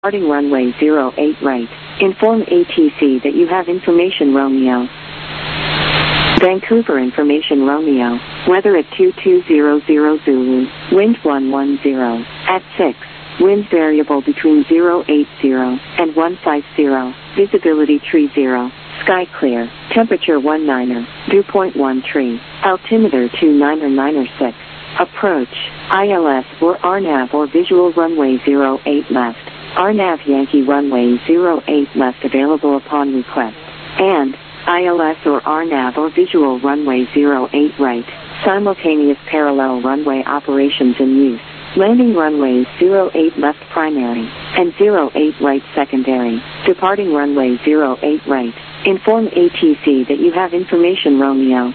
Departing runway 08 right. Inform ATC that you have information Romeo. Vancouver information Romeo. Weather at 2200 Zulu. Wind 110. At 6. Wind variable between 080 and 150. Visibility tree 0. Sky clear. Temperature 19er. Dew point 13. Altimeter 29906. Approach. ILS or RNAV or visual runway 08 left. RNAV Yankee runway 08 left available upon request. And ILS or RNAV or visual runway 08 right. Simultaneous parallel runway operations in use. Landing runways 08 left primary and 08 right secondary. Departing runway 08 right. Inform ATC that you have information Romeo.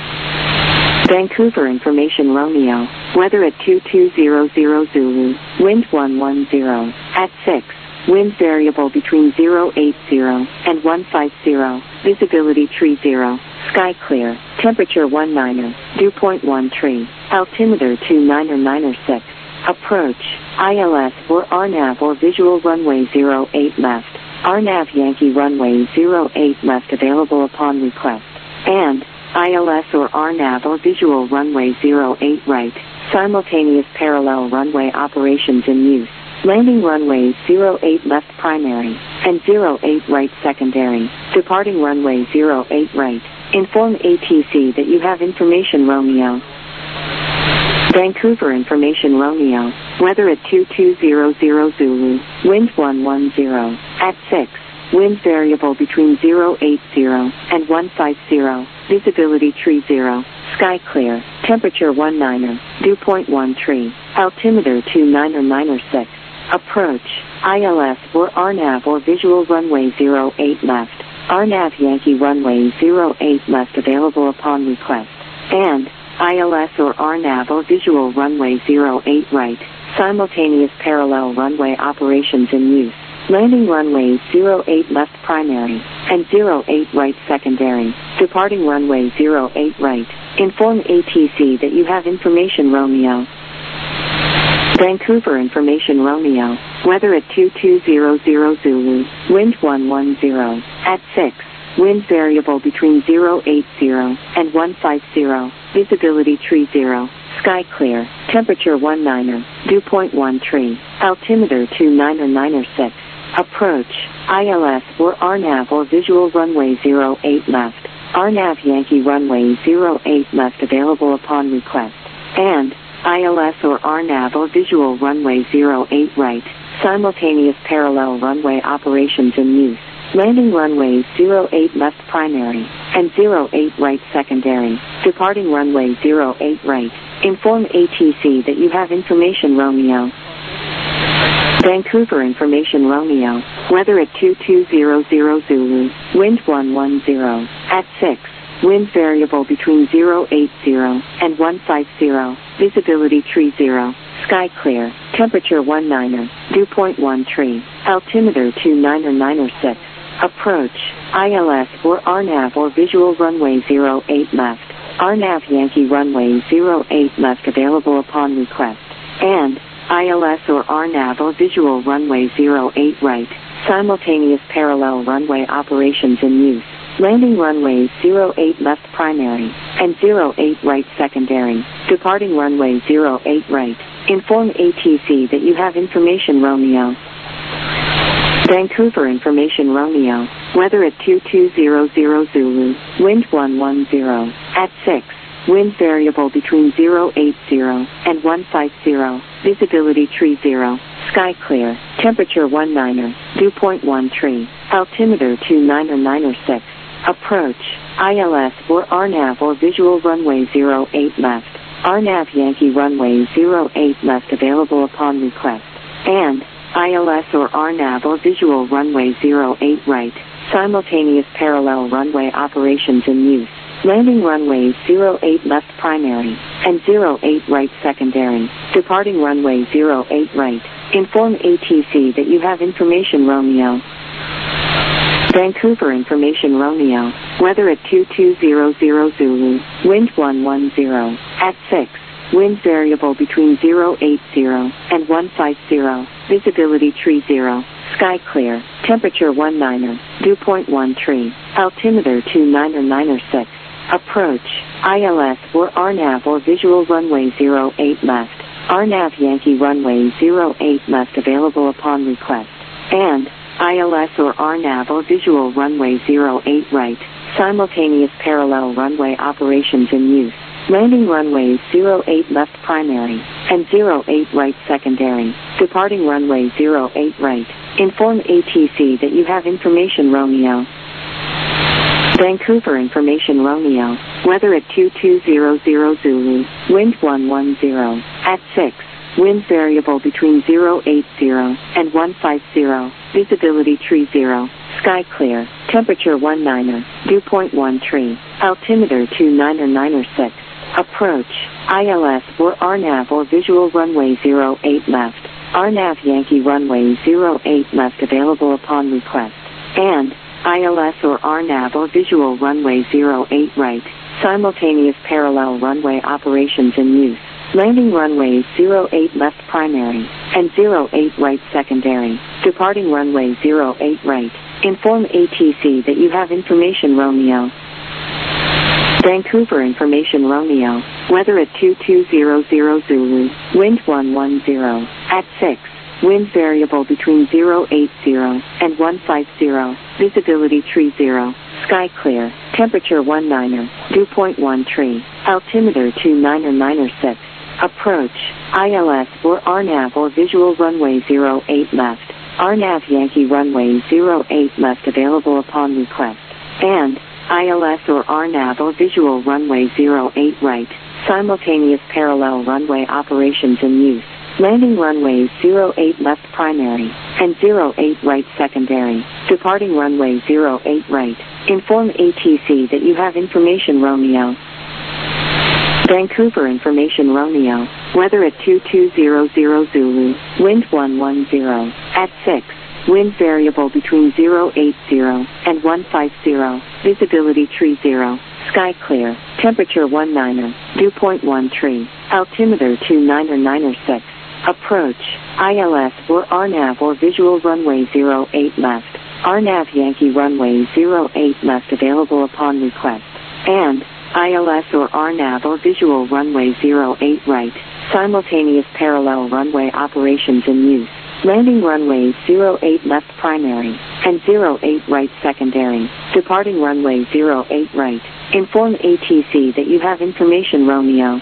Vancouver information Romeo. Weather at 2200 Zulu. Wind 110. At 6. Wind variable between 080 and 150. Visibility tree 0. Sky clear. Temperature 19er. Dew point 13. Altimeter 29906. Approach. ILS or RNAV or visual runway 08 left. RNAV Yankee runway 08 left available upon request. And ILS or RNAV or visual runway 08 right. Simultaneous parallel runway operations in use. Landing runways 08 left primary and 08 right secondary. Departing runway 08 right. Inform ATC that you have information Romeo. Vancouver information Romeo. Weather at 2200 Zulu. Wind 110. At 6. Wind variable between 080 and 150. Visibility tree 0. Sky clear. Temperature 19er. Dew point 13. Altimeter 29906. Approach. ILS or RNAV or visual runway 08 left. RNAV Yankee runway 08 left available upon request. And ILS or RNAV or visual runway 08 right. Simultaneous parallel runway operations in use. Landing runways 08 left primary and 08 right secondary. Departing runway 08 right. Inform ATC that you have information Romeo. Vancouver information Romeo. Weather at 2200 Zulu. Wind 110. At 6. Wind variable between 080 and 150. Visibility tree 0. Sky clear. Temperature 19er. Dew point 13. Altimeter 29906. Approach. ILS or RNAV or visual runway 08 left. RNAV Yankee runway 08 left available upon request. And ILS or RNAV or visual runway 08 right. Simultaneous parallel runway operations in use. Landing runways 08 left primary and 08 right secondary. Departing runway 08 right. Inform ATC that you have information Romeo. Vancouver information Romeo. Weather at 2200 Zulu. Wind 110. At 6. Wind variable between 080 and 150. Visibility tree 0. Sky clear. Temperature 19er. Dew point 13. Altimeter 29906. Approach. ILS or RNAV or visual runway 08 left. RNAV Yankee runway 08 left available upon request. And ILS or RNAV or visual runway 08 right. Simultaneous parallel runway operations in use. Landing runways 08 left primary and 08 right secondary. Departing runway 08 right. Inform ATC that you have information Romeo. Vancouver information Romeo. Weather at 2200 Zulu. Wind 110. At 6. Wind variable between 080 and 150. Visibility tree 0. Sky clear. Temperature 19er. Dew point 13. Altimeter 29906. Approach. ILS or RNAV or visual runway 08 left. RNAV Yankee runway 08 left available upon request. And ILS or RNAV or visual runway 08 right. Simultaneous parallel runway operations in use. Landing runways 08 left primary and 08 right secondary. Departing runway 08 right. Inform ATC that you have information Romeo. Vancouver information Romeo. Weather at 2200 Zulu. Wind 110. At 6. Wind variable between 080 and 150. Visibility tree 0. sky clear, temperature 19er, dew point 13, altimeter 29906, approach, ILS or RNAV or visual runway 08 left, RNAV Yankee runway 08 left available upon request, and ILS or RNAV or visual runway 08 right, simultaneous parallel runway operations in use. Landing runways 08 left primary, and 08 right secondary, departing runway 08 right. Inform ATC that you have information Romeo. Vancouver information Romeo, weather at 2200 Zulu, wind 110, at 6, winds variable between 080 and 150, visibility 30, sky clear, temperature 19er, dew point 13, altimeter 29906. Approach, ILS or RNAV or visual runway 08 left, RNAV Yankee runway 08 left available upon request, and ILS or RNAV or visual runway 08 right, simultaneous parallel runway operations in use. Landing runways 08 left primary, and 08 right secondary, departing runway 08 right. Inform ATC that you have information Romeo. Vancouver information Romeo, weather at 2200 Zulu, wind 110, at 6, wind variable between 080 and 150, visibility 30, sky clear, temperature 19er, dew point 13, altimeter 29906, approach, ILS or RNAV or visual runway 08 left, RNAV Yankee runway 08 left available upon request, and ILS or RNAV or visual runway 08 right, simultaneous parallel runway operations in use. Landing runways 08 left primary, and 08 right secondary, departing runway 08 right. Inform ATC that you have information Romeo. Vancouver information Romeo, weather at 2200 Zulu, wind 110, at 6. Wind variable between 080 and 150, visibility 30, sky clear, temperature 19er, dew point 13, altimeter 29906, approach, ILS or RNAV or visual runway 08 left, RNAV Yankee runway 08 left available upon request, and ILS or RNAV or visual runway 08 right, simultaneous parallel runway operations in use. Landing runways 08 left primary, and 08 right secondary, departing runway 08 right. Inform ATC that you have information Romeo.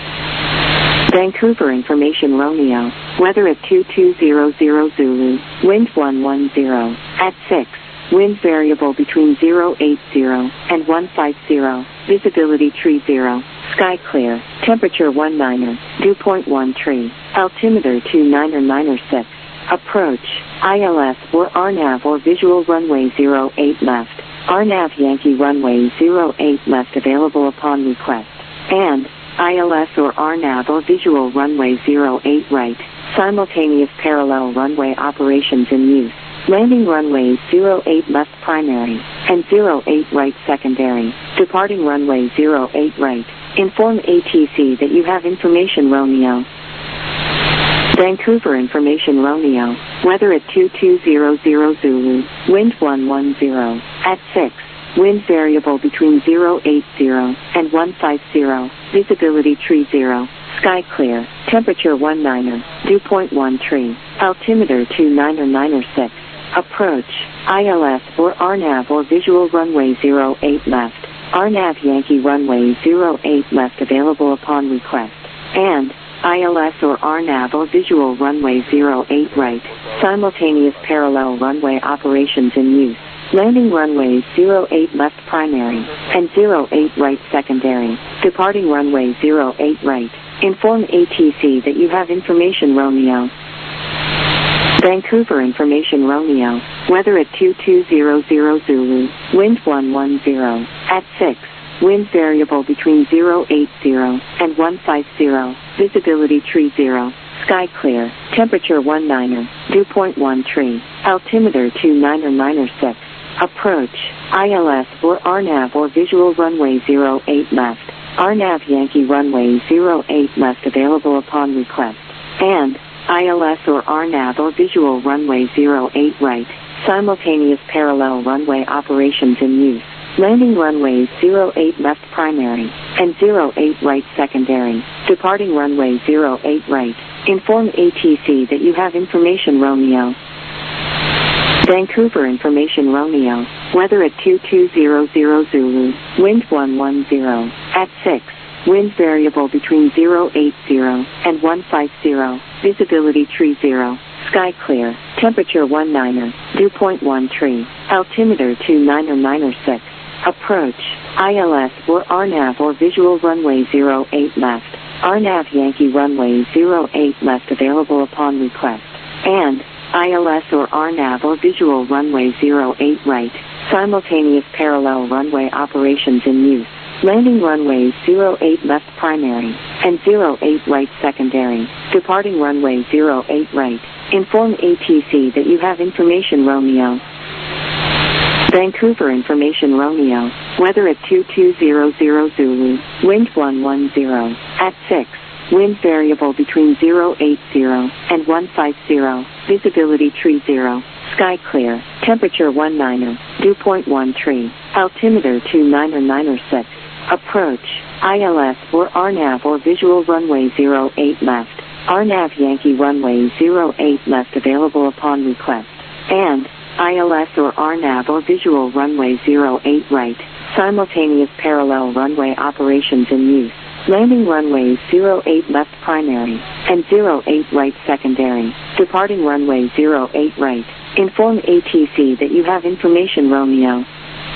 Vancouver information Romeo, weather at 2200 Zulu, wind 110, at 6, wind variable between 080 and 150, visibility 30, sky clear, temperature 19er, dew point 13, altimeter 29906. Approach, ILS or RNAV or visual runway 08 left, RNAV Yankee runway 08 left available upon request, and ILS or RNAV or visual runway 08 right, simultaneous parallel runway operations in use. Landing runways 08 left primary, and 08 right secondary, departing runway 08 right. Inform ATC that you have information Romeo. Vancouver information Romeo, weather at 2200 Zulu, wind 110, at 6, wind variable between 080 and 150, visibility 30, sky clear, temperature 19er, dew point 13, altimeter 29906, approach, ILS or RNAV or visual runway 08 left, RNAV Yankee runway 08 left available upon request, and ILS or RNAV or visual runway 08 right, simultaneous parallel runway operations in use. Landing runways 08 left primary, and 08 right secondary, departing runway 08 right. Inform ATC that you have information Romeo. Vancouver information Romeo, weather at 2200 Zulu, wind 110, at 6. Wind variable between 080 and 150, visibility 30, sky clear, temperature 19er, dew point 13, altimeter 29906, approach, ILS or RNAV or visual runway 08 left, RNAV Yankee runway 08 left available upon request, and ILS or RNAV or visual runway 08 right. Simultaneous parallel runway operations in use. Landing runways 08 left primary and 08 right secondary. Departing runway 08 right. Inform ATC that you have information Romeo. Vancouver information Romeo. Weather at 2200 Zulu. Wind 110. At 6. Wind variable between 080 and 150. Visibility 30. Sky clear. Temperature 19. Dew point 13. Altimeter 2996. Approach. ILS or RNAV or visual runway 08 left. RNAV Yankee runway 08 left available upon request. And ILS or RNAV or visual runway 08 right. Simultaneous parallel runway operations in use. Landing runways 08 left primary and 08 right secondary. Departing runway 08 right. Inform ATC that you have information Romeo. Vancouver information Romeo. Weather at 2200 Zulu. Wind 110. At 6. Wind variable between 080 and 150. Visibility 30. Sky clear. Temperature 19. Dew point 13. Altimeter 2996. Approach. ILS or RNAV or visual runway 08 left. RNAV Yankee runway 08 left available upon request. And ILS or RNAV or visual runway 08 right. Simultaneous parallel runway operations in use. Landing runways 08 left primary and 08 right secondary. Departing runway 08 right. Inform ATC that you have information Romeo.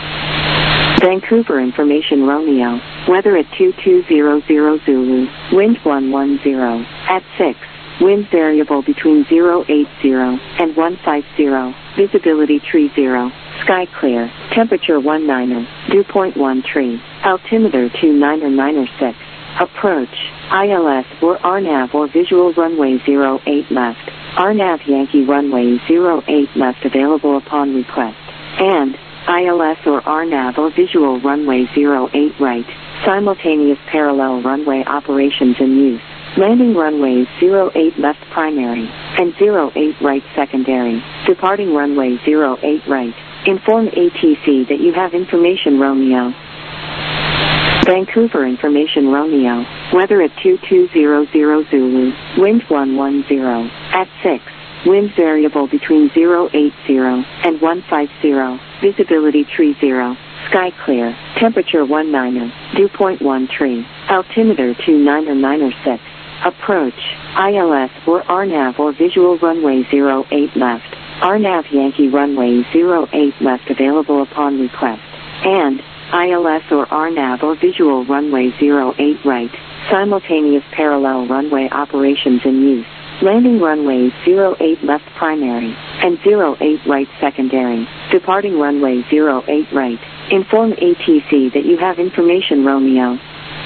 Vancouver information Romeo. Weather at 2200 Zulu. Wind 110. At 6. Wind variable between 080 and 150. Visibility 30. Sky clear. Temperature 19. Dew point 13. Altimeter 2996. Approach. ILS or RNAV or visual runway 08 left. RNAV Yankee runway 08 left available upon request. And ILS or RNAV or visual runway 08 right. Simultaneous parallel runway operations in use. Landing runways 08 left primary and 08 right secondary. Departing runway 08 right. Inform ATC that you have information Romeo. Vancouver information Romeo. Weather at 2200 Zulu. Wind 110. At 6. Wind variable between 080 and 150. Visibility 30. Sky clear. Temperature 19. Dew point 13. Altimeter 2996. Approach. ILS or RNAV or visual runway 08 left. RNAV Yankee runway 08 left available upon request. And ILS or RNAV or visual runway 08 right. Simultaneous parallel runway operations in use. Landing runways 08 left primary and 08 right secondary. Departing runway 08 right. Inform ATC that you have information Romeo.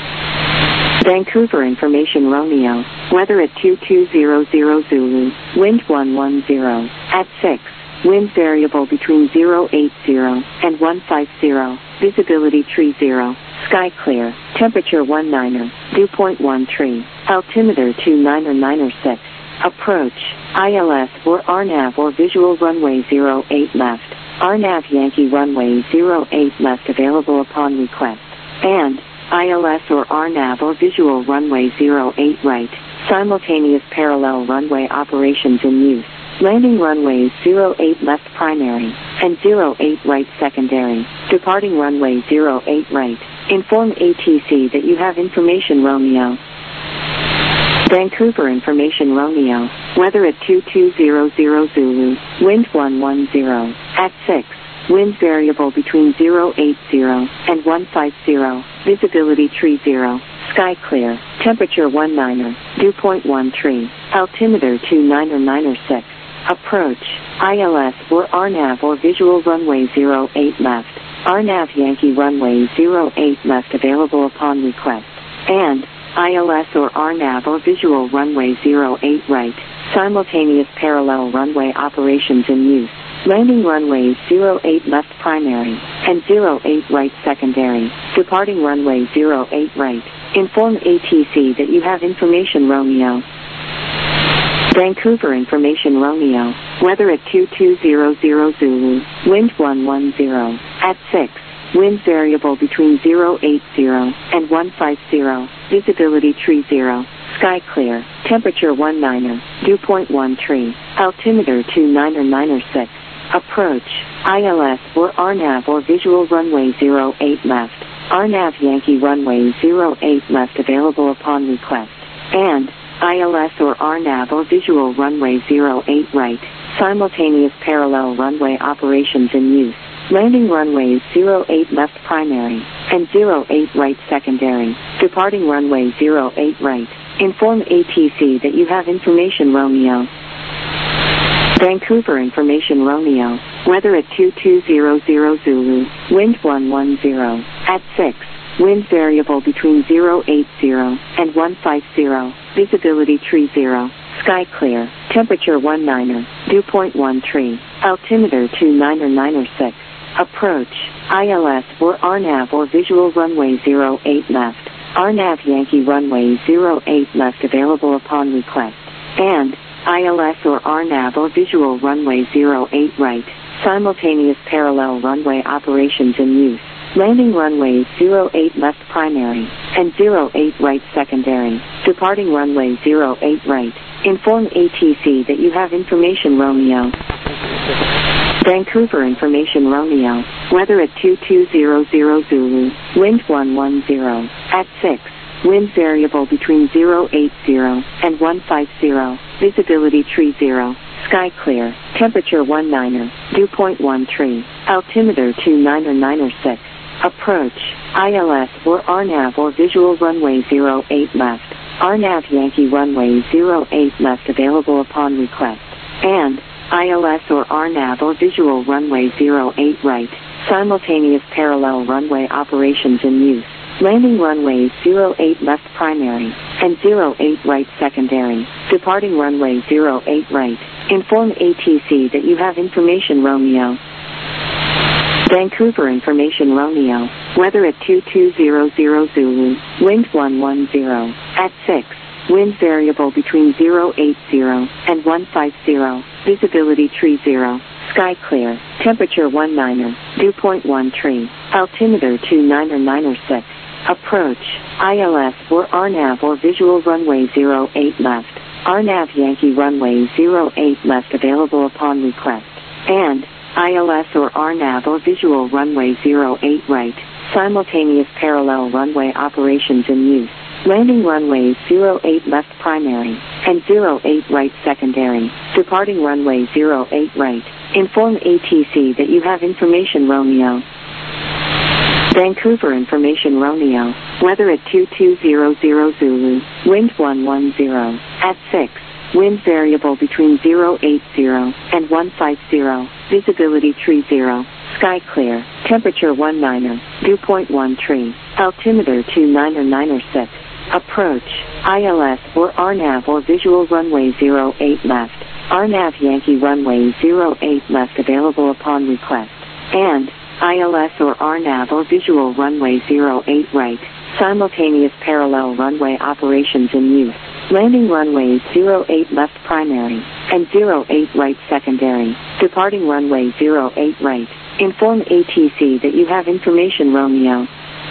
Vancouver information Romeo. Weather at 2200 Zulu. Wind 110. At 6. Wind variable between 080 and 150. Visibility 30. Sky clear. Temperature 19. Dew point 13. Altimeter 2996. Approach. ILS or RNAV or visual runway 08 left. RNAV Yankee runway 08 left available upon request. And ILS or RNAV or visual runway 08 right. Simultaneous parallel runway operations in use. Landing runways 08 left primary and 08 right secondary. Departing runway 08 right. Inform ATC that you have information Romeo. Vancouver information Romeo. Weather at 2200 Zulu. Wind 110. At 6. Wind variable between 080 and 150. Visibility 30. Sky clear. Temperature 19. Dew point 13. Altimeter 2996. Approach. ILS or RNAV or visual runway 08 left. RNAV Yankee runway 08 left available upon request. And ILS or RNAV or visual runway 08 right. Simultaneous parallel runway operations in use. Landing runways 08 left primary and 08 right secondary. Departing runway 08 right. Inform ATC that you have information Romeo. Vancouver Information Romeo, weather at 2200 Zulu, wind 110, at 6, winds variable between 080 and 150, visibility 30, sky clear, temperature 19, dew point 13, altimeter 29906, approach, ILS or RNAV or visual runway 08 left, RNAV Yankee runway 08 left available upon request, and ILS or RNAV or visual runway 08 right, simultaneous parallel runway operations in use, landing runways 08 left primary, and 08 right secondary, departing runway 08 right, inform ATC that you have information Romeo. Vancouver Information Romeo, weather at 2200 Zulu, wind 110, at 6, winds variable between 080 and 150, visibility 30, sky clear, temperature 19, dew point 13, altimeter 29906, approach, ILS or RNAV or visual runway 08 left, RNAV Yankee runway 08 left available upon request, and ILS or RNAV or visual runway 08 right, simultaneous parallel runway operations in use, landing runways 08 left primary, and 08 right secondary, departing runway 08 right, inform ATC that you have information Romeo. Vancouver Information Romeo, weather at 2200 Zulu, wind 110, at 6, winds variable between 080 and 150, visibility 30, sky clear, temperature 19, dew point 13, altimeter 29906, approach, ILS or RNAV or visual runway 08 left, RNAV Yankee runway 08 left available upon request, and ILS or RNAV or visual runway 08 right, simultaneous parallel runway operations in use, landing runways 08 left primary, and 08 right secondary, departing runway 08 right, inform ATC that you have information Romeo. Vancouver Information Romeo, weather at 2200 Zulu, wind 110, at 6, winds variable between 080 and 150, visibility 30, sky clear, temperature 19, dew point 13, altimeter 29906, approach, ILS or RNAV or visual runway 08 left, RNAV Yankee runway 08 left available upon request, and ILS or RNAV or visual runway 08 right, simultaneous parallel runway operations in use, landing runways 08 left primary, and 08 right secondary, departing runway 08 right, inform ATC that you have information Romeo. Vancouver Information Romeo, weather at 2200 Zulu, wind 110, at 6, winds variable between 080 and 150, visibility 30, sky clear, temperature 19, dew point 13, altimeter 29906, approach, ILS or RNAV or visual runway 08 left, RNAV Yankee runway 08 left available upon request, and ILS or RNAV or visual runway 08 right, simultaneous parallel runway operations in use, landing runways 08 left primary, and 08 right secondary, departing runway 08 right, inform ATC that you have information Romeo.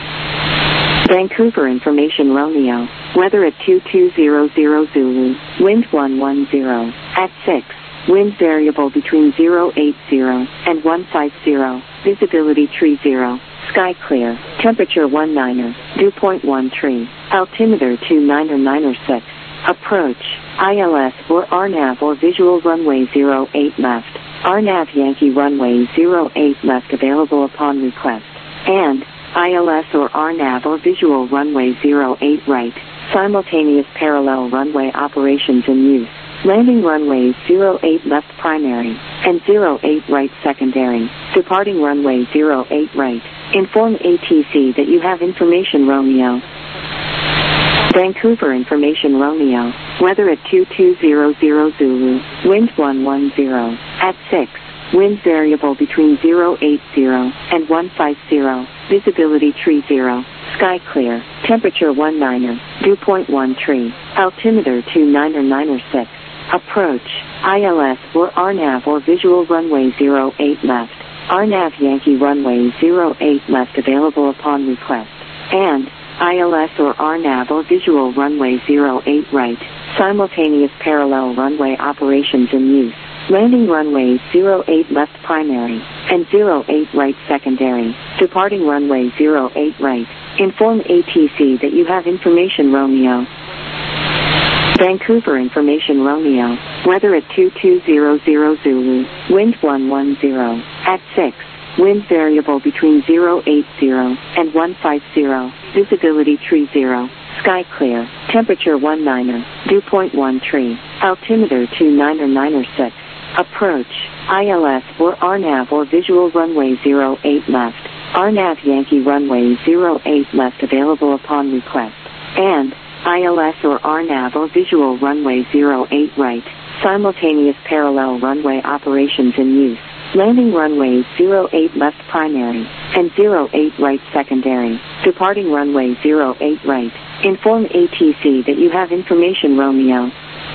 Vancouver Information Romeo, weather at 2200 Zulu, wind 110, at 6, winds variable between 080 and 150, visibility 30, sky clear, temperature 19, dew point 13, altimeter 29906, approach, ILS or RNAV or visual runway 08 left, RNAV Yankee runway 08 left available upon request, and ILS or RNAV or visual runway 08 right, simultaneous parallel runway operations in use, landing runways 08 left primary, and 08 right secondary, departing runway 08 right, inform ATC that you have information Romeo. Vancouver Information Romeo, weather at 2200 Zulu, wind 110, at 6, winds variable between 080 and 150, visibility 30, sky clear, temperature 19, dew point 13, altimeter 29906, Approach, ILS or RNAV or visual runway 08 left. RNAV Yankee runway 08 left available upon request. And ILS or RNAV or visual runway 08 right. Simultaneous parallel runway operations in use. Landing runway 08 left primary and 08 right secondary. Departing runway 08 right. Inform ATC that you have information Romeo. Vancouver information Romeo. Weather at 2200 Zulu. Wind 110. At 6. Wind variable between 080 and 150. Visibility tree 0. Sky clear. Temperature 19. Dew point 13. Altimeter 29906. Approach, ILS or RNAV or visual runway 08 left. RNAV Yankee runway 08 left available upon request. And ILS or RNAV or visual runway 08 right. Simultaneous parallel runway operations in use. Landing runway 08 left primary and 08 right secondary. Departing runway 08 right. Inform ATC that you have information Romeo.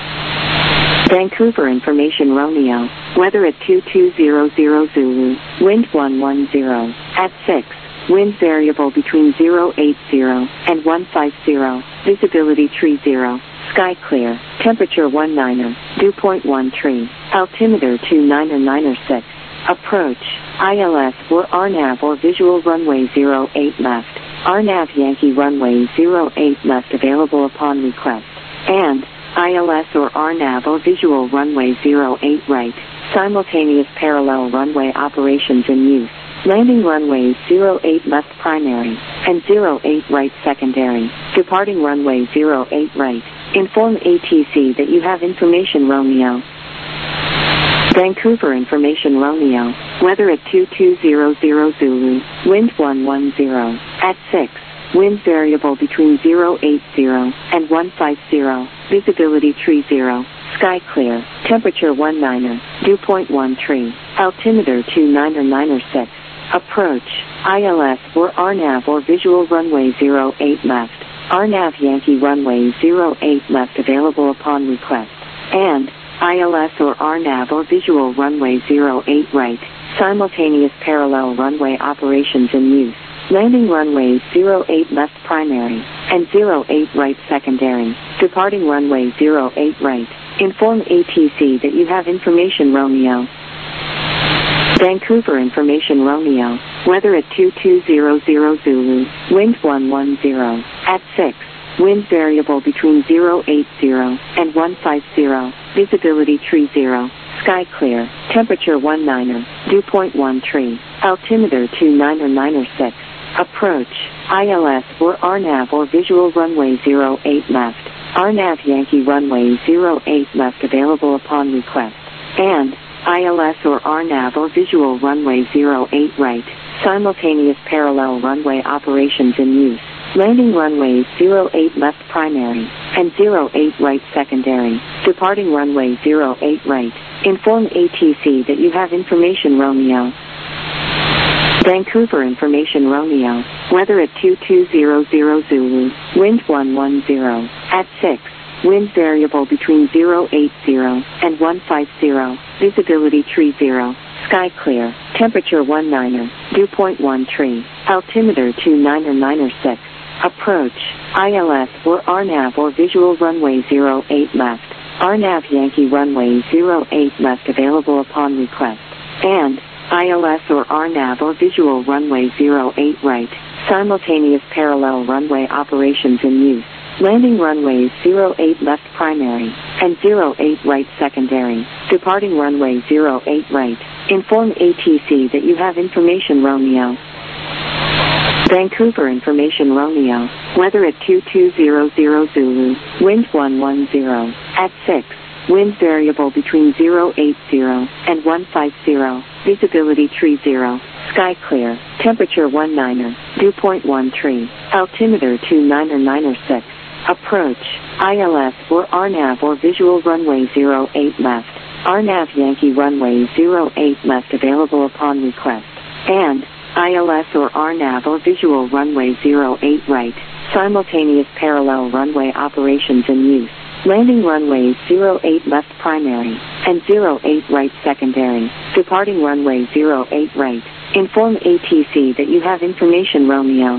Vancouver information Romeo. Weather at 2200 Zulu. Wind 110. At 6. Wind variable between 080 and 150. Visibility tree 0. Sky clear. Temperature 19. Dew point 13. Altimeter 29906. Approach, ILS or RNAV or visual runway 08 left. RNAV Yankee runway 08 left available upon request. And ILS or RNAV or visual runway 08 right. Simultaneous parallel runway operations in use. Landing runway 08 left primary and 08 right secondary. Departing runway 08 right. Inform ATC that you have information Romeo. Vancouver information Romeo. Weather at 2200 Zulu. Wind 110. At 6. Wind variable between 080 and 150. Visibility tree 0. Sky clear. Temperature 19. Dew point 13. Altimeter 29906. Approach, ILS or RNAV or visual runway 08 left. RNAV Yankee runway 08 left available upon request. And ILS or RNAV or visual runway 08 right. Simultaneous parallel runway operations in use. Landing runway 08 left primary and 08 right secondary. Departing runway 08 right. Inform ATC that you have information Romeo. Vancouver information Romeo. Weather at 2200 Zulu. Wind 110. At 6. Wind variable between 080 and 150. Visibility tree 0. Sky clear. Temperature 19. Dew point 13. Altimeter 29906. Approach, ILS or RNAV or visual runway 08 left. RNAV Yankee runway 08 left available upon request. And ILS or RNAV or visual runway 08 right. Simultaneous parallel runway operations in use. Landing runway 08 left primary and 08 right secondary. Departing runway 08 right. Inform ATC that you have information Romeo. Vancouver information Romeo. Weather at 2200 Zulu. Wind 110. At 6. Wind variable between 080 and 150. Visibility tree 0. Sky clear. Temperature 19. Dew point 13. Altimeter 29906. Approach, ILS or RNAV or visual runway 08 left. RNAV Yankee runway 08 left available upon request. And ILS or RNAV or visual runway 08 right. Simultaneous parallel runway operations in use. Landing runway 08 left primary and 08 right secondary. Departing runway 08 right. Inform ATC that you have information Romeo. Vancouver information Romeo. Weather at 2200 Zulu. Wind 110. At 6. Wind variable between 080 and 150. Visibility tree 0. Sky clear. Temperature 19. Dew point 13. Altimeter 29906. Approach, ILS or RNAV or visual runway 08 left. RNAV Yankee runway 08 left available upon request. And ILS or RNAV or visual runway 08 right. Simultaneous parallel runway operations in use. Landing runway 08 left primary, and 08 right secondary. Departing runway 08 right. Inform ATC that you have information Romeo.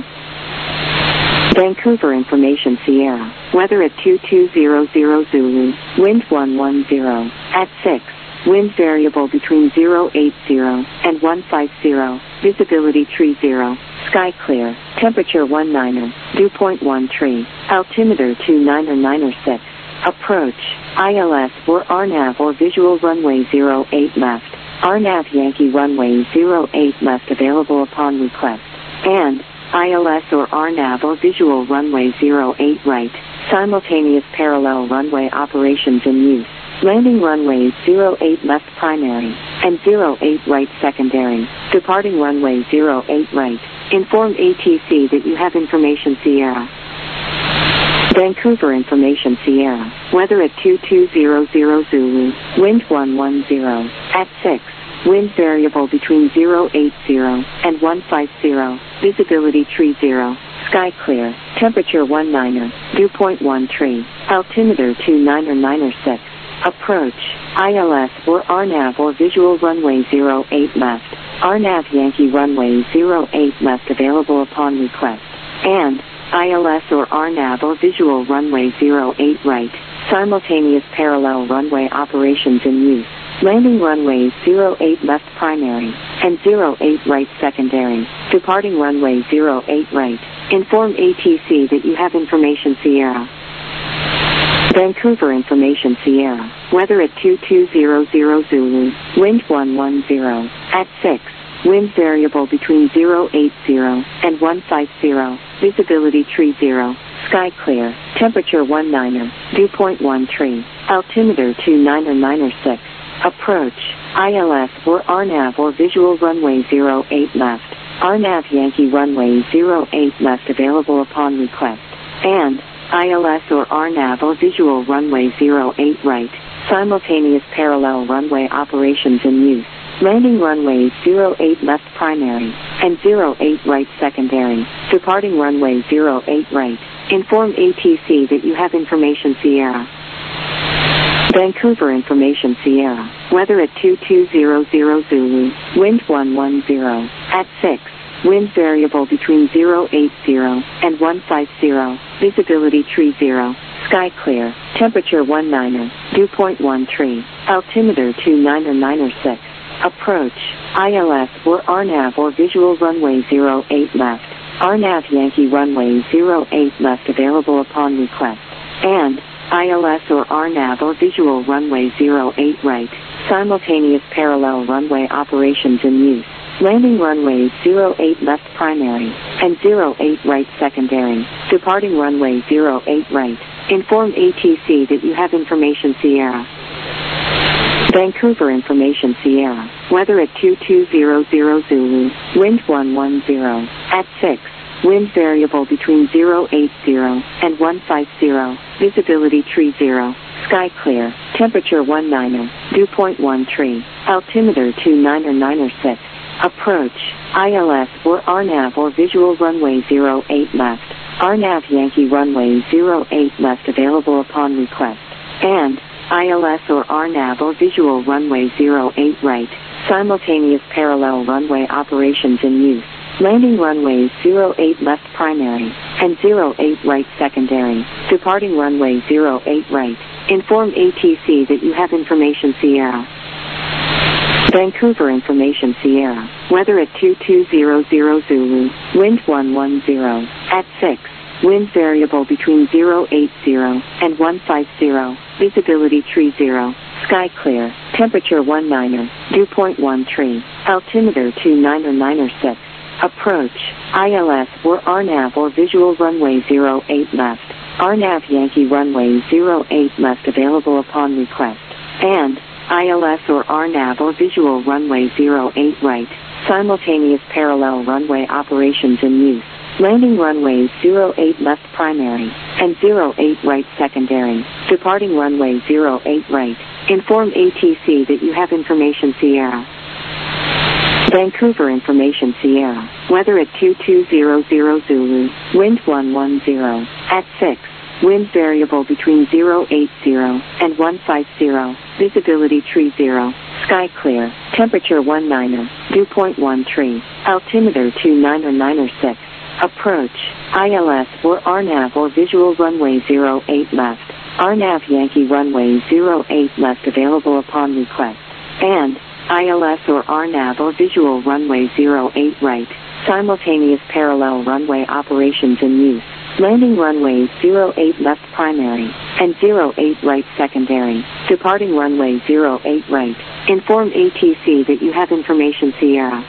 Vancouver Information Sierra. Weather at 2200 Zulu. Wind 110. At 6. Wind variable between 080 and 150. Visibility 30. Sky clear. Temperature 19. Dew point 13. Altimeter 29906. Approach. ILS or RNAV or visual runway 08 left. RNAV Yankee runway 08 left available upon request. And ILS or RNAV or visual runway 08 right. Simultaneous parallel runway operations in use. Landing runways 08 left primary and 08 right secondary. Departing runway 08 right. Inform ATC that you have information Sierra. Vancouver Information Sierra. Weather at 2200 Zulu. Wind 110. At 6. Wind variable between 080 and 150. Visibility 30. Sky clear. Temperature 19. Dew point 13. Altimeter 29906. Approach. ILS or RNAV or visual runway 08 left. RNAV Yankee runway 08 left available upon request. And ILS or RNAV or visual runway 08 right. Simultaneous parallel runway operations in use. Landing runways 08 left primary and 08 right secondary. Departing runway 08 right. Inform ATC that you have information Sierra. Vancouver Information Sierra. Weather at 2200 Zulu. Wind 110. At 6. Wind variable between 080 and 150. Visibility 30. Sky clear. Temperature 19. Dew point 13. Altimeter 29906. Approach. ILS or RNAV or visual runway 08 left. RNAV Yankee runway 08 left available upon request. And ILS or RNAV or visual runway 08 right. Simultaneous parallel runway operations in use. Landing runways 08 left primary and 08 right secondary. Departing runway 08 right. Inform ATC that you have information Sierra. Vancouver Information Sierra. Weather at 2200 Zulu. Wind 110. At 6. Wind variable between 080 and 150. Visibility 30. Sky clear. Temperature 19. Dew point 13. Altimeter 29906. Approach. ILS or RNAV or visual runway 08 left. RNAV Yankee runway 08 left available upon request. And ILS or RNAV or visual runway 08 right. Simultaneous parallel runway operations in use. Landing runways 08 left primary and 08 right secondary. Departing runway 08 right. Inform ATC that you have information Sierra. Vancouver Information Sierra. Weather at 2200 Zulu. Wind 110. At 6. Wind variable between 080 and 150. Visibility 30. Sky clear. Temperature 19. Dew point 13. Altimeter 29906. Approach. ILS or RNAV or visual runway 08 left. RNAV Yankee runway 08 left available upon request. And ILS or RNAV or visual runway 08 right. Simultaneous parallel runway operations in use. Landing runways 08 left primary and 08 right secondary. Departing runway 08 right. Inform ATC that you have information Sierra. Vancouver Information Sierra. Weather at 2200 Zulu. Wind 110. At 6. Wind variable between 080 and 150. Visibility 30. Sky clear. Temperature 19. Dew point 13. Altimeter 29906. Approach. ILS or RNAV or visual runway 08 left. RNAV Yankee runway 08 left available upon request. And ILS or RNAV or visual runway 08 right. Simultaneous parallel runway operations in use. Landing runways 08 left primary and 08 right secondary. Departing runway 08 right. Inform ATC that you have information Sierra. Vancouver Information Sierra. Weather at 2200 Zulu. Wind 110. At 6. winds variable between 080 and 150, visibility tree 0, sky clear, temperature 19, dew point 13, altimeter 29906, approach, ILS or RNAV or visual runway 08 left, RNAV Yankee runway 08 left available upon request, and ILS or RNAV or visual runway 08 right, simultaneous parallel runway operations in use. Landing runways 08 left primary and 08 right secondary. Departing runway 08 right. Inform ATC that you have information Sierra.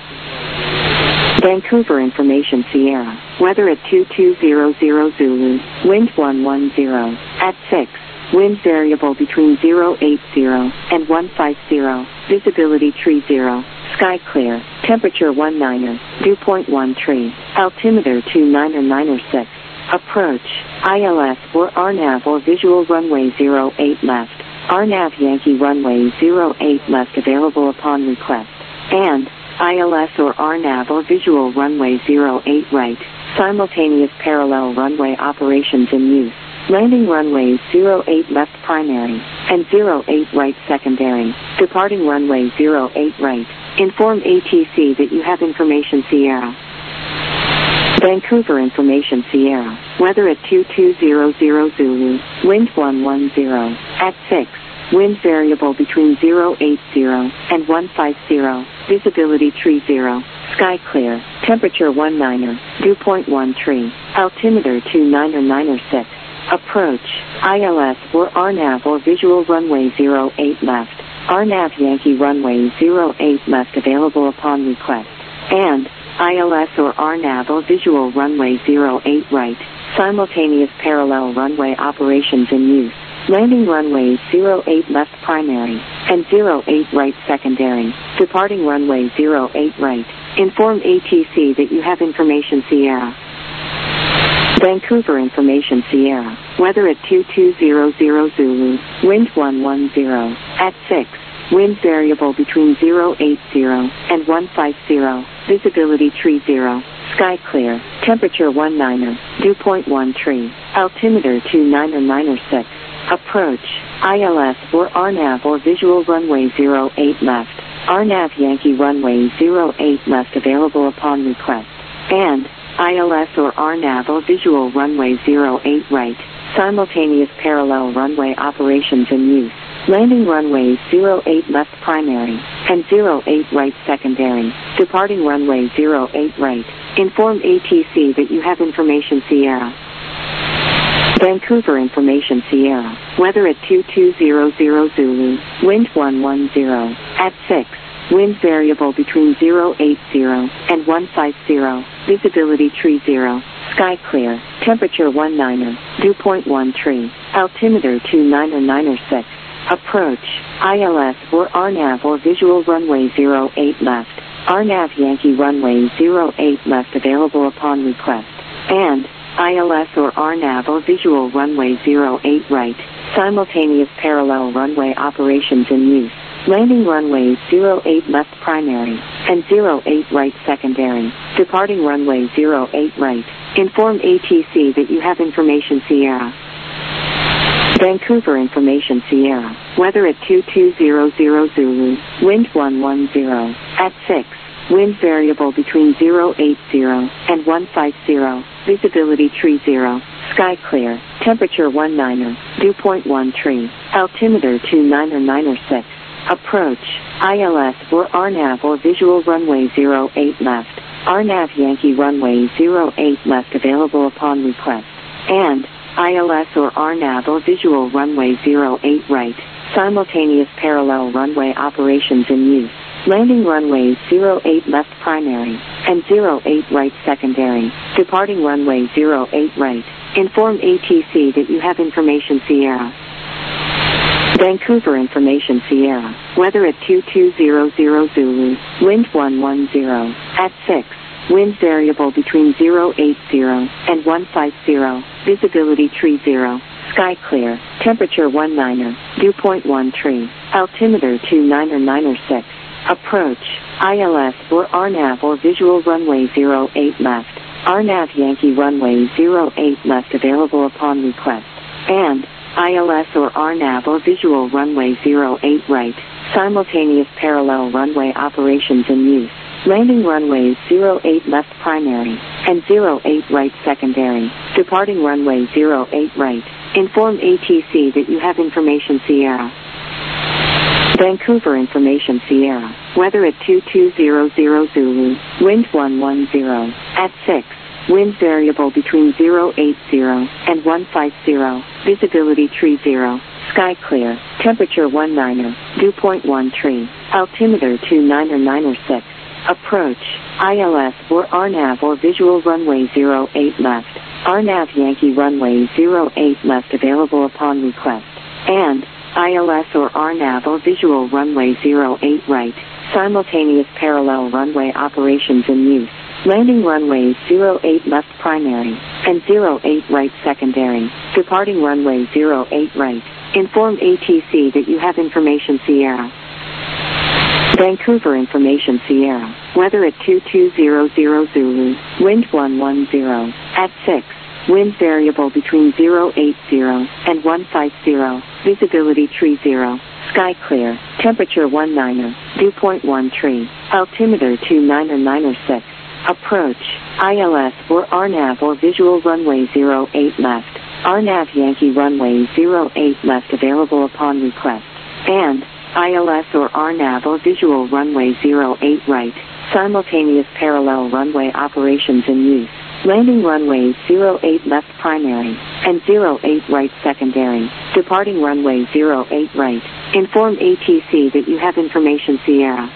Vancouver information Sierra. Weather at 2200 Zulu. Wind 110. At 6. Wind variable between 080 and 150. Visibility tree 0. Sky clear. Temperature 19. Dew point 13. Altimeter 29906. Approach, ILS or RNAV or visual runway 08 left, RNAV Yankee runway 08 left available upon request, and ILS or RNAV or visual runway 08 right, simultaneous parallel runway operations in use. Landing runways 08 left primary and 08 right secondary. Departing runway 08 right. Inform ATC that you have information Sierra. Vancouver information Sierra. Weather at 2200 Zulu. Wind 110. At 6. Wind variable between 080 and 150. Visibility tree 0. Sky clear. Temperature 19. Dew point 13. Altimeter 29906. Approach. ILS or RNAV or visual runway 08 left. RNAV Yankee runway 08 left available upon request. And ILS or RNAV or visual runway 08 right, simultaneous parallel runway operations in use. Landing runways 08 left primary and 08 right secondary. Departing runway 08 right. Inform ATC that you have information Sierra. Vancouver information Sierra. Weather at 2200 Zulu. Wind 110. At 6. Wind variable between 080 and 150. Visibility tree 0. Sky clear. Temperature 19. Dew point 13. Altimeter 29906. Approach. ILS or RNAV or visual runway 08 left. RNAV Yankee runway 08 left available upon request. And ILS or RNAV or visual runway 08 right. Simultaneous parallel runway operations in use. Landing runways 08 left primary and 08 right secondary. Departing runway 08 right. Inform ATC that you have information Sierra. Vancouver information Sierra. Weather at 2200 Zulu. Wind 110. At 6. Wind variable between 080 and 150. Visibility tree 0. Sky clear. Temperature 19. Dew point 13. Altimeter 29906. Approach, ILS or RNAV or visual runway 08 left, RNAV Yankee runway 08 left available upon request, and ILS or RNAV or visual runway 08 right, simultaneous parallel runway operations in use. Landing runways 08 left primary and 08 right secondary. Departing runway 08 right. Inform ATC that you have information Sierra. Vancouver information Sierra. Weather at 2200 Zulu. Wind 110. At 6. Wind variable between 080 and 150. Visibility tree 0. Sky clear. Temperature 19. Dew point 13. Altimeter 29906. Approach. ILS or RNAV or visual runway 08 left. RNAV Yankee runway 08 left available upon request. And ILS or RNAV or visual runway 08 right. Simultaneous parallel runway operations in use. Landing runways 08 left primary and 08 right secondary. Departing runway 08 right. Inform ATC that you have information Sierra. Vancouver information Sierra. Weather at 2200 Zulu. Wind 110. At 6. Wind variable between 080 and 150. Visibility tree 0. Sky clear. Temperature 19. Dew point 13. Altimeter 29906. Approach. ILS or RNAV or visual runway 08 left. RNAV Yankee runway 08 left available upon request. and ILS or RNAV or visual runway 08 right, simultaneous parallel runway operations in use. Landing runways 08 left primary and 08 right secondary. Departing runway 08 right. Inform ATC that you have information Sierra. Vancouver information Sierra. Weather at 2200 Zulu. Wind 110. At 6. Wind variable between 080 and 150. Visibility 30. Sky clear. Temperature 19. Dew point 13. Altimeter 29906. Approach. ILS or RNAV or visual runway 08 left. RNAV Yankee runway 08 left available upon request. And ILS or RNAV or visual runway 08 right. Simultaneous parallel runway operations in use. Landing runways 08 left primary and 08 right secondary. Departing runway 08 right. Inform ATC that you have information Sierra. Vancouver information Sierra. Weather at 2200 Zulu. Wind 110. At 6. Wind variable between 080 and 150. Visibility 30. Sky clear. Temperature 19. Dew point 13. Altimeter 29906. Approach. ILS or RNAV or visual runway 08 left. RNAV Yankee runway 08 left available upon request. And ILS or RNAV or visual runway 08 right. Simultaneous parallel runway operations in use. Landing runways 08 left primary and 08 right secondary. Departing runway 08 right. Inform ATC that you have information Sierra.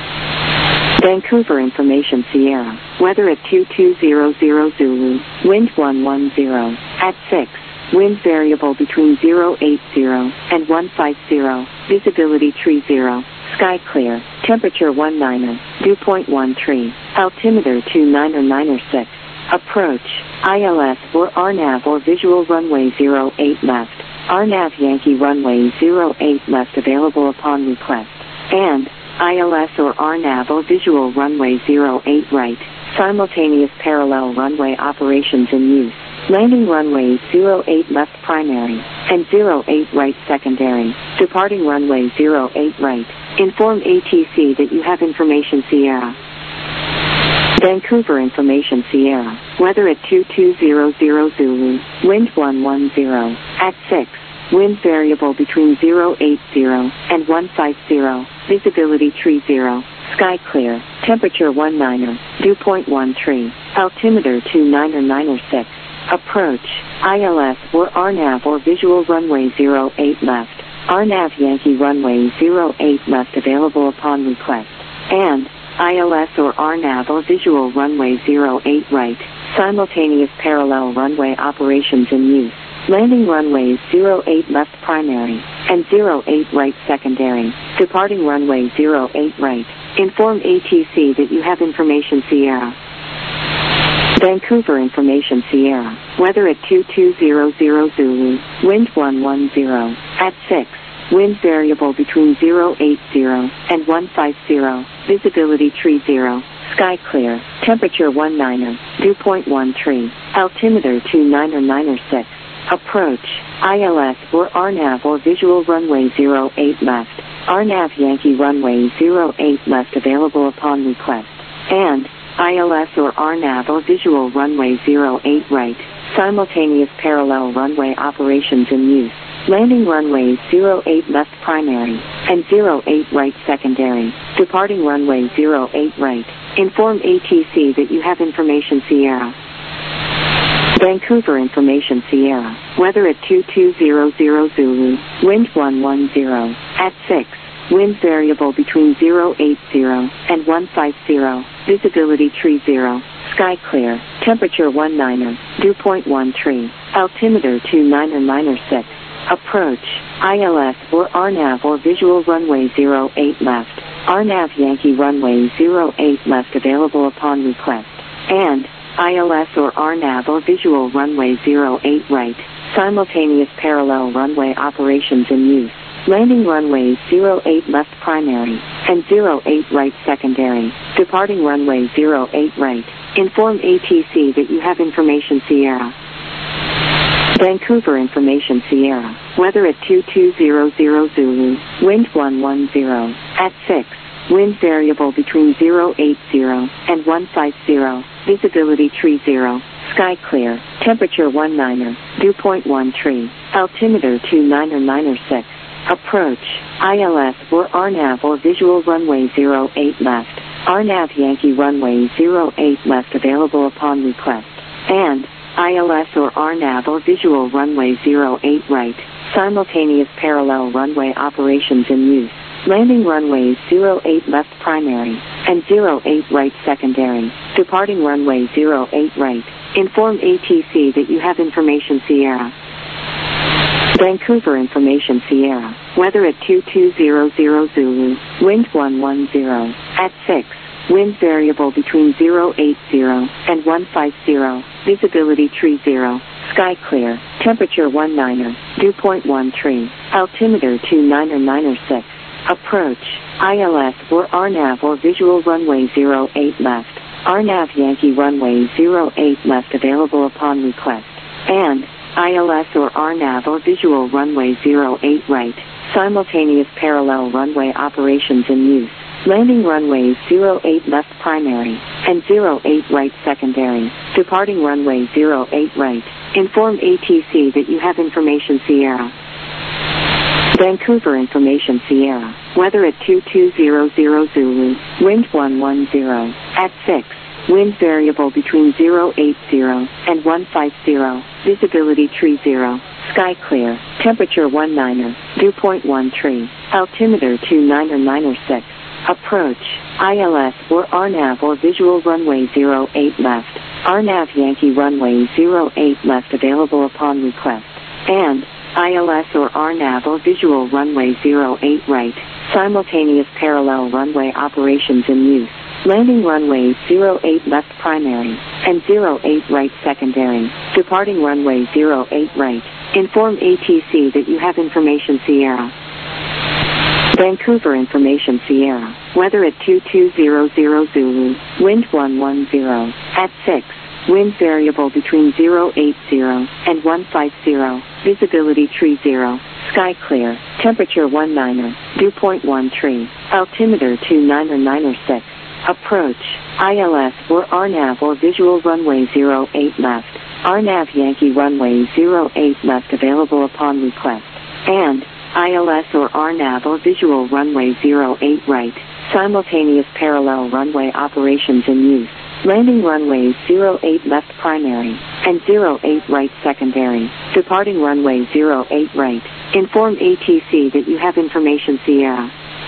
Vancouver information Sierra. Weather at 2200 Zulu. Wind 110. At 6. Wind variable between 080 and 150. Visibility 30. Sky clear. Temperature 19. Dew point 13. Altimeter 29906. Approach. ILS or RNAV or visual runway 08 left. RNAV Yankee runway 08 left available upon request. And ILS or RNAV or visual runway 08 right. Simultaneous parallel runway operations in use. Landing runways 08 left primary and 08 right secondary. Departing runway 08 right. Inform ATC that you have information Sierra. Vancouver information Sierra. Weather at 2200 Zulu. Wind 110. At 6. Wind variable between 080 and 150. Visibility 30. Sky clear. Temperature 19. Dew point 13. Altimeter 29906. Approach. ILS or RNAV or visual runway 08 left. RNAV Yankee runway 08 left available upon request. And ILS or RNAV or visual runway 08 right. Simultaneous parallel runway operations in use. Landing runways 08 left primary and 08 right secondary. Departing runway 08 right. Inform ATC that you have information Sierra. Vancouver information Sierra. Weather at 2200 Zulu. Wind 110. At 6. Wind variable between 080 and 150. Visibility 30. Sky clear. Temperature 19. Dew point 13. Altimeter 29906. Approach. ILS or RNAV or visual runway 08 left. RNAV Yankee runway 08 left available upon request. And ILS or RNAV or visual runway 08 right. Simultaneous parallel runway operations in use. Landing runways 08 left primary and 08 right secondary. Departing runway 08 right. Inform ATC that you have information Sierra. Vancouver information Sierra. Weather at 2200 Zulu. Wind 110. At 6. Wind variable between 080 and 150. Visibility 30. Sky clear. Temperature 19. Dew point 13. Altimeter 29906. Approach. ILS or RNAV or visual runway 08 left. RNAV Yankee runway 08 left available upon request. And ILS or RNAV or visual runway 08 right. Simultaneous parallel runway operations in use. Landing runways 08 left primary and 08 right secondary. Departing runway 08 right. Inform ATC that you have information Sierra. Vancouver Information Sierra, weather at 2200 Zulu, wind 110, at 6, wind variable between 080 and 150, visibility tree 0, sky clear, temperature 19er, dew point 13, altimeter 29906, approach, ILS or RNAV or visual runway 08 left, RNAV Yankee runway 08 left available upon request, and ILS or RNAV or visual runway 08 right, simultaneous parallel runway operations in use. Landing runways 08 left primary and 08 right secondary. Departing runway 08 right. Inform ATC that you have information Sierra. Vancouver Information Sierra. Weather at 2200 Zulu. Wind 110. At 6. Wind variable between 080 and 150. Visibility tree 0. Sky clear. Temperature 19er. Dew point 13. Altimeter 29906. Approach, ILS or RNAV or visual runway 08 left, RNAV Yankee runway 08 left available upon request, and ILS or RNAV or visual runway 08 right, simultaneous parallel runway operations in use. Landing runways 08 left primary and 08 right secondary. Departing runway 08 right. Inform ATC that you have information Sierra. Vancouver Information Sierra. Weather at 2200 Zulu. Wind 110. At 6. Wind variable between 080 and 150. Visibility tree 0. Sky clear. Temperature 19er. Dew point 13. Altimeter 29906. Approach. ILS or RNAV or visual runway 08 left. RNAV Yankee runway 08 left available upon request. And ILS or RNAV or visual runway 08 right, simultaneous parallel runway operations in use. Landing runways 08 left primary and 08 right secondary. Departing runway 08 right. Inform ATC that you have information Sierra. Vancouver Information Sierra. Weather at 2200 Zulu. Wind 110. At 6. Wind variable between 080 and 150. Visibility tree 0. Sky clear. Temperature 19er. Dew point 13. Altimeter 29906. Approach. ILS or RNAV or visual runway 08 left. RNAV Yankee runway 08 left available upon request. And ILS or RNAV or visual runway 08 right. Simultaneous parallel runway operations in use. Landing runways 08 left primary and 08 right secondary. Departing runway 08 right. Inform ATC that you have information Sierra.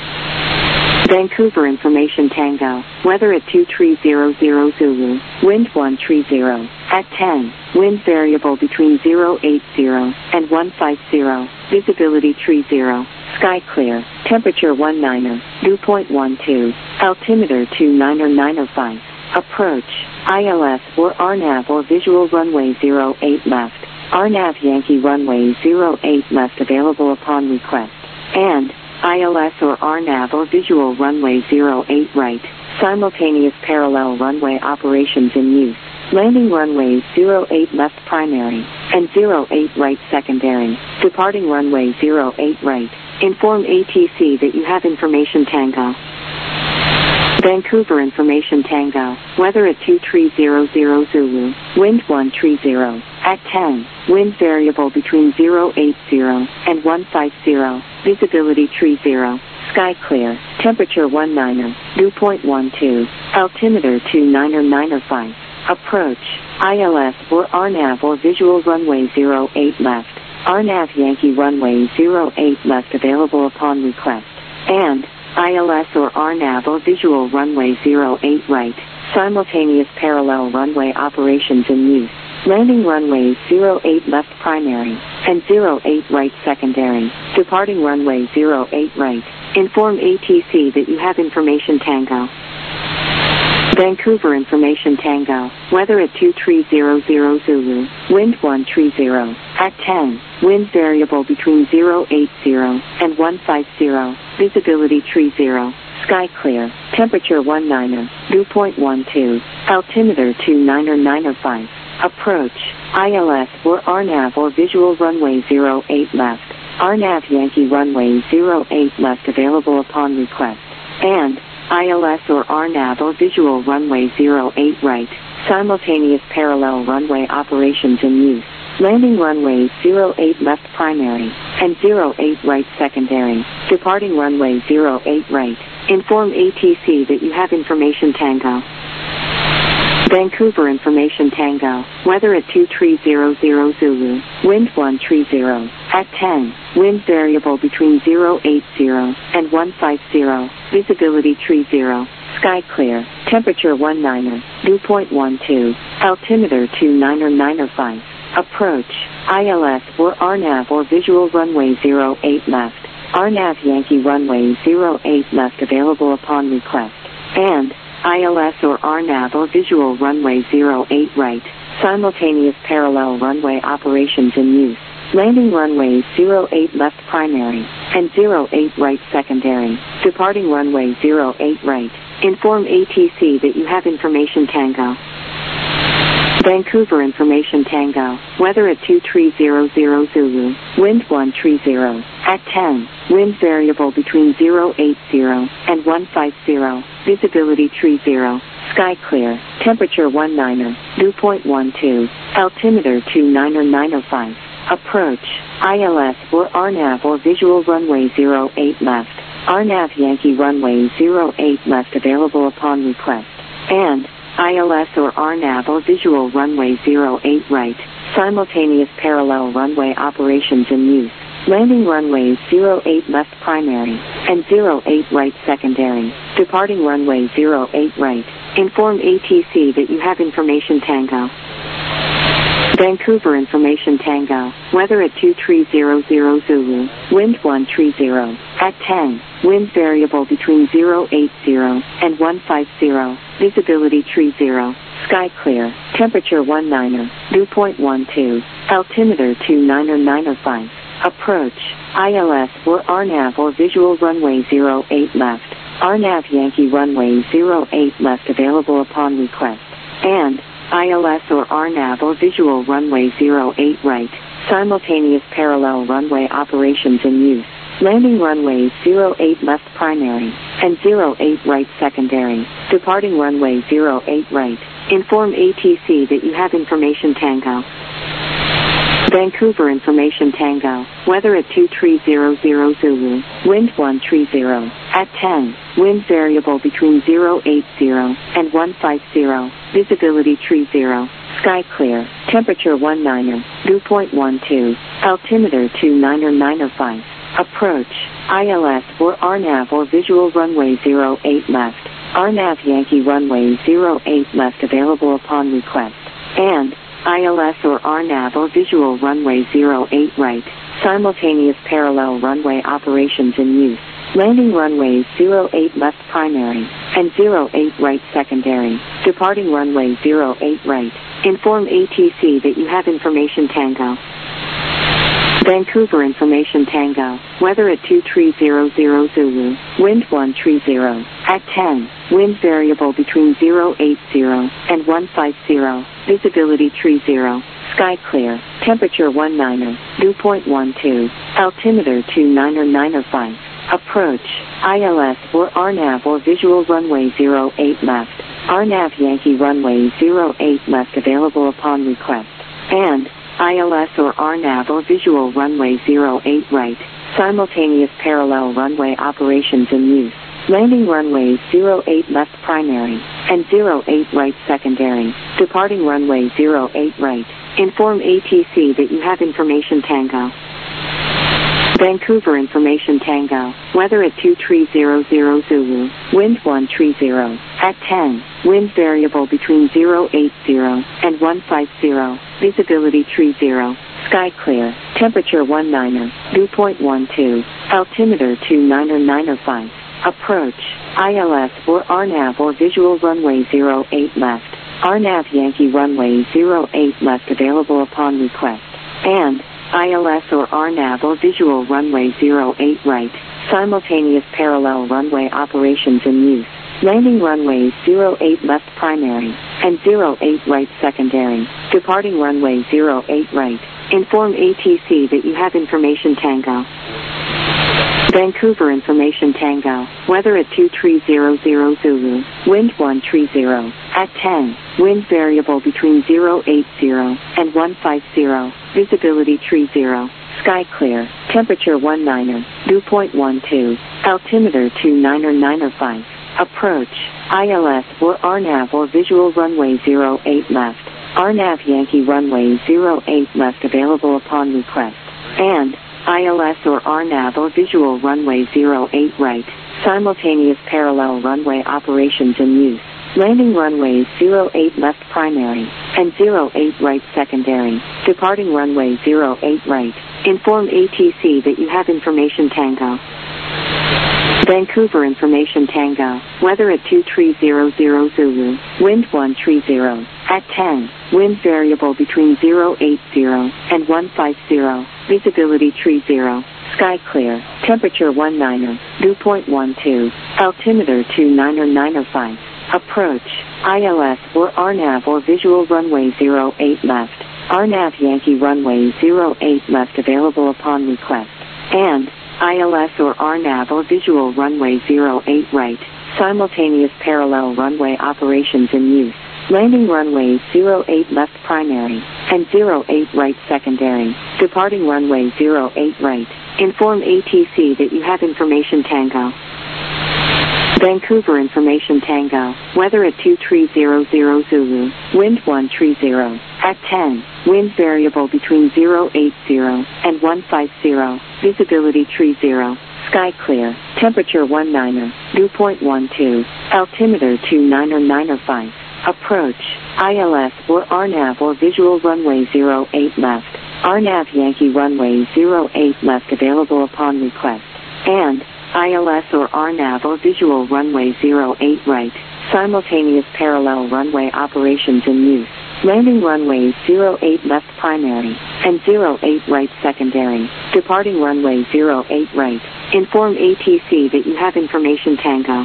Vancouver Information Tango. Weather at 2300 Zulu. Wind 130. At 10. Wind variable between 080 and 150. Visibility tree 0. Sky clear. Temperature 19er. Dew point 12. Altimeter 29905. Approach. ILS or RNAV or visual runway 08 left. RNAV Yankee runway 08 left available upon request. And ILS or RNAV or visual runway 08 right. Simultaneous parallel runway operations in use. Landing runways 08 left primary and 08 right secondary. Departing runway 08 right. Inform ATC that you have information Tango. Vancouver Information Tango. Weather at 2300 Zulu. Wind 130. At 10. Wind variable between 080 and 150. Visibility tree 0. Sky clear. Temperature 19er. Dew point 12. Altimeter 29905. Approach. ILS or RNAV or visual runway 08 left. RNAV Yankee runway 08 left available upon request. And ILS or RNAV or visual runway 08 right. Simultaneous parallel runway operations in use. Landing runways 08 left primary and 08 right secondary. Departing runway 08 right. Inform ATC that you have information Tango. Vancouver Information Tango. Weather at 2300 Zulu. Wind 130. At 10. Wind variable between 080 and 150. Visibility tree 0. Sky clear. Temperature 19er. Dew point 12. Altimeter 29905. Approach. ILS or RNAV or visual runway 08 left. RNAV Yankee runway 08 left available upon request. And ILS or RNAV or visual runway 08 right. Simultaneous parallel runway operations in use. Landing runway 08 left primary and 08 right secondary. Departing runway 08 right. Inform ATC that you have information Tango. Vancouver Information Tango. Weather at 2300 Zulu. Wind 130. At 10. Wind variable between 080 and 150. Visibility 30. Sky clear. Temperature 19er. Dew point 12. Altimeter 29905. Approach. ILS or RNAV or visual runway 08 left. RNAV Yankee runway 08 left available upon request. And ILS or RNAV or visual runway 08 right. Simultaneous parallel runway operations in use. Landing runway 08 left primary and 08 right secondary. Departing runway 08 right. Inform ATC that you have information Tango. Vancouver Information Tango. Weather at 2300 Zulu. Wind 130. At 10. Wind variable between 080 and 150. Visibility 30. Sky clear. Temperature 19er. Dew point 12. Altimeter 29905. Approach. ILS or RNAV or visual runway 08 left. RNAV Yankee runway 08 left available upon request. And ILS or RNAV or visual runway 08 right. Simultaneous parallel runway operations in use. Landing runways 08 left primary and 08 right secondary. Departing runway 08 right. Inform ATC that you have information Tango. Vancouver Information Tango. Weather at 2300 Zulu. Wind 130. At 10. Wind variable between 080 and 150. Visibility 30. Sky clear. Temperature 19er. Dew point 12. Altimeter 29905. Approach. ILS or RNAV or visual runway 08 left. RNAV Yankee runway 08 left available upon request. And ILS or RNAV or visual runway 08 right. Simultaneous parallel runway operations in use. Landing runway 08 left primary and 08 right secondary. Departing runway 08 right. Inform ATC that you have information Tango. Vancouver Information Tango. Weather at 2300 Zulu. Wind 130. At 10. Wind variable between 080 and 150. Visibility 30. Sky clear. Temperature 19er. Dew point 12. Altimeter 29905. Approach. ILS or RNAV or visual runway 08 left. RNAV Yankee runway 08 left available upon request. And ILS or RNAV or visual runway 08 right. Simultaneous parallel runway operations in use. Landing runways 08 left primary and 08 right secondary. Departing runway 08 right. Inform ATC that you have information Tango. Vancouver Information Tango. Weather at 2300 Zulu. Wind 130. At 10. Wind variable between 080 and 150. Visibility 30. Sky clear. Temperature 19er. Dew point 12. Altimeter 29905. Approach. ILS or RNAV or visual runway 08 left. RNAV Yankee runway 08 left available upon request. And ILS or RNAV or visual runway 08 right. Simultaneous parallel runway operations in use. Landing runways 08 left primary and 08 right secondary. Departing runway 08 right. Inform ATC that you have information Tango. Vancouver Information Tango. Weather at 2300 Zulu. Wind 130. At 10. Wind variable between 080 and 150. Visibility 30. Sky clear. Temperature 19er. Dew point 12. Altimeter 29905. Approach. ILS or RNAV or visual runway 08 left. RNAV Yankee runway 08 left available upon request. And ILS or RNAV or visual runway 08 right. Simultaneous parallel runway operations in use. Landing runways 08 left primary and 08 right secondary. Departing runway 08 right. Inform ATC that you have information Tango. Vancouver information Tango. Weather at 2300 Zulu. Wind 130. At 10. Wind variable between 080 and 150. Visibility 30. Sky clear. Temperature 19er. Dew point 12. Altimeter 29905. Approach. ILS or RNAV or visual runway 08 left. RNAV Yankee runway 08 left available upon request. And ILS or RNAV or visual runway 08 right. Simultaneous parallel runway operations in use. Landing runways 08 left primary and 08 right secondary. Departing runway 08 right. Inform ATC that you have information Tango. Vancouver information Tango. Weather at 2300 Zulu. Wind 130. At 10. Wind variable between 080 and 150. Visibility 30. Sky clear. Temperature 19er. Dew point 12. Altimeter 29905. Approach. ILS or RNAV or visual runway 08 left. RNAV Yankee runway 08 left available upon request. And ILS or RNAV or visual runway 08 right. Simultaneous parallel runway operations in use. Landing runways 08 left primary and 08 right secondary. Departing runway 08 right. Inform ATC that you have information Tango. Vancouver information Tango. Weather at 2300 Zulu. Wind 130. At 10. Wind variable between 080 and 150. Visibility 30. Sky clear. Temperature 19er. Dew point 12. Altimeter 29905. Approach. ILS or RNAV or visual runway 08 left. RNAV Yankee runway 08 left available upon request. And ILS or RNAV or visual runway 08 right. Simultaneous parallel runway operations in use. Landing runways 08 left primary and 08 right secondary. Departing runway 08 right. Inform ATC that you have information Tango.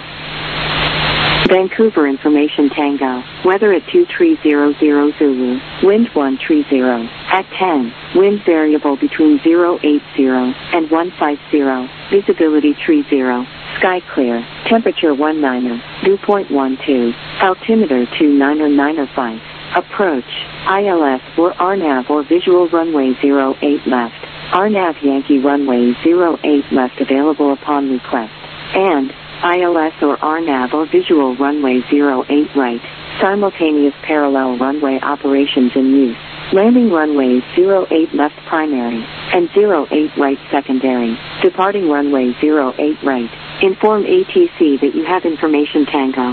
Vancouver information Tango. Weather at 2300 Zulu. Wind 130. At 10. Wind variable between 080 and 150. Visibility 30. Sky clear. Temperature 19er. Dew point 12. Altimeter 29905. Approach. ILS or RNAV or visual runway 08 left. RNAV Yankee runway 08 left available upon request. And ILS or RNAV or visual runway 08 right. Simultaneous parallel runway operations in use. Landing runways 08 left primary and 08 right secondary. Departing runway 08 right. Inform ATC that you have information Tango.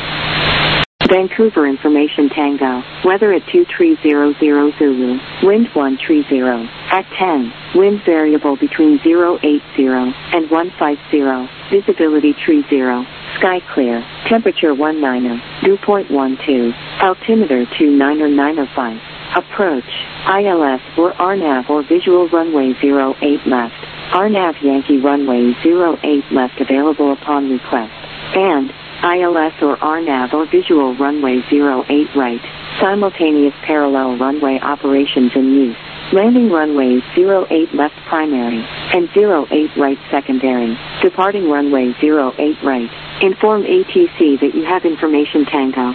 Vancouver information Tango. Weather at 2300 Zulu. Wind 130. At 10. Wind variable between 080 and 150. Visibility 30. Sky clear. Temperature 19er. Dew point 12. Altimeter 29905. Approach. ILS or RNAV or visual runway 08 left. RNAV Yankee runway 08 left available upon request. And ILS or RNAV or visual runway 08 right. Simultaneous parallel runway operations in use. Landing runways 08 left primary and 08 right secondary. Departing runway 08 right. Inform ATC that you have information Tango.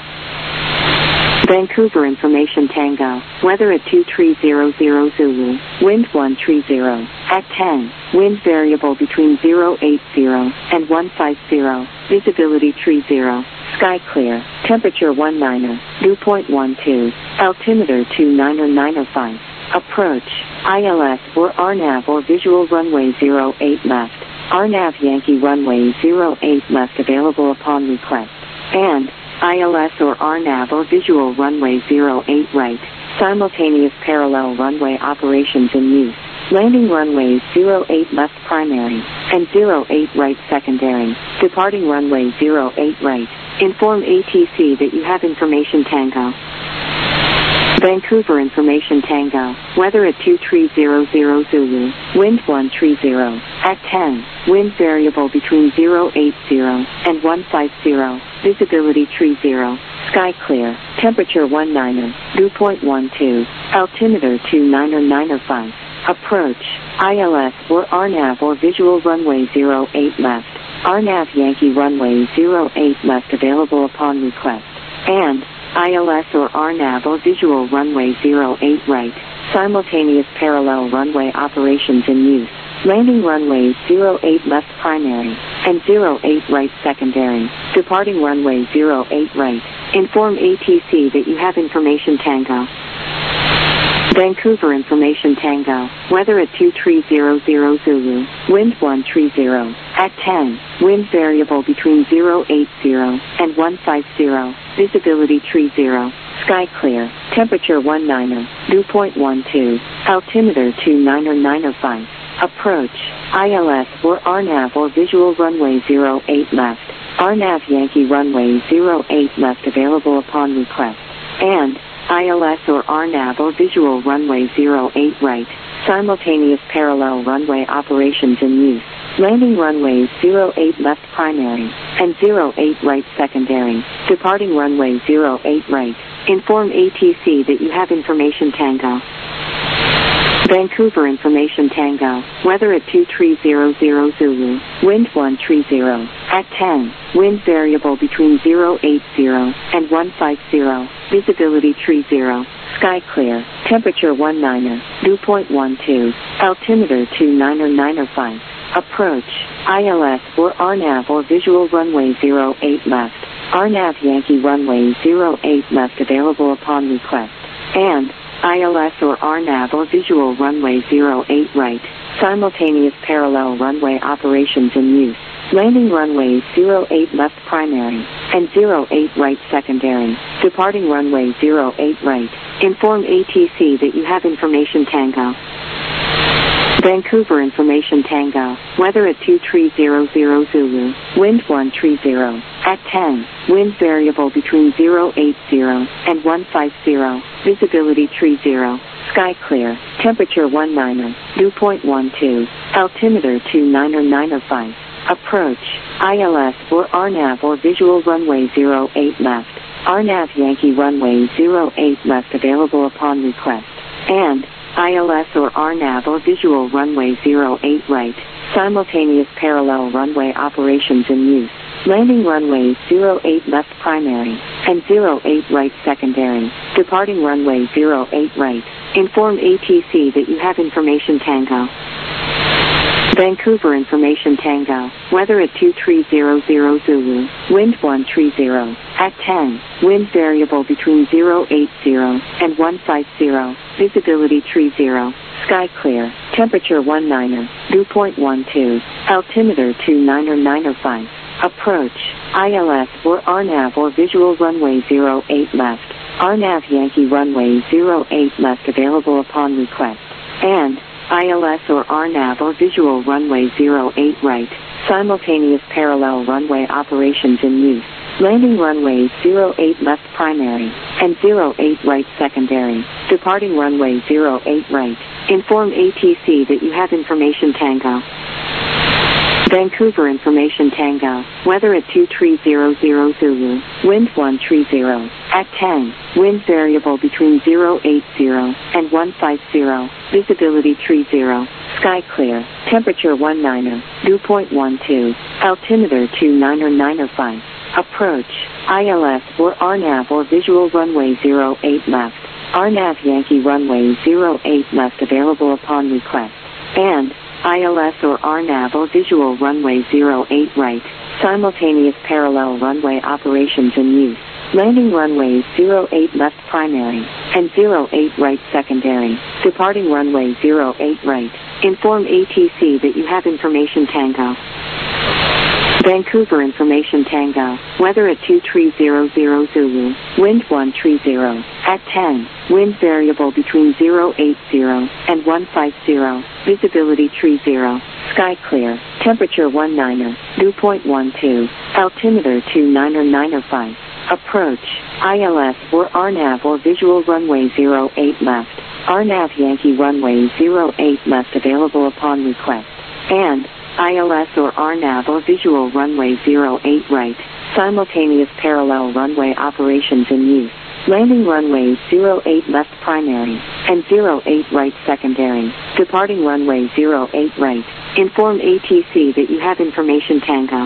Vancouver information Tango. Weather at 2300 Zulu. Wind 130. At 10. Wind variable between 080 and 150. Visibility 30. Sky clear. Temperature 19er. Dew point 12. Altimeter 29905. Approach. ILS or RNAV or visual runway 08 left. RNAV Yankee runway 08 left available upon request. And ILS or RNAV or visual runway 08 right. Simultaneous parallel runway operations in use. Landing runways 08 left primary and 08 right secondary. Departing runway 08 right. Inform ATC that you have information Tango. Vancouver Information Tango, weather at 2300 Zulu, wind 130, at 10, wind variable between 080 and 150, visibility 30, sky clear, temperature 19, dew point 12, altimeter 29905, approach, ILS or RNAV or visual runway 08 left, RNAV Yankee runway 08 left available upon request, and ILS or RNAV or visual runway 08 right, simultaneous parallel runway operations in use, landing runways 08 left primary, and 08 right secondary, departing runway 08 right, inform ATC that you have information Tango. Vancouver Information Tango, weather at 2300 Zulu, wind 130, at 10, wind variable between 080 and 150, visibility 30, sky clear, temperature 19, dew point 12, altimeter 29905, approach, ILS or RNAV or visual runway 08 left, RNAV Yankee runway 08 left available upon request, and ILS or RNAV or visual runway 08 right, simultaneous parallel runway operations in use, landing runways 08 left primary, and 08 right secondary, departing runway 08 right, inform ATC that you have information Tango. Vancouver Information Tango, weather at 2300 Zulu, wind 130, at 10, wind variable between 080 and 150, visibility 30, sky clear, temperature 19, dew point 12, altimeter 29905, approach, ILS or RNAV or visual runway 08 left, RNAV Yankee runway 08 left available upon request, and ILS or RNAV or visual runway 08 right, simultaneous parallel runway operations in use, landing runways 08 left primary, and 08 right secondary, departing runway 08 right, inform ATC that you have information Tango. Vancouver Information Tango, weather at 2300 Zulu, wind 130, at 10, wind variable between 080 and 150, visibility 30, sky clear, temperature 19, dew point 12, altimeter 29905, approach, ILS or RNAV or visual runway 08 left, RNAV Yankee runway 08 left available upon request, and ILS or RNAV or visual runway 08 right, simultaneous parallel runway operations in use, landing runways 08 left primary, and 08 right secondary, departing runway 08 right, inform ATC that you have information Tango. Vancouver Information Tango, weather at 2300 Zulu, wind 130, at 10, wind variable between 080 and 150, visibility 30, sky clear, temperature 19, dew point 12, altimeter 29905, approach, ILS or RNAV or visual runway 08 left, RNAV Yankee runway 08 left available upon request, and ILS or RNAV or visual runway 08 right, simultaneous parallel runway operations in use, landing runways 08 left primary, and 08 right secondary, departing runway 08 right, inform ATC that you have information Tango. Vancouver Information Tango, weather at 2300 Zulu, wind 130, at 10, wind variable between 080 and 150, visibility 30, sky clear, temperature 19, dew point 12, altimeter 29905, approach, ILS or RNAV or visual runway 08 left, RNAV Yankee runway 08 left available upon request, and ILS or RNAV or visual runway 08 right, simultaneous parallel runway operations in use, landing runways 08 left primary, and 08 right secondary, departing runway 08 right, inform ATC that you have information Tango. Vancouver Information Tango, weather at 2300 Zulu, wind 130, at 10, wind variable between 080 and 150, visibility 30, sky clear, temperature 19, dew point 12, altimeter 29905, approach, ILS or RNAV or visual runway 08 left. RNAV Yankee runway 08 left available upon request. And ILS or RNAV or visual runway 08 right. Simultaneous parallel runway operations in use. Landing runway 08 left primary and 08 right secondary. Departing runway 08 right. Inform ATC that you have information Tango.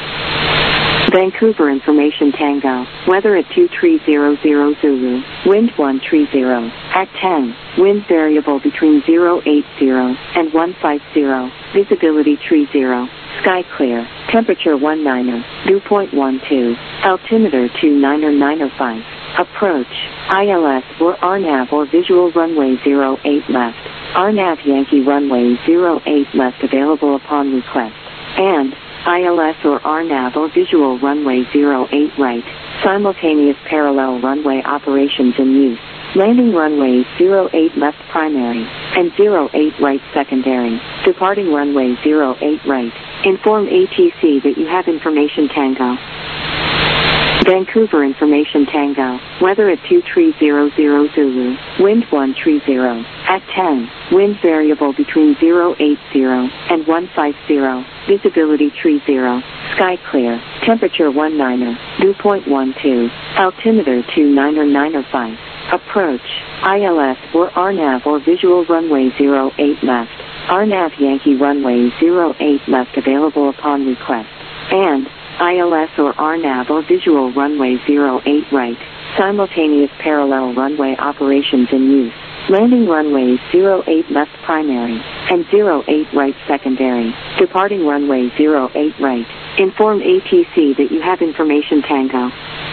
Vancouver Information Tango. Weather at 2300 Zulu. Wind 130. At 10. Wind variable between 080 and 150. Visibility 30. Sky clear. Temperature 19. Dew point 12. Altimeter 29905. Approach. ILS or RNAV or visual runway 08 left. RNAV Yankee runway 08 left available upon request. And ILS or RNAV or visual runway 08 right. Simultaneous parallel runway operations in use. Landing runway 08 left primary and 08 right secondary. Departing runway 08 right. Inform ATC that you have information Tango. Vancouver Information Tango. Weather at 2300 Zulu. Wind 130. At 10. Wind variable between 080 and 150. Visibility 30. Sky clear. Temperature 19. Dew point 12. Altimeter 29905. Approach. ILS or RNAV or visual runway 08 left. RNAV Yankee runway 08 left available upon request. And ILS or RNAV or visual runway 08 right. Simultaneous parallel runway operations in use. Landing runway 08 left primary and 08 right secondary. Departing runway 08 right. Inform ATC that you have information Tango.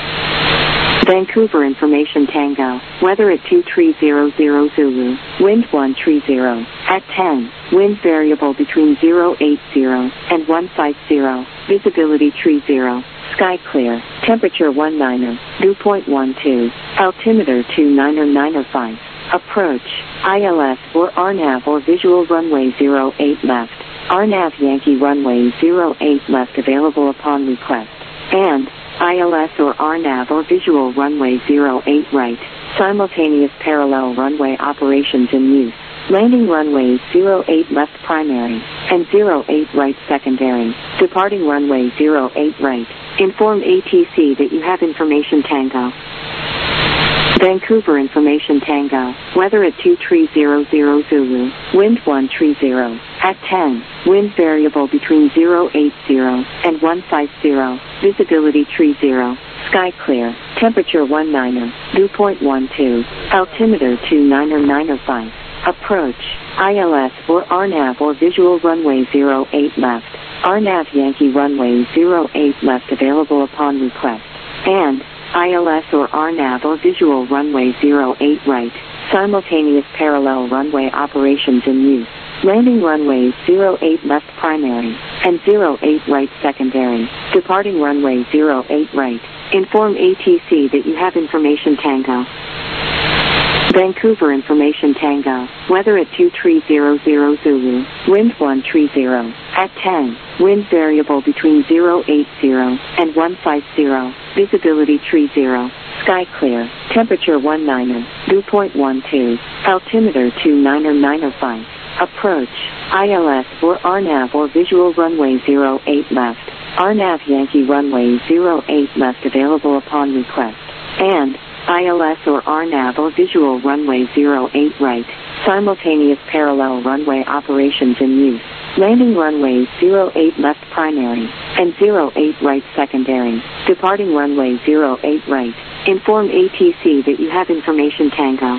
Vancouver Information Tango. Weather at 2300 Zulu. Wind 130. At 10. Wind variable between 080 and 150. Visibility 30. Sky clear. Temperature 19. Dew point 12. Altimeter 29905. Approach. ILS or RNAV or visual runway 08 left. RNAV Yankee runway 08 left available upon request. And ILS or RNAV or visual runway 08 right. Simultaneous parallel runway operations in use. Landing runway 08 left primary and 08 right secondary. Departing runway 08 right. Inform ATC that you have information Tango. Vancouver Information Tango. Weather at 2300 Zulu. Wind 130. At 10. Wind variable between 080 and 150. Visibility 30. Sky clear. Temperature 19. Dew point 12. Altimeter 29905. Approach. ILS or RNAV or visual runway 08 left. RNAV Yankee runway 08 left available upon request. And ILS or RNAV or visual runway 08 right. Simultaneous parallel runway operations in use. Landing runway 08 left primary and 08 right secondary. Departing runway 08 right. Inform ATC that you have information Tango. Vancouver Information Tango. Weather at 2300 Zulu. Wind 130. At 10. Wind variable between 080 and 150. Visibility 30. Sky clear. Temperature 19. Dew point 12. Altimeter 29905. Approach. ILS or RNAV or visual runway 08 left. RNAV Yankee runway 08 left available upon request. And ILS or RNAV or visual runway 08 right. Simultaneous parallel runway operations in use. Landing runway 08 left primary and 08 right secondary. Departing runway 08 right. Inform ATC that you have information Tango.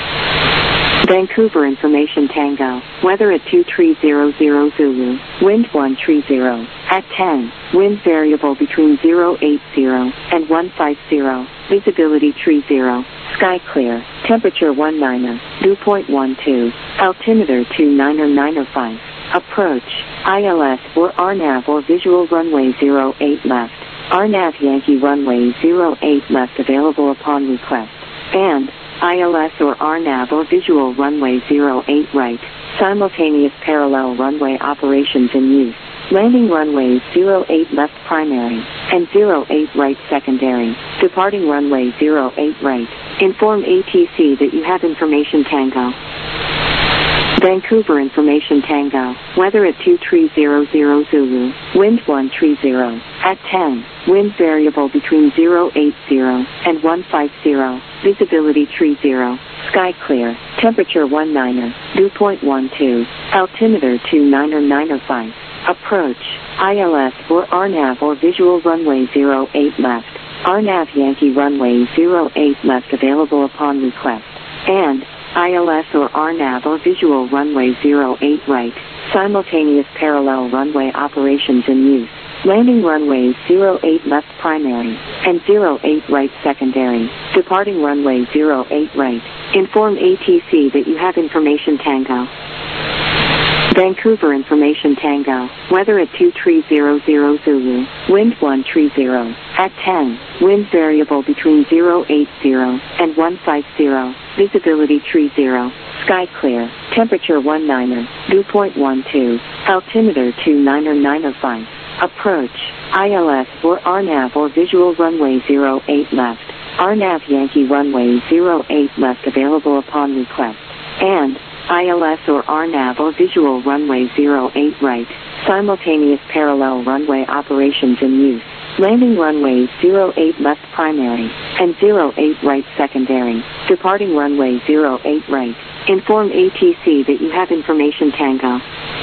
Vancouver Information Tango. Weather at 2300 Zulu. Wind 130. At 10. Wind variable between 080 and 150. Visibility 30. Sky clear. Temperature 19. Dew point 12. Altimeter 29905. Approach. ILS or RNAV or visual runway 08 left. RNAV Yankee runway 08 left available upon request. And ILS or RNAV or visual runway 08 right. Simultaneous parallel runway operations in use. Landing runway 08 left primary, and 08 right secondary. Departing runway 08 right. Inform ATC that you have information Tango. Vancouver information Tango. Weather at 2300 Zulu. Wind 130. At 10. Wind variable between 080 and 150. Visibility 30. Sky clear. Temperature 19er. Dew point 12. Altimeter 29905. Approach. ILS or RNAV or visual runway 08 left. RNAV Yankee runway 08 left available upon request. And ILS or RNAV or visual runway 08 right. Simultaneous parallel runway operations in use. Landing runways 08 left primary and 08 right secondary. Departing runway 08 right. Inform ATC that you have information Tango. Vancouver information Tango. Weather at 2300 Zulu. Wind 130. At 10. Wind variable between 080 and 150. Visibility 30. Sky clear. Temperature 19er. Dew point 12. Altimeter 29905. Approach. ILS or RNAV or visual runway 08 left. RNAV Yankee runway 08 left available upon request. And ILS or RNAV or visual runway 08 right. Simultaneous parallel runway operations in use. Landing runways 08 left primary and 08 right secondary. Departing runway 08 right. Inform ATC that you have information Tango.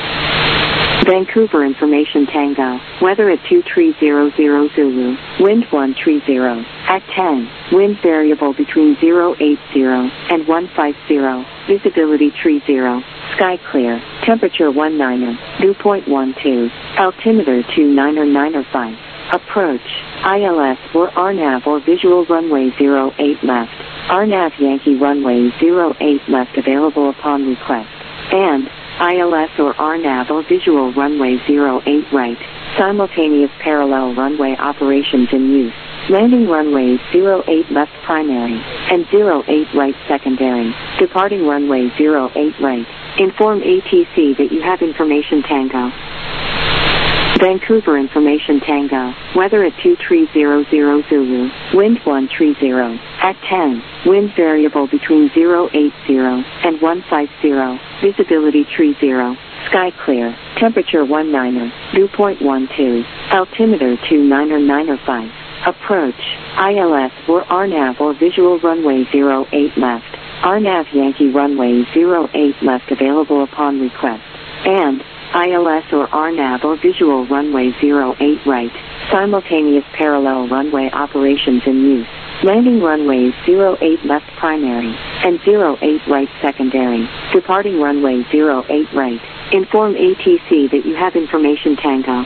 Vancouver information Tango. Weather at 2300 Zulu. Wind 130. At 10. Wind variable between 080 and 150. Visibility 30. Sky clear. Temperature 19er. Dew point 12. Altimeter 29905. Approach. ILS or RNAV or visual runway 08 left. RNAV Yankee runway 08 left available upon request. And ILS or RNAV or visual runway 08 right. Simultaneous parallel runway operations in use. Landing runways 08 left primary and 08 right secondary. Departing runway 08 right. Inform ATC that you have information Tango. Vancouver information Tango. Weather at 2300 Zulu. Wind 130. At 10. Wind variable between 080 and 150. Visibility 30. Sky clear. Temperature 19er. Dew point 12. Altimeter 29905. Approach. ILS or RNAV or visual runway 08 left. RNAV Yankee runway 08 left available upon request. And ILS or RNAV or visual runway 08 right. Simultaneous parallel runway operations in use. Landing runways 08 left primary and 08 right secondary. Departing runway 08 right. Inform ATC that you have information Tango.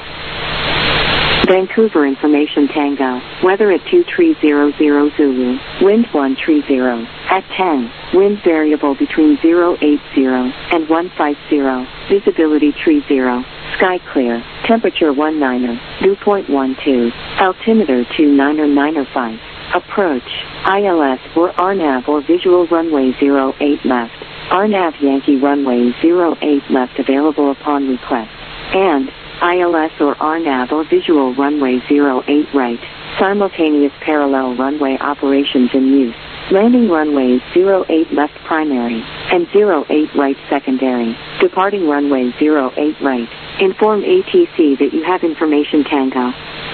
Vancouver information Tango. Weather at 2300 Zulu. Wind 130. At 10. Wind variable between 080 and 150. Visibility 30. Sky clear. Temperature 19er. Dew point 12. Altimeter 29905. Approach. ILS or RNAV or visual runway 08 left. RNAV Yankee runway 08 left available upon request. And ILS or RNAV or visual runway 08 right. Simultaneous parallel runway operations in use. Landing runways 08 left primary and 08 right secondary. Departing runway 08 right. Inform ATC that you have information Tango.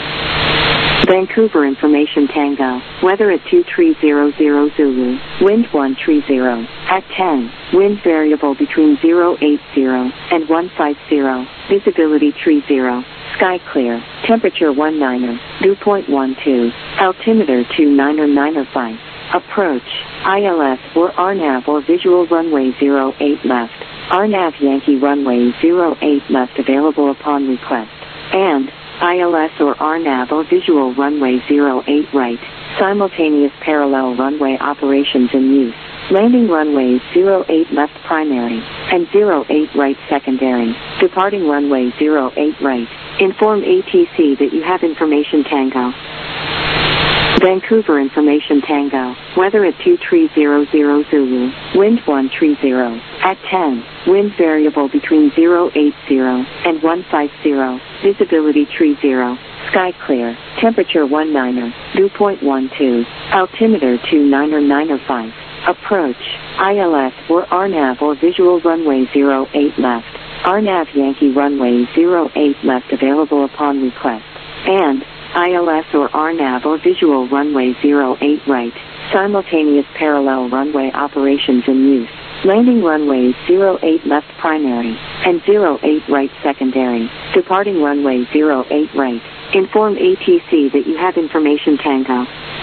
Vancouver information Tango. Weather at 2300 Zulu. Wind 130. At 10. Wind variable between 080 and 150. Visibility 30. Sky clear. Temperature 19er. Dew point 12. Altimeter 29905. Approach. ILS or RNAV or visual runway 08 left. RNAV Yankee runway 08 left available upon request. And ILS or RNAV or visual runway 08 right. Simultaneous parallel runway operations in use. Landing runways 08 left primary and 08 right secondary. Departing runway 08 right. Inform ATC that you have information Tango. Vancouver Information Tango, weather at 2300 Zulu, wind 130, at 10, wind variable between 080 and 150, visibility 30, sky clear, temperature 19, dew point 12, altimeter 29905, approach, ILS or RNAV or visual runway 08 left, RNAV Yankee runway 08 left available upon request, and ILS or RNAV or visual runway 08 right, simultaneous parallel runway operations in use. Landing runways 08 left primary and 08 right secondary. Departing runway 08 right. Inform ATC that you have information Tango.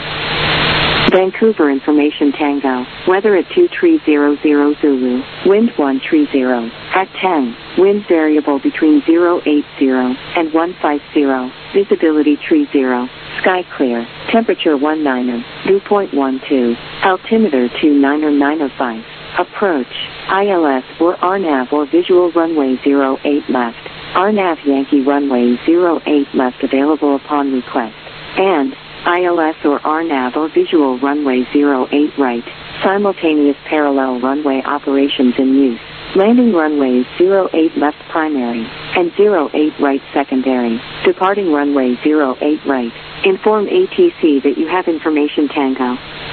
Vancouver Information Tango, weather at 2300 Zulu, wind 130, at 10, wind variable between 080 and 150, visibility 30, sky clear, temperature 19, dew point 12, altimeter 29905, approach, ILS or RNAV or visual runway 08 left, RNAV Yankee runway 08 left available upon request, and ILS or RNAV or visual runway 08 right, simultaneous parallel runway operations in use. Landing runways 08 left primary and 08 right secondary. Departing runway 08 right. Inform ATC that you have information Tango.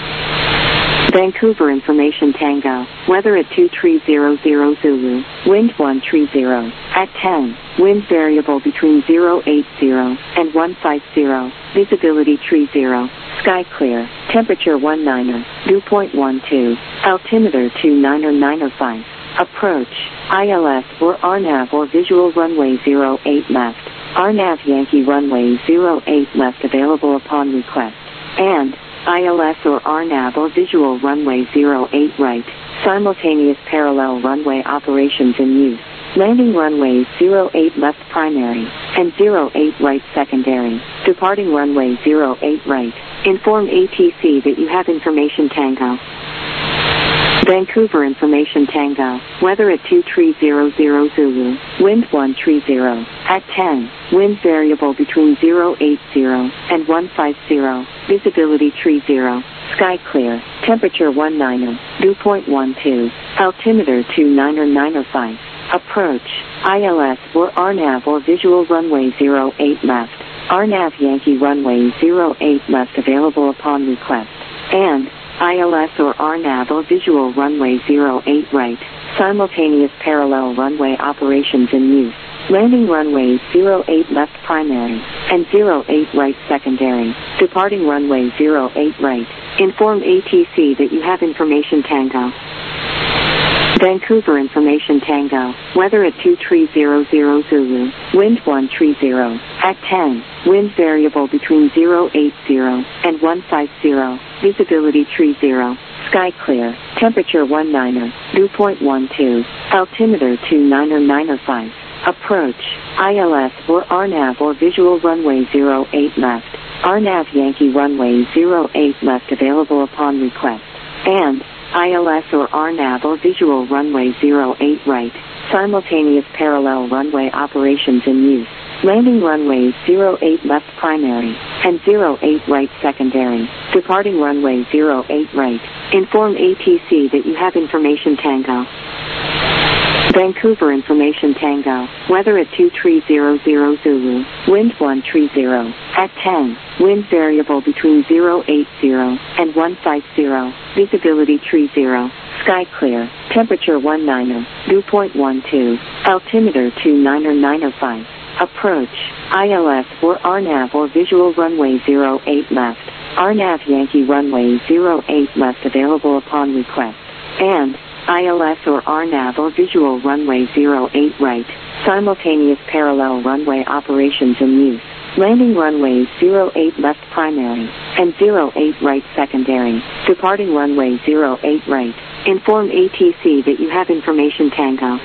Vancouver Information Tango, weather at 2300 Zulu, wind 130, at 10, wind variable between 080 and 150, visibility 30, sky clear, temperature 19, dew point 12, altimeter 29905, approach, ILS or RNAV or visual runway 08 left, RNAV Yankee runway 08 left available upon request, and ILS or RNAV or visual runway 08 right, simultaneous parallel runway operations in use. Landing runways 08 left primary and 08 right secondary. Departing runway 08 right. Inform ATC that you have information Tango. Vancouver Information Tango, weather at 2300 Zulu, wind 130, at 10, wind variable between 080 and 150, visibility 30, sky clear, temperature 19, dew point 12, altimeter 29905, approach, ILS or RNAV or visual runway 08 left, RNAV Yankee runway 08 left available upon request, and ILS or RNAV or visual runway 08 right, simultaneous parallel runway operations in use. Landing runways 08 left primary and 08 right secondary. Departing runway 08 right. Inform ATC that you have information Tango. Vancouver Information Tango, weather at 2300 Zulu, wind 130, at 10, wind variable between 080 and 150, visibility 30, sky clear, temperature 19, dew point 12, altimeter 29905, approach, ILS or RNAV or visual runway 08 left, RNAV Yankee runway 08 left available upon request, and ILS or RNAV or visual runway 08 right, simultaneous parallel runway operations in use. Landing runways 08 left primary and 08 right secondary. Departing runway 08 right. Inform ATC that you have information Tango. Vancouver Information Tango, weather at 2300 Zulu, wind 130, at 10, wind variable between 080 and 150, visibility 30, sky clear, temperature 19, dew point 12, altimeter 29905, approach, ILS or RNAV or visual runway 08 left, RNAV Yankee runway 08 left available upon request, and ILS or RNAV or visual runway 08 right, simultaneous parallel runway operations in use. Landing runways 08 left primary and 08 right secondary. Departing runway 08 right. Inform ATC that you have information Tango.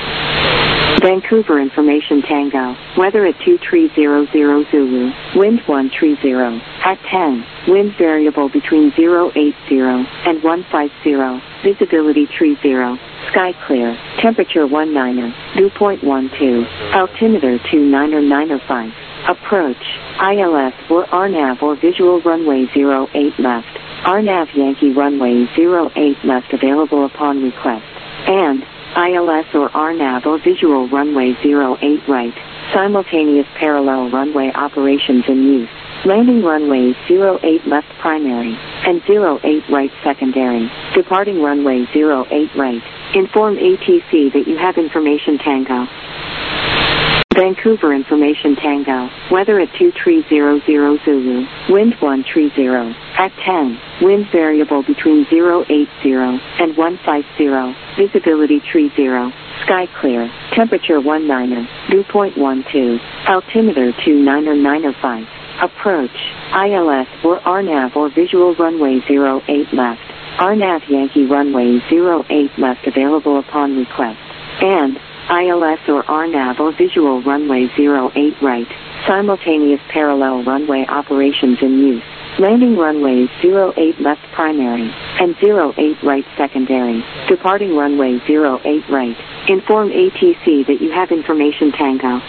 Vancouver Information Tango, weather at 2300 Zulu, wind 130, at 10, wind variable between 080 and 150, visibility 30, sky clear, temperature 19, dew point 12, altimeter 29905, Approach, ILS or RNAV or visual runway 08 left. RNAV Yankee runway 08 left available upon request. And ILS or RNAV or visual runway 08 right. Simultaneous parallel runway operations in use. Landing runways 08 left primary and 08 right secondary. Departing runway 08 right. Inform ATC that you have information Tango. Vancouver Information Tango. Weather at 2300 Zulu. Wind 130. At 10. Wind variable between 080 and 150. Visibility 30. Sky clear. Temperature 19. Dew point 12. Altimeter 29905. Approach, ILS or RNAV or visual runway 08 left. RNAV Yankee runway 08 left available upon request. And ILS or RNAV or visual runway 08 right. Simultaneous parallel runway operations in use. Landing runways 08 left primary and 08 right secondary. Departing runway 08 right. Inform ATC that you have information Tango.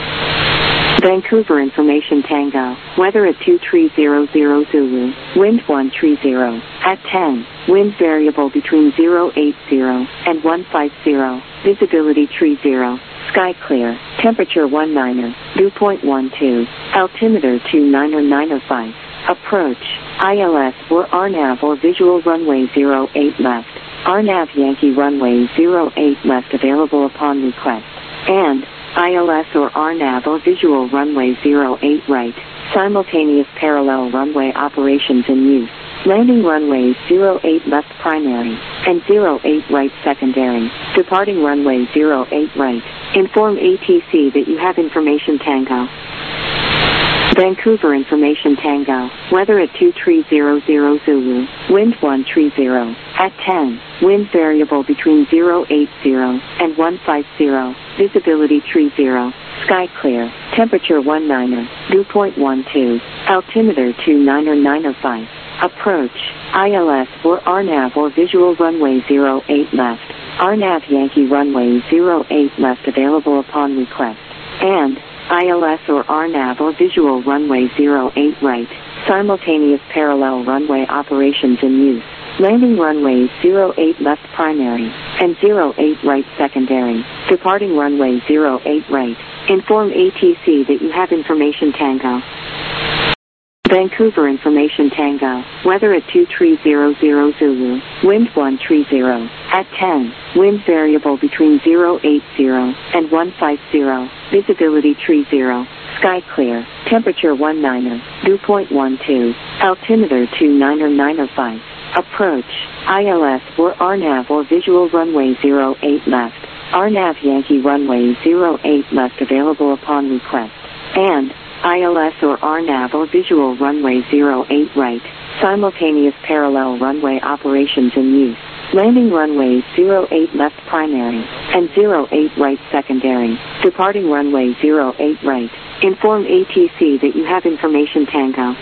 Vancouver Information Tango. Weather at 2300 Zulu. Wind 130. At 10. Wind variable between 080 and 150. Visibility 30. Sky clear. Temperature 19. Dew point 12. Altimeter 29905. Approach, ILS or RNAV or visual runway 08 left. RNAV Yankee runway 08 left available upon request. And ILS or RNAV or visual runway 08 right. Simultaneous parallel runway operations in use. Landing runways 08 left primary and 08 right secondary. Departing runway 08 right. Inform ATC that you have information Tango. Vancouver Information Tango. Weather at 2300 Zulu. Wind 130. At 10. Wind variable between 080 and 150. Visibility 30. Sky clear. Temperature 19. Dew point 12. Altimeter 29905. Approach, ILS or RNAV or visual runway 08 left. RNAV Yankee runway 08 left available upon request. And ILS or RNAV or visual runway 08 right. Simultaneous parallel runway operations in use. Landing runways 08 left primary and 08 right secondary. Departing runway 08 right. Inform ATC that you have information Tango. Vancouver Information Tango. Weather at 2300 Zulu. Wind 130. At 10. Wind variable between 080 and 150. Visibility 30. Sky clear. Temperature 19. Dew point 12. Altimeter 29905. Approach, ILS or RNAV or visual runway 08 left. RNAV Yankee runway 08 left available upon request. And ILS or RNAV or visual runway 08 right. Simultaneous parallel runway operations in use. Landing runways 08 left primary and 08 right secondary. Departing runway 08 right. Inform ATC that you have information Tango.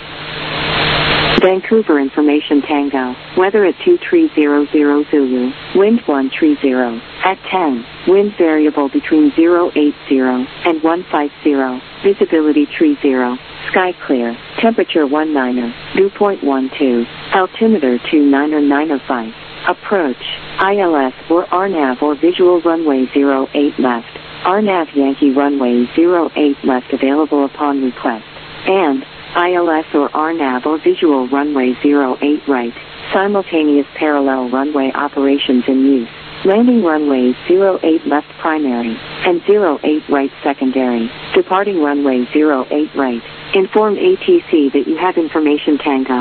Vancouver Information Tango. Weather at 2300 Zulu. Wind 130. At 10. Wind variable between 080 and 150. Visibility 30. Sky clear. Temperature 19. Dew point 12. Altimeter 29905. Approach, ILS or RNAV or visual runway 08 left. RNAV Yankee runway 08 left available upon request. And ILS or RNAV or visual runway 08 right. Simultaneous parallel runway operations in use. Landing runways 08 left primary and 08 right secondary. Departing runway 08 right. Inform ATC that you have information Tango.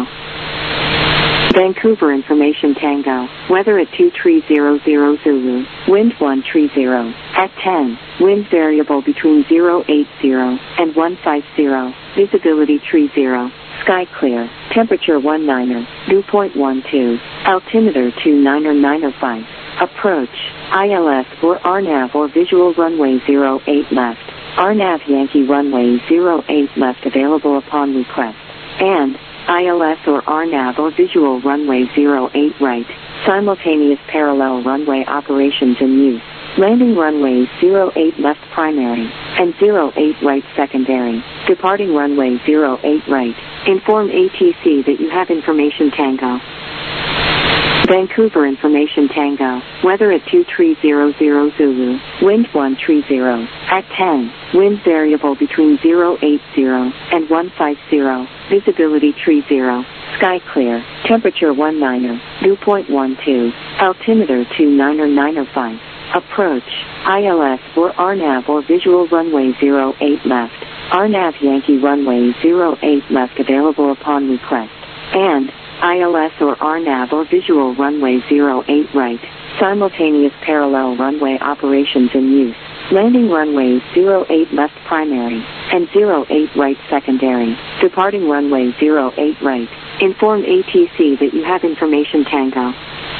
Vancouver Information Tango. Weather at 2300 Zulu. Wind 130. At 10. Wind variable between 080 and 150. Visibility 30. Sky clear. Temperature 19. Dew point 12. Altimeter 29905. Approach, ILS or RNAV or visual runway 08 left. RNAV Yankee runway 08 left available upon request. And ILS or RNAV or visual runway 08 right. Simultaneous parallel runway operations in use. Landing runways 08 left primary and 08 right secondary. Departing runway 08 right. Inform ATC that you have information Tango. Vancouver information Tango. Weather at 2300 Zulu. Wind 130. At 10. Wind variable between 080 and 150. Visibility 30. Sky clear. Temperature 19. Dew point 12. Altimeter 29905. Approach. ILS or RNAV or visual runway 08 left. RNAV Yankee runway 08 left available upon request. And ILS or RNAV or visual runway 08 right. Simultaneous parallel runway operations in use. Landing runways 08 left primary and 08 right secondary. Departing runway 08 right. Inform ATC that you have information Tango.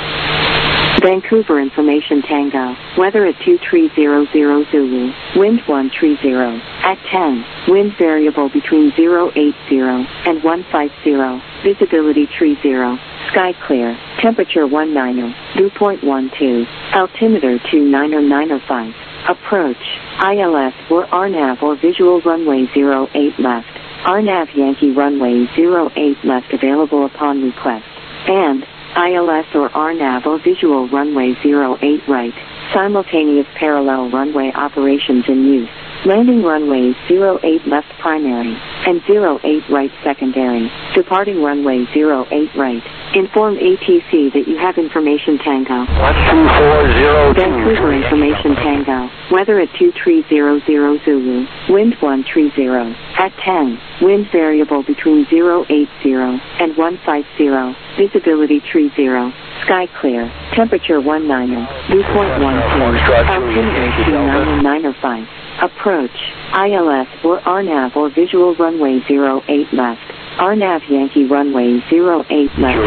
Vancouver information Tango. Weather at 2300 Zulu. Wind 130. At 10. Wind variable between 080 and 150. Visibility 30. Sky clear. Temperature 19. Dew point 12. Altimeter 29905. Approach. ILS or RNAV or visual runway 08 left. RNAV Yankee runway 08 left available upon request. And ILS or RNAV or visual runway 08 right. Simultaneous parallel runway operations in use. Landing runways 08 left primary and 08 right secondary. Departing runway 08 right. Inform ATC that you have information Tango. 12402. Vancouver information Tango. Weather at 2300 Zulu. Wind 130. At 10. Wind variable between 080 and 150. Visibility 30. Sky clear. Temperature 19. Dew point 12. Altimeter 29905. Approach. ILS or RNAV or visual runway 08 left. RNAV Yankee runway 08 left.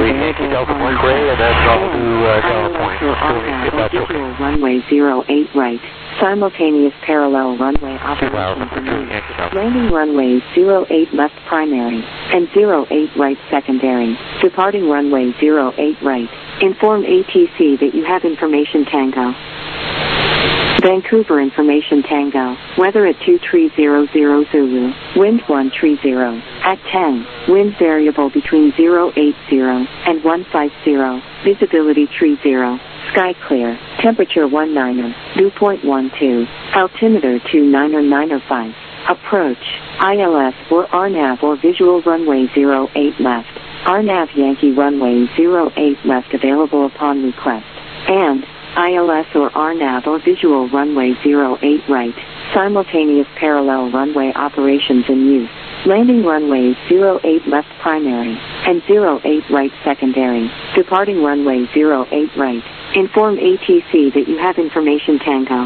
Visual runway 08 right. Simultaneous parallel runway operations in use. Landing runways 08 left primary and 08 right secondary. Departing runway 08 right. Inform ATC that you have information Tango. Vancouver information Tango. Weather at 2300 Zulu. Wind 130. At 10. Wind variable between 080 and 150. Visibility 30. Sky clear. Temperature 19. Dew point 12. Altimeter 29905. Approach. ILS or RNAV or visual runway 08 left. RNAV Yankee runway 08 left available upon request. And ILS or RNAV or visual runway 08 right. Simultaneous parallel runway operations in use. Landing runways 08 left primary and 08 right secondary. Departing runway 08 right. Inform ATC that you have information Tango.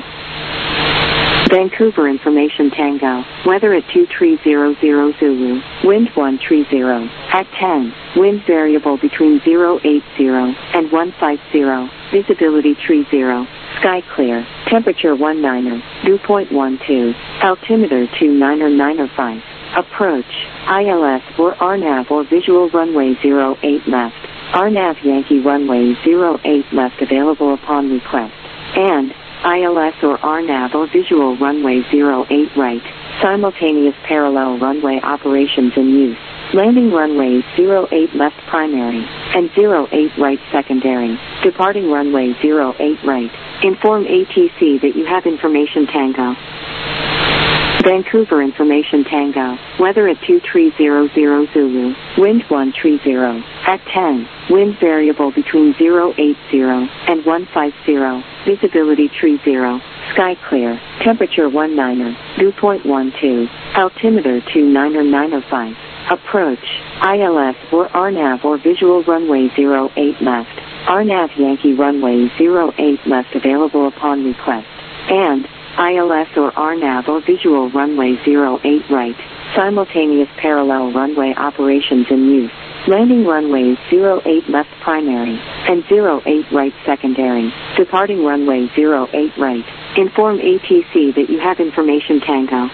Vancouver information Tango. Weather at 2300 Zulu. Wind 130. At 10. Wind variable between 080 and 150. Visibility 30. Sky clear. Temperature 19. Dew point 12. Altimeter 29905. Approach. ILS or RNAV or visual runway 08 left. RNAV Yankee runway 08 left available upon request. And ILS or RNAV or visual runway 08 right. Simultaneous parallel runway operations in use. Landing runways 08 left primary and 08 right secondary. Departing runway 08 right. Inform ATC that you have information Tango. Vancouver information Tango. Weather at 2300 Zulu. Wind 130. At 10. Wind variable between 080 and 150. Visibility 30. Sky clear. Temperature 19. Dew point 12. Altimeter 29905. Approach. ILS or RNAV or visual runway 08 left. RNAV Yankee runway 08 left available upon request. And ILS or RNAV or visual runway 08 right. Simultaneous parallel runway operations in use. Landing runways 08 left primary and 08 right secondary. Departing runway 08 right. Inform ATC that you have information Tango.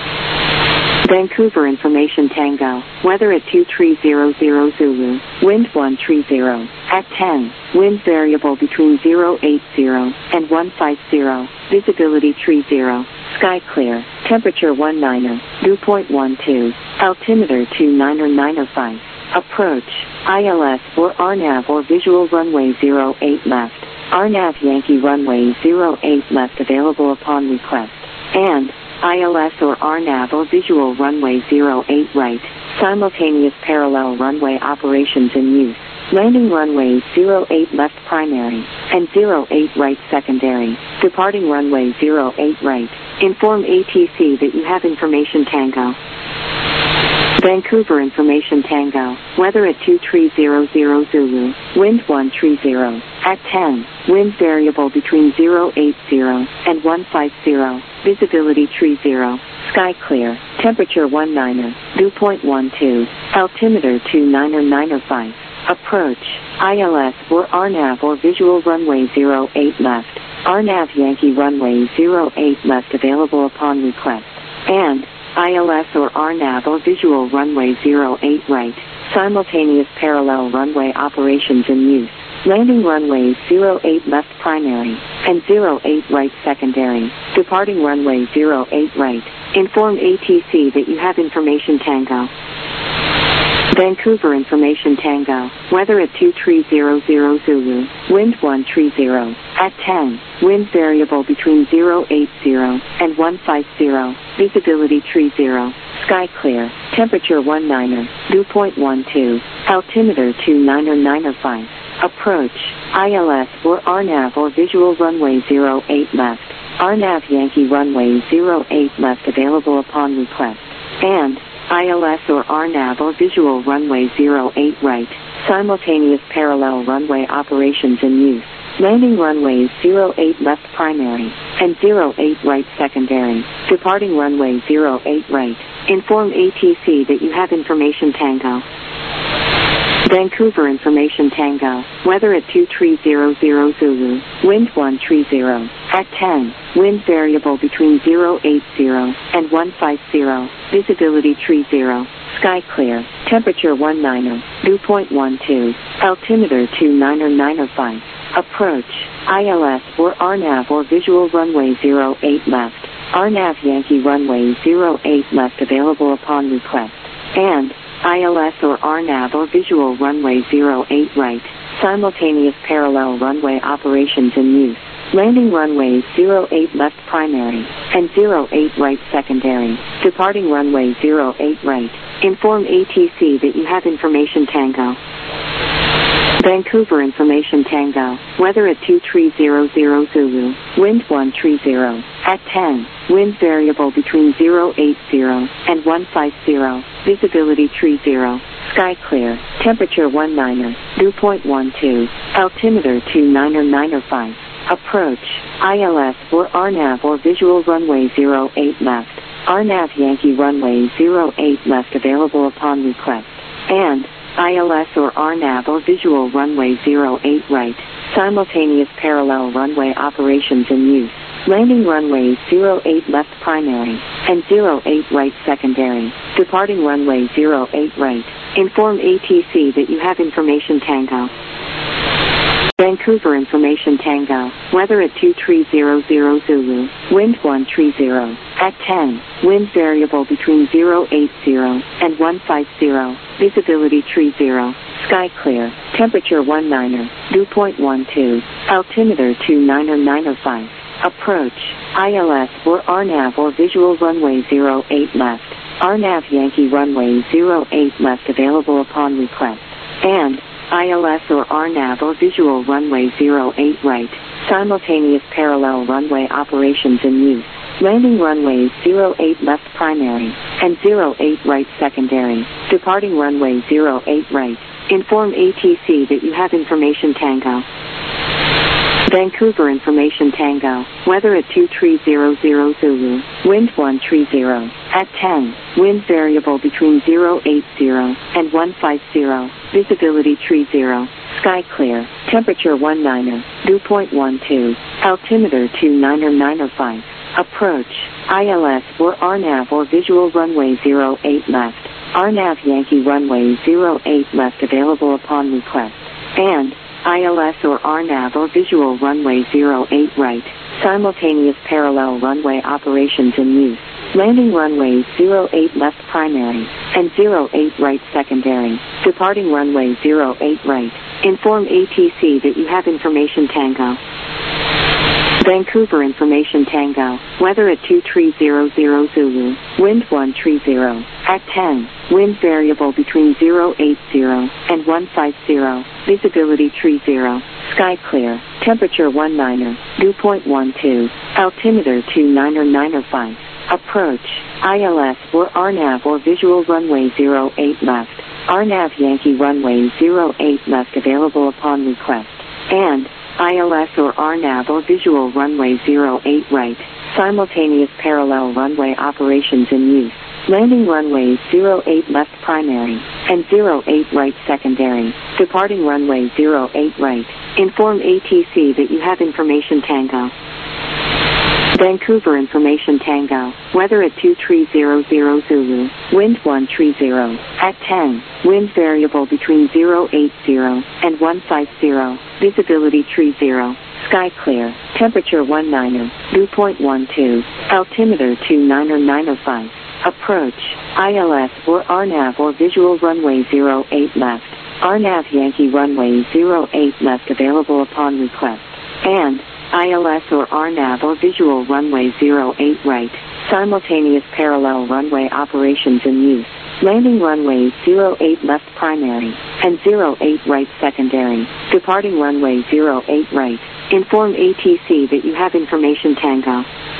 Vancouver information Tango. Weather at 2300 Zulu. Wind 130. At 10. Wind variable between 080 and 150. Visibility 30. Sky clear. temperature 19er, dew point 12, altimeter 29905. Approach, ILS or RNAV or visual runway 08 left, RNAV Yankee runway 08 left available upon request, and ILS or RNAV or visual runway 08 right, simultaneous parallel runway operations in use. Landing runway 08 left primary, and 08 right secondary, departing runway 08 right. Inform ATC that you have information Tango. Vancouver information Tango, weather at 2300 Zulu, wind 130, at 10, wind variable between 080 and 150, visibility 30, sky clear, temperature 19er, dew point 12, altimeter 29905. Approach, ILS or RNAV or visual runway 08 left, RNAV Yankee runway 08 left available upon request, and ILS or RNAV or visual runway 08 right, simultaneous parallel runway operations in use. Landing runways 08 left primary, and 08 right secondary, departing runway 08 right. Inform ATC that you have information Tango. Vancouver information Tango, weather at 2300 Zulu, wind 130, at 10, wind variable between 080 and 150, visibility 30, sky clear, temperature 19er, dew point 12, altimeter 29905. Approach, ILS or RNAV or visual runway 08 left, RNAV Yankee runway 08 left available upon request, and ILS or RNAV or visual runway 08 right, simultaneous parallel runway operations in use. Landing runways 08 left primary, and 08 right secondary, departing runway 08 right. Inform ATC that you have information Tango. Vancouver information Tango, weather at 2300 Zulu, wind 130, at 10, wind variable between 080 and 150, visibility 30, sky clear, temperature 19er, dew point 12, altimeter 29905. Approach, ILS or RNAV or visual runway 08 left, RNAV Yankee runway 08 left available upon request, and ILS or RNAV or visual runway 08 right, simultaneous parallel runway operations in use. Landing runways 08 left primary, and 08 right secondary, departing runway 08 right. Inform ATC that you have information Tango. Vancouver information Tango, weather at 2300 Zulu, wind 130, at 10, wind variable between 080 and 150, visibility 30, sky clear, temperature 19er, dew point 12, altimeter 29905. Approach, ILS or RNAV or visual runway 08 left, RNAV Yankee runway 08 left available upon request, and ILS or RNAV or visual runway 08 right, simultaneous parallel runway operations in use. Landing runways 08 left primary, and 08 right secondary, departing runway 08 right. Inform ATC that you have information Tango. Vancouver information Tango, weather at 2300 Zulu, wind 130, at 10, wind variable between 080 and 150, visibility 30, sky clear, temperature 19er, dew point 12, altimeter 29905. Approach, ILS or RNAV or visual runway 08 left, RNAV Yankee runway 08 left available upon request, and ILS or RNAV or visual runway 08 right, simultaneous parallel runway operations in use. Landing runways 08 left primary, and 08 right secondary, departing runway 08 right. Inform ATC that you have information Tango. Vancouver information Tango, weather at 2300 Zulu, wind 130, at 10, wind variable between 080 and 150, visibility 30, sky clear, temperature 19er, dew point 12, altimeter 29905. Approach, ILS or RNAV or visual runway 08 left, RNAV Yankee runway 08 left available upon request, and ILS or RNAV or visual runway 08 right, simultaneous parallel runway operations in use. Landing runway 08 left primary, and 08 right secondary. Departing runway 08 right. Inform ATC that you have information Tango. Vancouver information Tango. Weather at 2300 Zulu. Wind 130. At 10. Wind variable between 080 and 150. Visibility 30. Sky clear. Temperature 19. Dew point 12. Altimeter 29905. Approach. ILS or RNAV or visual runway 08 left. RNAV Yankee runway 08 left available upon request. And ILS or RNAV or visual runway 08 right. Simultaneous parallel runway operations in use. Landing runway 08 left primary, and 08 right secondary. Departing runway 08 right. Inform ATC that you have information Tango. Vancouver information Tango. Weather at 2300 Zulu. Wind 130. At 10. Wind variable between 080 and 150. Visibility 30. Sky clear. Temperature 19. Dew point 12. Altimeter 29905. Approach. ILS or RNAV or visual runway 08 left. RNAV Yankee runway 08 left available upon request. And ILS or RNAV or visual runway 08 right. Simultaneous parallel runway operations in use. Landing runway 08 left primary, and 08 right secondary. Departing runway 08 right. Inform ATC that you have information Tango.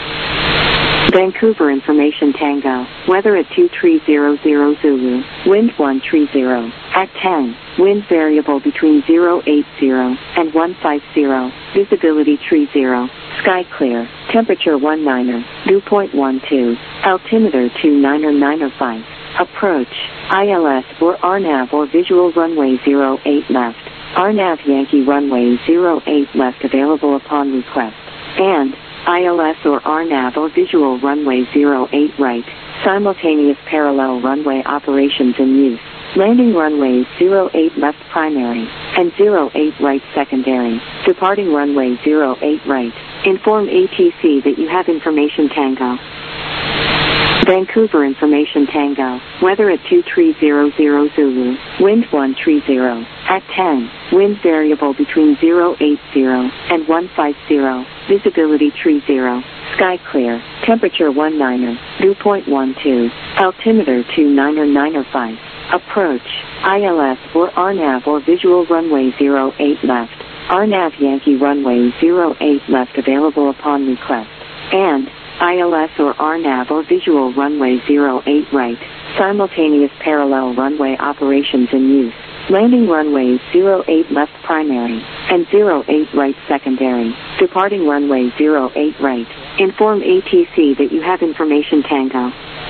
Vancouver information Tango. Weather at 2300 Zulu. Wind 130. At 10. Wind variable between 080 and 150. Visibility 30. Sky clear. Temperature 19. Dew point 12. Altimeter 29905. Approach. ILS or RNAV or visual runway 08 left. RNAV Yankee runway 08 left available upon request. And ILS or RNAV or visual runway 08 right. Simultaneous parallel runway operations in use. Landing runway 08 left primary, and 08 right secondary. Departing runway 08 right. Inform ATC that you have information Tango. Vancouver information Tango. Weather at 2300 Zulu. Wind 130. At 10. Wind variable between 080 and 150. Visibility 30. Sky clear. Temperature 19. Dew point 12. Altimeter 29905. Approach. ILS or RNAV or visual runway 08 left. RNAV Yankee runway 08 left available upon request. And ILS or RNAV or visual runway 08 right. Simultaneous parallel runway operations in use. Landing runway 08 left primary, and 08 right secondary. Departing runway 08 right. Inform ATC that you have information Tango.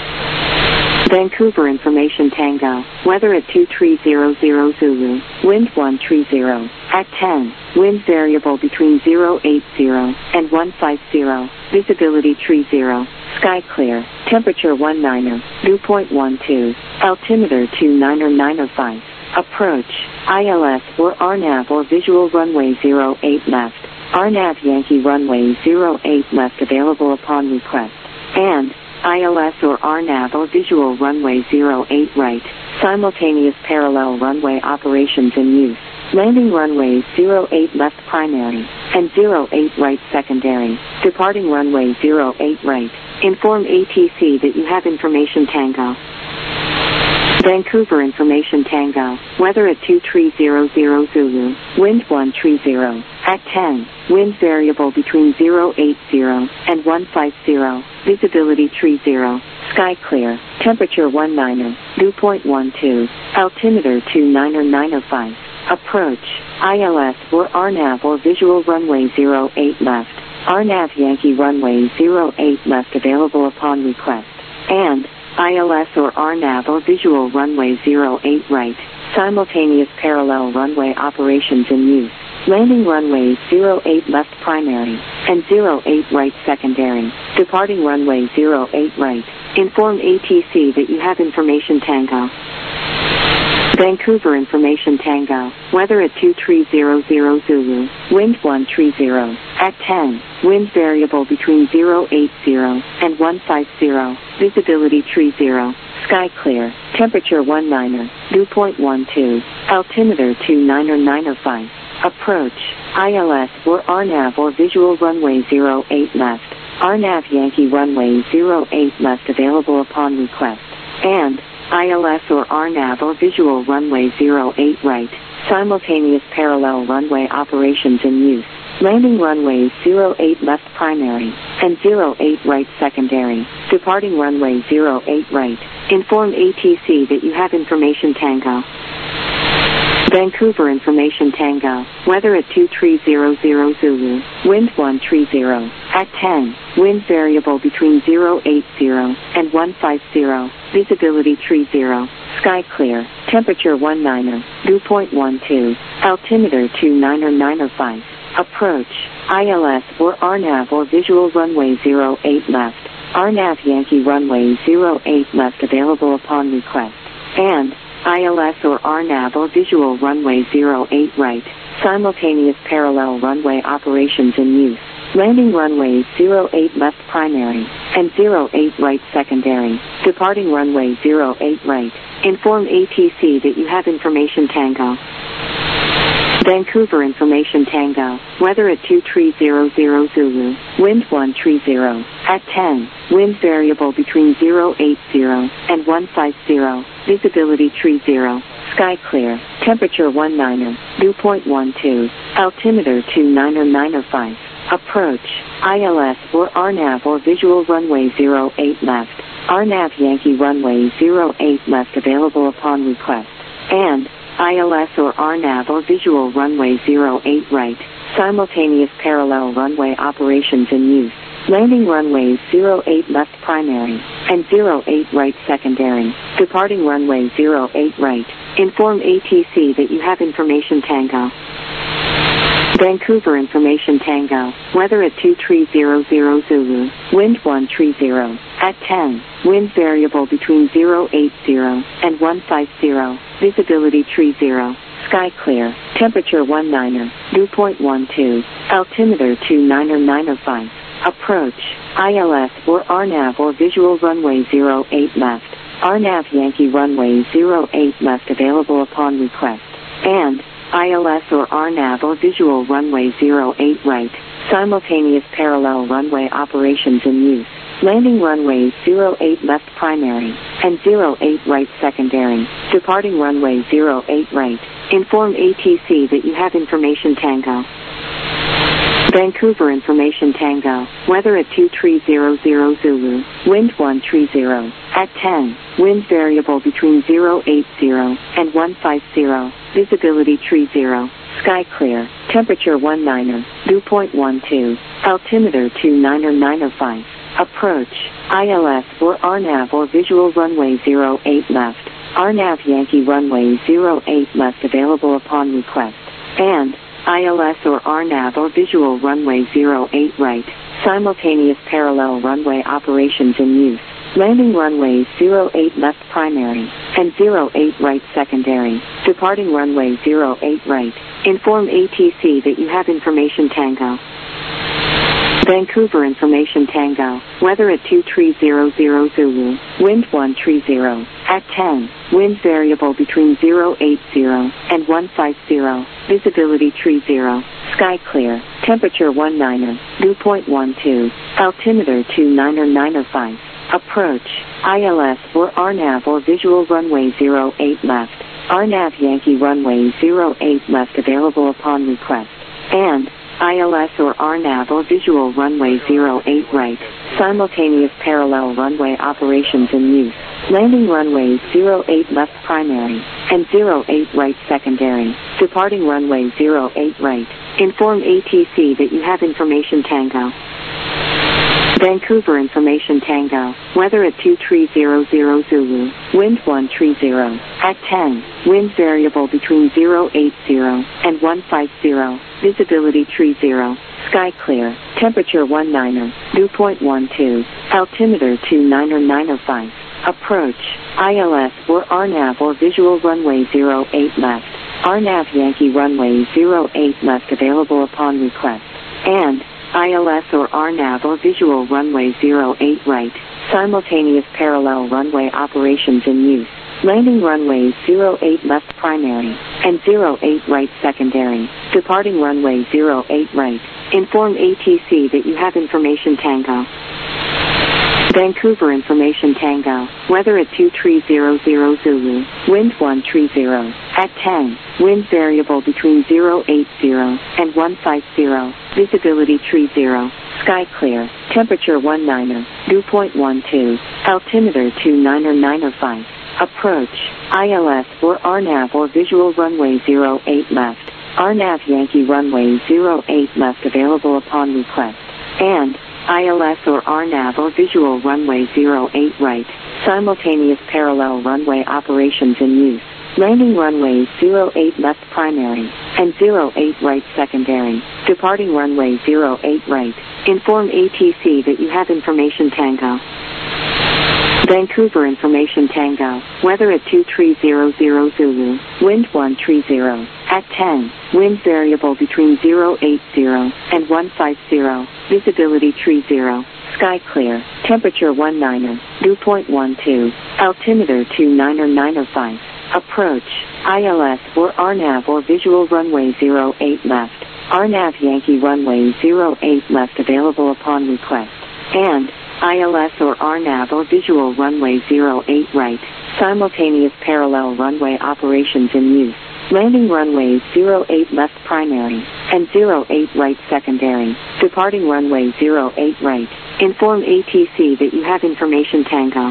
Vancouver information Tango. Weather at 2300 Zulu. Wind 130. At 10. Wind variable between 080 and 150. Visibility 30. Sky clear. Temperature 19. Dew point 12. Altimeter 29905. Approach. ILS or RNAV or visual runway 08 left. RNAV Yankee runway 08 left available upon request. And ILS or RNAV or visual runway 08 right. Simultaneous parallel runway operations in use. Landing runway 08 left primary, and 08 right secondary. Departing runway 08 right. Inform ATC that you have information Tango. Vancouver information Tango. Weather at 2300 Zulu. Wind 130. At 10. Wind variable between 080 and 150. Visibility 30. Sky clear. Temperature 19. Dew point 12. Altimeter 29905. Approach. ILS or RNAV or visual runway 08 left. RNAV Yankee runway 08 left available upon request. And ILS or RNAV or visual runway 08 right. Simultaneous parallel runway operations in use. Landing runway 08 left primary, and 08 right secondary. Departing runway 08 right. Inform ATC that you have information Tango. Vancouver Information Tango, weather at 2300 Zulu, wind 130, at 10, wind variable between 080 and 150, visibility 30, sky clear, temperature 19, dew point 12, altimeter 29905, approach, ILS or RNAV or visual runway 08 left, RNAV Yankee runway 08 left available upon request, and ILS or RNAV or visual runway 08 right, simultaneous parallel runway operations in use, landing runways 08 left primary, and 08 right secondary, departing runway 08 right, inform ATC that you have information Tango. Vancouver Information Tango, weather at 2300 Zulu, wind 130, at 10, wind variable between 080 and 150, visibility 30, sky clear, temperature 19, dew point 12, altimeter 29905, approach, ILS or RNAV or visual runway 08 left, RNAV Yankee runway 08 left available upon request, and ILS or RNAV or visual runway 08 right, simultaneous parallel runway operations in use, landing runways 08 left primary, and 08 right secondary, departing runway 08 right, inform ATC that you have information Tango. Vancouver Information Tango, weather at 2300 Zulu, wind 130, at 10, wind variable between 080 and 150, visibility 30, sky clear, temperature 19, dew point 12, altimeter 29905, approach, ILS or RNAV or visual runway 08 left, RNAV Yankee runway 08 left available upon request, and ILS or RNAV or visual runway 08 right, simultaneous parallel runway operations in use, landing runways 08 left primary, and 08 right secondary, departing runway 08 right, inform ATC that you have information Tango. Vancouver Information Tango, weather at 2300 Zulu, wind 130, at 10, wind variable between 080 and 150, visibility 30, sky clear, temperature 19, dew point 12, altimeter 29905, approach, ILS or RNAV or visual runway 08 left, RNAV Yankee runway 08 left available upon request, and ILS or RNAV or visual runway 08 right, simultaneous parallel runway operations in use, landing runways 08 left primary, and 08 right secondary, departing runway 08 right, inform ATC that you have information Tango. Vancouver Information Tango, weather at 2300 Zulu, wind 130, at 10, wind variable between 080 and 150, visibility 30, sky clear, temperature 19, dew point 12, altimeter 29905, approach, ILS or RNAV or visual runway 08 left, RNAV Yankee runway 08 left available upon request, and ILS or RNAV or visual runway 08 right, simultaneous parallel runway operations in use, landing runways 08 left primary, and 08 right secondary, departing runway 08 right, inform ATC that you have information Tango. Vancouver Information Tango, weather at 2300 Zulu, wind 130, at 10, wind variable between 080 and 150, visibility 30, sky clear, temperature 19, dew point 12, altimeter 29905, approach, ILS or RNAV or visual runway 08 left, RNAV Yankee runway 08 left available upon request, and ILS or RNAV or visual runway 08 right, simultaneous parallel runway operations in use, landing runways 08 left primary, and 08 right secondary, departing runway 08 right, inform ATC that you have information Tango. Vancouver Information Tango, weather at 2300 Zulu, wind 130, at 10, wind variable between 080 and 150, visibility 30, sky clear, temperature 19, dew point 12, altimeter 29905, Approach, ILS or RNAV or visual runway 08 left. RNAV Yankee runway 08 left available upon request. And ILS or RNAV or visual runway 08 right. Simultaneous parallel runway operations in use. Landing runways 08 left primary and 08 right secondary. Departing runway 08 right. Inform ATC that you have information Tango. Vancouver information Tango. Weather at 2300 Zulu. Wind 130. At 10. Wind variable between 080 and 150. Visibility 30. Sky clear. Temperature 19er. Dew point 12. Altimeter 29905. Approach, ILS or RNAV or visual runway 08 left. RNAV Yankee runway 08 left available upon request. And ILS or RNAV or visual runway 08 right. Simultaneous parallel runway operations in use. Landing runways 08 left primary and 08 right secondary. Departing runway 08 right. Inform ATC that you have information Tango. Vancouver information Tango. Weather at 2300 Zulu. Wind 130. At 10. Wind variable between 080 and 150. Visibility 30. Sky clear. Temperature 19er. Dew point 12. Altimeter 29905. Approach, ILS or RNAV or visual runway 08 left. RNAV Yankee runway 08 left available upon request. And ILS or RNAV or visual runway 08 right. Simultaneous parallel runway operations in use. Landing runways 08 left primary and 08 right secondary. Departing runway 08 right. Inform ATC that you have information Tango.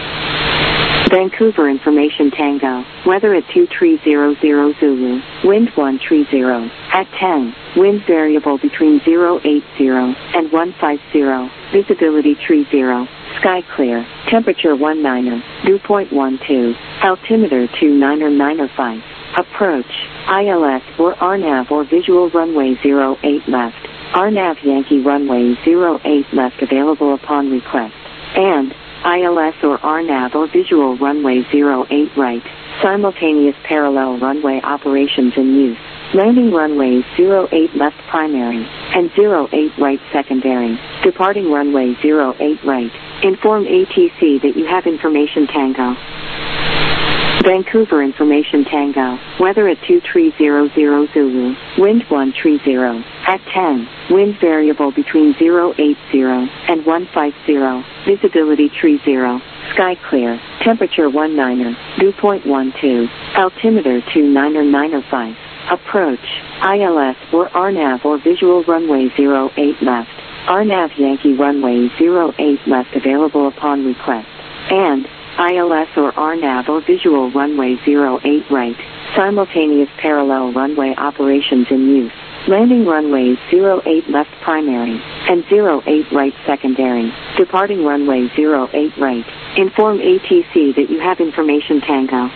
Vancouver information Tango. Weather at 2300 Zulu. Wind 130. At 10. Wind variable between 080 and 150. Visibility 30. Sky clear. Temperature 19er. Dew point 12. Altimeter 29905. Approach, ILS or RNAV or visual runway 08 left. RNAV Yankee runway 08 left available upon request. And ILS or RNAV or visual runway 08 right. Simultaneous parallel runway operations in use. Landing runways 08 left primary and 08 right secondary. Departing runway 08 right. Inform ATC that you have information Tango. Vancouver information Tango. Weather at 2300 Zulu. Wind 130. At 10. Wind variable between 080 and 150. Visibility 30. Sky clear. Temperature 19er. Dew point 12. Altimeter 29905. Approach, ILS or RNAV or visual runway 08 left. RNAV Yankee runway 08 left available upon request. And ILS or RNAV or visual runway 08 right. Simultaneous parallel runway operations in use. Landing runways 08 left primary and 08 right secondary. Departing runway 08 right. Inform ATC that you have information Tango.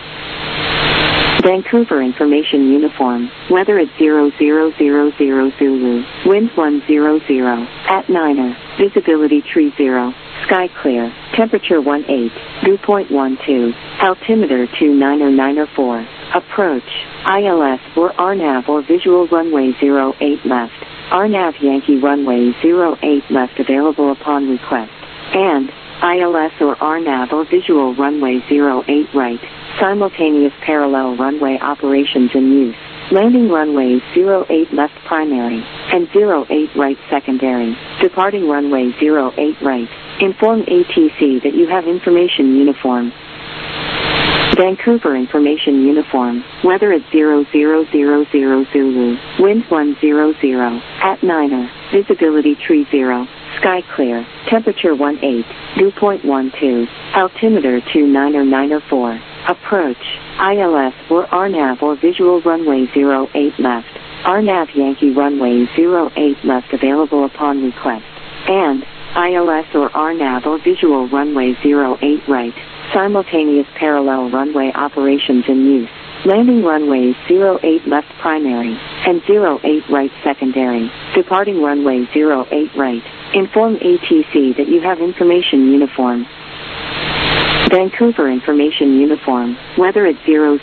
Vancouver information uniform. Weather at 0000 Zulu. Wind 100. At 9er. Visibility 30. Sky clear. Temperature 18. Dew point 12. Altimeter 29904. Approach, ILS or RNAV or visual runway 08 left. RNAV Yankee runway 08 left available upon request. And ILS or RNAV or visual runway 08 right. Simultaneous parallel runway operations in use. Landing runways 08 left primary and 08 right secondary. Departing runway 08 right. Inform ATC that you have information uniform. Vancouver information uniform. Weather at 0000 Zulu. Wind 100. At 9er. Visibility 30. Sky clear. Temperature 18. Dew point 12. Altimeter 29904. Approach, ILS or RNAV or visual runway 08 left. RNAV Yankee runway 08 left available upon request. And ILS or RNAV or visual runway 08 right. Simultaneous parallel runway operations in use. Landing runways 08 left primary and 08 right secondary. Departing runway 08 right. Inform ATC that you have information uniform. Vancouver Information Uniform, weather at 0000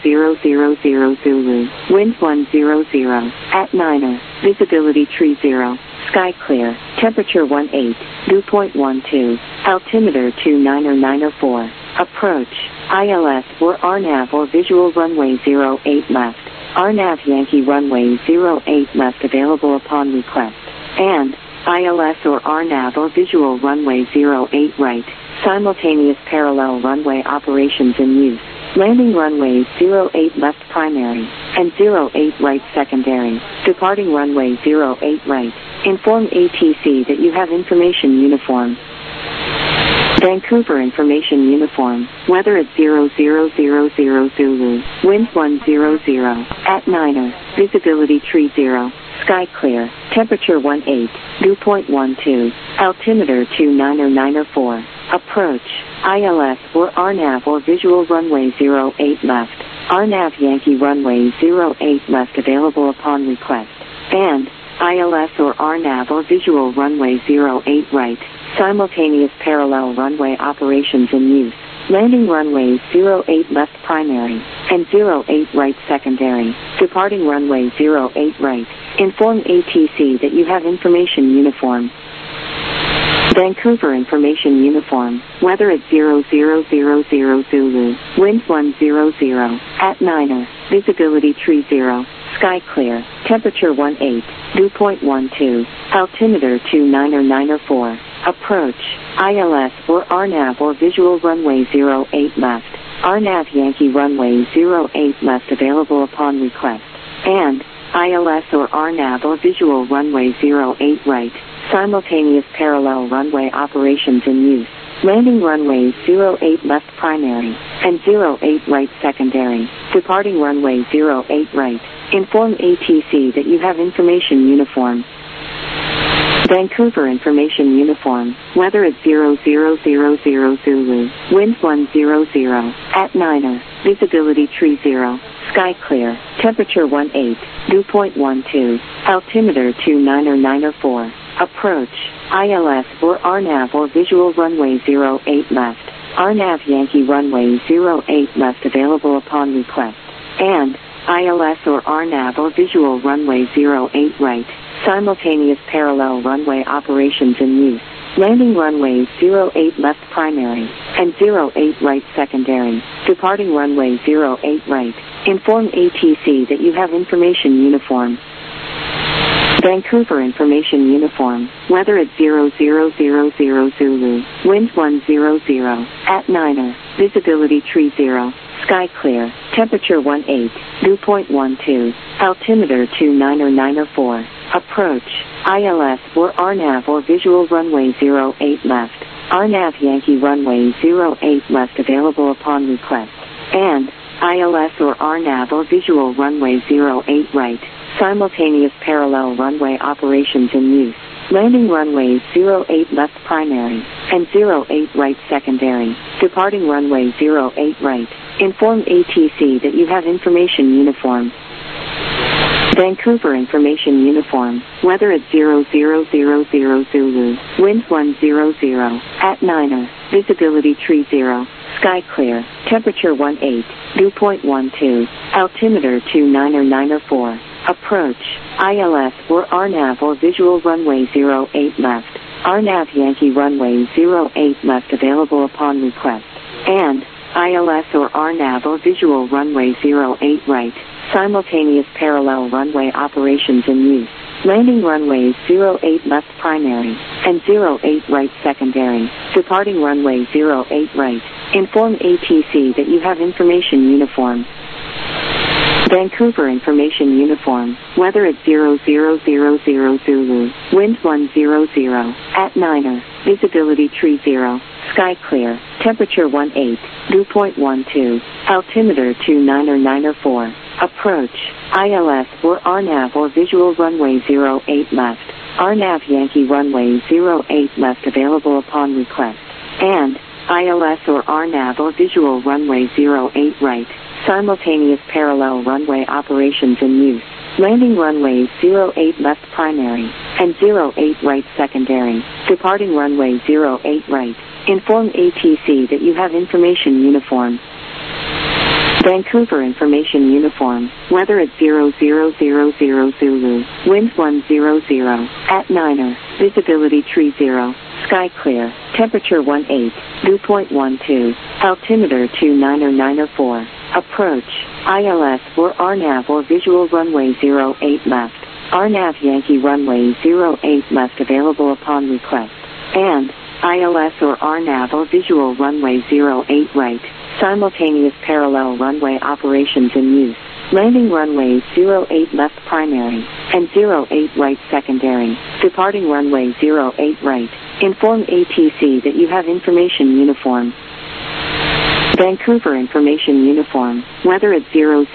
Zulu, wind 100, at Niner, visibility tree 0, sky clear, temperature 18, dew point 12, altimeter 29904, approach, ILS or RNAV or visual runway 08 left, RNAV Yankee runway 08 left available upon request, and ILS or RNAV or visual runway 08 right, simultaneous parallel runway operations in use. Landing runways 08 left primary and 08 right secondary. Departing runway 08 right. Inform ATC that you have information uniform. Vancouver Information Uniform. Weather at 0000 Zulu. Wind 100. At Niner. Visibility tree 0. Sky clear. Temperature 18. Dew point 12. Altimeter 29904. Approach. ILS or RNAV or visual runway 08 left. RNAV Yankee runway 08 left available upon request. And ILS or RNAV or visual runway 08 right. Simultaneous parallel runway operations in use. Landing runways 08 left primary and 08 right secondary. Departing runway 08 right. Inform ATC that you have information uniform. Vancouver Information Uniform. Weather at 0000 Zulu. Wind 100. At Niner. Visibility tree 0. Sky clear. Temperature 18. Dew point 12. Altimeter 29904. Approach. ILS or RNAV or visual runway 08 left. RNAV Yankee runway 08 left available upon request. And ILS or RNAV or visual runway 08 right. Simultaneous parallel runway operations in use. Landing runways 08 left primary and 08 right secondary. Departing runway 08 right. Inform ATC that you have information uniform. Vancouver Information Uniform. Weather at 0000 Zulu. Wind 100. At Niner. Visibility tree 0. Sky clear. Temperature 18. Dew point 12. Altimeter 29904. Approach. ILS or RNAV or visual runway 08 left. RNAV Yankee runway 08 left available upon request. And ILS or RNAV or visual runway 08 right. Simultaneous parallel runway operations in use. Landing runways 08 left primary and 08 right secondary. Departing runway 08 right. Inform ATC that you have information uniform. Vancouver Information Uniform. Weather at 0000 Zulu. Wind 100. At Niner. Visibility tree 0. Sky clear. Temperature 18. Dew point 12. Altimeter 29904. Approach. ILS or RNAV or visual runway 08 left. RNAV Yankee runway 08 left available upon request. And ILS or RNAV or visual runway 08 right. Simultaneous parallel runway operations in use. Landing runways 08 left primary and 08 right secondary. Departing runway 08 right. Inform ATC that you have information uniform. Vancouver Information Uniform. Weather at 0000 Zulu. Wind 100. At Niner. Visibility tree 0. Sky clear. Temperature 18. Dew point 12. Altimeter 29904. Approach. ILS or RNAV or visual runway 08 left. RNAV Yankee runway 08 left available upon request. And ILS or RNAV or visual runway 08 right. Simultaneous parallel runway operations in use. Landing runways 08 left primary and 08 right secondary. Departing runway 08 right. Inform ATC that you have information uniform. Vancouver Information Uniform. Weather at 0000 Zulu. Wind 100. At Niner. Visibility tree 0. Sky clear. Temperature 18. Dew point 12. Altimeter 29904. Approach. ILS or RNAV or visual runway 08 left. RNAV Yankee runway 08 left available upon request. And ILS or RNAV or visual runway 08 right. Simultaneous parallel runway operations in use. Landing runways 08 left primary and 08 right secondary. Departing runway 08 right. Inform ATC that you have information uniform. Vancouver Information Uniform, weather at 0000 Zulu, wind 100, at 9er, visibility tree 0, sky clear, temperature 18, dew point 12, altimeter 29er 4, approach, ILS or RNAV or visual runway 08 left, RNAV Yankee runway 08 left available upon request, and ILS or RNAV or visual runway 08 right, simultaneous parallel runway operations in use. Landing runway 08 left primary and 08 right secondary. Departing runway 08 right. Inform ATC that you have information uniform. Vancouver Information Uniform, weather at 0000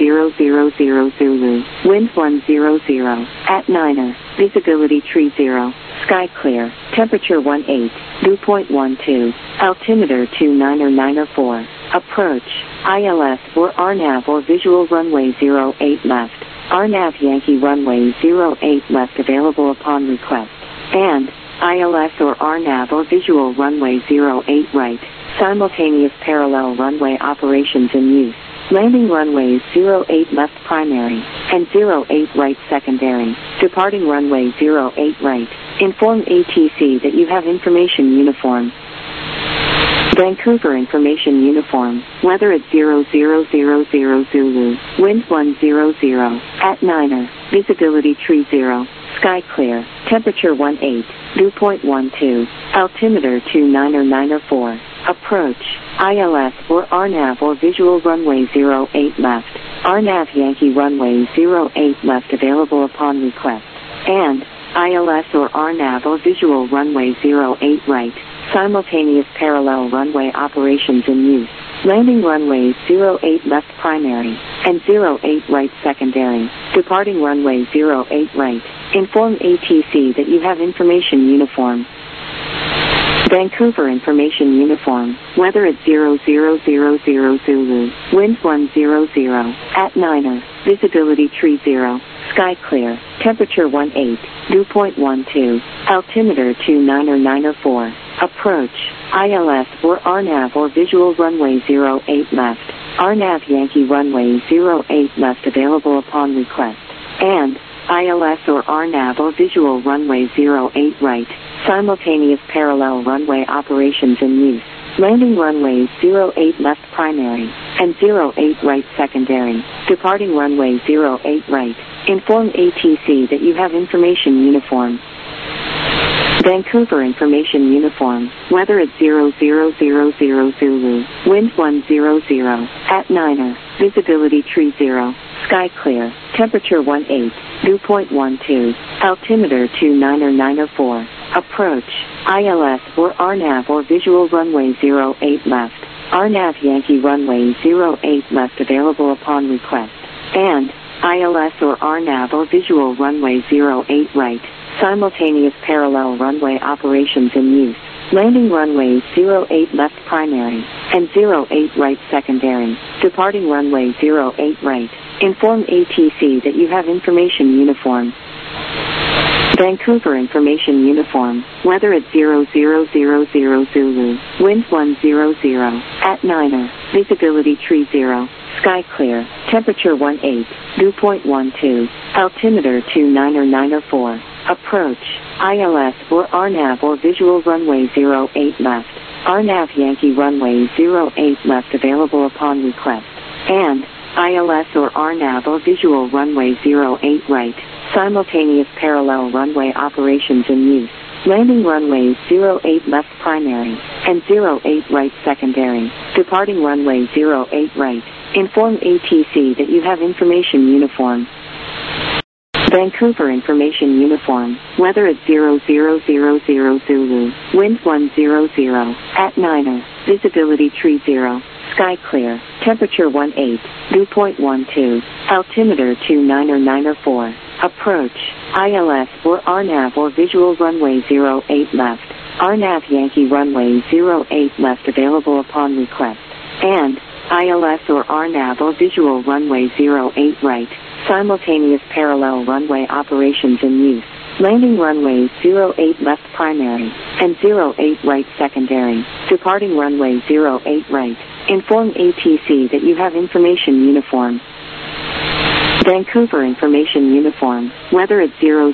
Zulu, wind 100, at 9er, visibility tree 0, sky clear, temperature 18, dew point 12, altimeter 29er 4, approach, ILS or RNAV or visual runway 08 left, RNAV Yankee runway 08 left available upon request, and ILS or RNAV or visual runway 08 right, simultaneous parallel runway operations in use. Landing runways 08 left primary and 08 right secondary. Departing runway 08 right. Inform ATC that you have information uniform. Vancouver Information Uniform, weather at 0000 Zulu, wind 100, at 9er, visibility tree 0, sky clear, temperature 18, dew point 12, altimeter 29er 4, approach, ILS or RNAV or visual runway 08 left, RNAV Yankee runway 08 left available upon request, and ILS or RNAV or visual runway 08 right, simultaneous parallel runway operations in use. Landing runways 08 left primary and 08 right secondary. Departing runway 08 right. Inform ATC that you have information uniform. Vancouver Information Uniform, weather at 0000 Zulu, wind 100, at 9er, visibility tree 0, sky clear, temperature 18, dew point 12, altimeter 29er 4, approach, ILS or RNAV or visual runway 08 left, RNAV Yankee runway 08 left available upon request, and ILS or RNAV or visual runway 08 right, simultaneous parallel runway operations in use. Landing runways 08 left primary and 08 right secondary. Departing runway 08 right. Inform ATC that you have information uniform. Vancouver Information Uniform, weather at 0000 Zulu, wind 100, at 9er, visibility tree 0, sky clear, temperature 18, dew point 12, altimeter 29er 4, approach, ILS or RNAV or visual runway 08 left, RNAV Yankee runway 08 left available upon request, and ILS or RNAV or visual runway 08 right, simultaneous parallel runway operations in use. Landing runways 08 left primary and 08 right secondary. Departing runway 08 right. Inform ATC that you have information uniform. Vancouver Information Uniform, weather at 0000 Zulu, wind 100, at 9er, visibility tree 0, sky clear, temperature 18, dew point 12, altimeter 29er 4, approach, ILS or RNAV or visual runway 08 left, RNAV Yankee runway 08 left available upon request, and ILS or RNAV or visual runway 08 right, simultaneous parallel runway operations in use. Landing runways 08 left primary and 08 right secondary. Departing runway 08 right. Inform ATC that you have information uniform. Vancouver Information Uniform, weather at 0000 Zulu, wind 100, at 9er, visibility tree 0, sky clear, temperature 18, dew point 12, altimeter 29er 4, approach, ILS or RNAV or visual runway 08 left, RNAV Yankee runway 08 left available upon request, and ILS or RNAV or visual runway 08 right, simultaneous parallel runway operations in use. landing runway 08 left primary, and 08 right secondary, departing runway 08 right. Inform ATC that you have information uniform. Vancouver information uniform, weather at 0000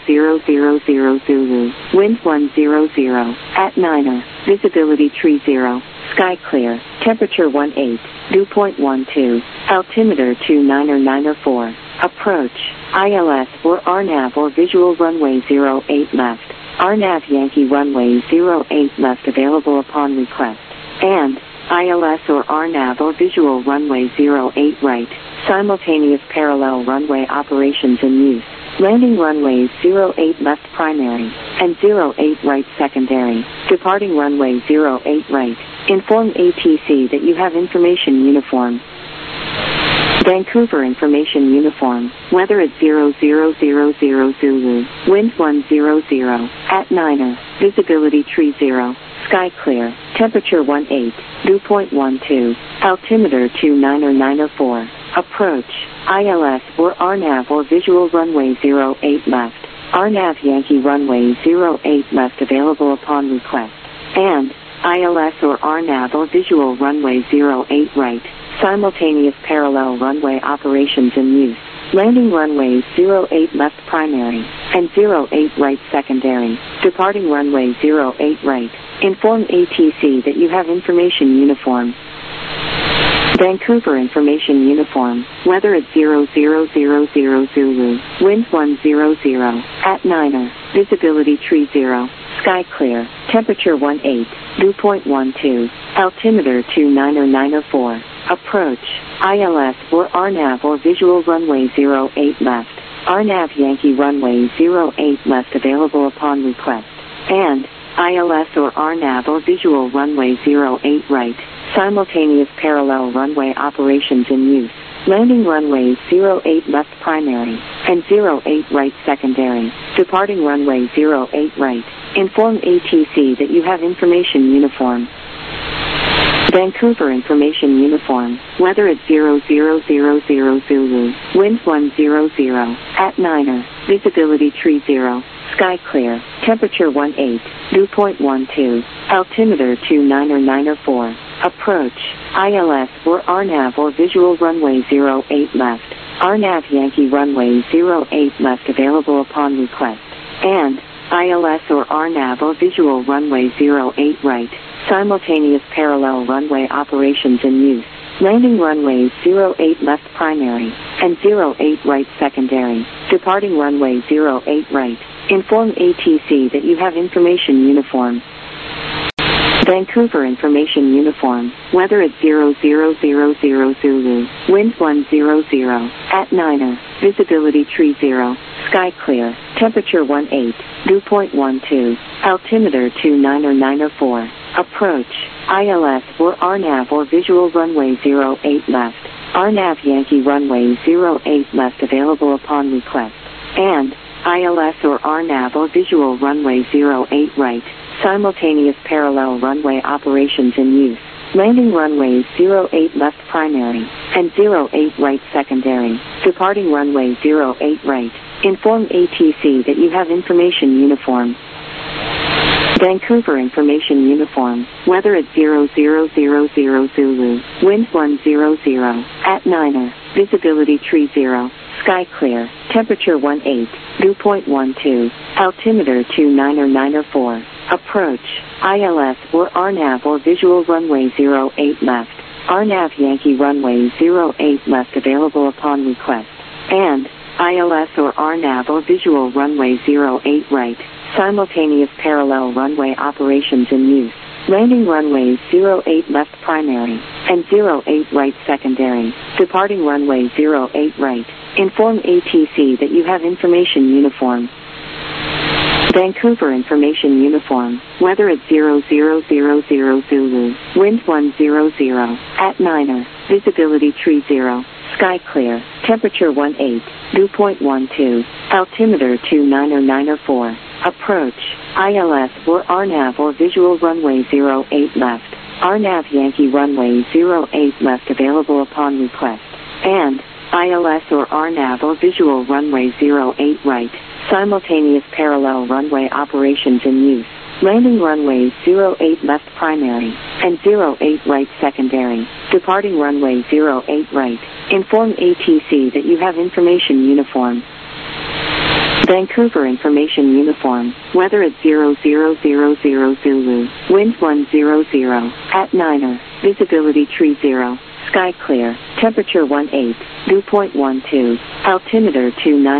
Zulu, wind 100, at 9er, visibility 30, sky clear, temperature 18, dew point 12, altimeter 29er 4, approach, ILS or RNAV or visual runway 08 left, RNAV Yankee runway 08 left available upon request, and ILS or RNAV or visual runway 08 right, simultaneous parallel runway operations in use, landing runways 08 left primary, and 08 right secondary, departing runway 08 right, inform ATC that you have information uniform. Vancouver information uniform, weather at 0000 Zulu, wind 100, at 9er, visibility 30, sky clear, temperature 18, dew point 12, altimeter 29er 4, approach, ILS or RNAV or visual runway 08 left, RNAV Yankee runway 08 left available upon request, and ILS or RNAV or visual runway 08 right, simultaneous parallel runway operations in use, landing runways 08 left primary, and 08 right secondary, departing runway 08 right, inform ATC that you have information uniform. Vancouver information uniform, weather at 0000 Zulu, wind 100, at 9er, visibility 30, sky clear, temperature 18, dew point 12, altimeter 29er 4, approach, ILS or RNAV or visual runway 08 left, RNAV Yankee runway 08 left available upon request, and ILS or RNAV or visual runway 08 right, simultaneous parallel runway operations in use, landing runways 08 left primary, and 08 right secondary, departing runway 08 right, inform ATC that you have information uniform. Vancouver information uniform, weather at 0000 Zulu, wind 100, at 9er, visibility 30, sky clear, temperature 18, dew point 12, altimeter 29er 4, approach, ILS or RNAV or visual runway 08 left, RNAV Yankee runway 08 left available upon request, and ILS or RNAV or visual runway 08 right, simultaneous parallel runway operations in use, landing runways 08 left primary, and 08 right secondary, departing runway 08 right, inform ATC that you have information uniform. Vancouver information uniform, weather at 0000 Zulu, wind 100, at 9er, visibility 30, sky clear, temperature 18, dew point 12, altimeter 29er 4, approach, ILS or RNAV or visual runway 08 left, RNAV Yankee runway 08 left available upon request, and ILS or RNAV or visual runway 08 right, simultaneous parallel runway operations in use, landing runways 08 left primary, and 08 right secondary, departing runway 08 right, inform ATC that you have information uniform. Vancouver information uniform, weather at 0000 Zulu, wind 100, at 9er, visibility 30, sky clear, temperature 18, dew point 12, altimeter 29er 4, approach, ILS or RNAV or visual runway 08 left, RNAV Yankee runway 08 left available upon request, and ILS or RNAV or visual runway 08 right, simultaneous parallel runway operations in use, landing runways 08 left primary, and 08 right secondary, departing runway 08 right, inform ATC that you have information uniform. Vancouver information uniform, weather at 0000 Zulu, wind 100, at 9er, visibility 30, sky clear, temperature 18, dew point 12, altimeter 29er 4, approach, ILS or RNAV or visual runway 08 left, RNAV Yankee runway 08 left available upon request, and ILS or RNAV or visual runway 08 right, Simultaneous parallel runway operations in use. Landing runways 08 left primary and 08 right secondary. Departing runway 08 right. Inform ATC that you have information uniform. Vancouver information uniform. Weather at 0000 Zulu. Wind 100 at 9er. Visibility tree 0. Sky clear. Temperature 18. Dew point 12. Altimeter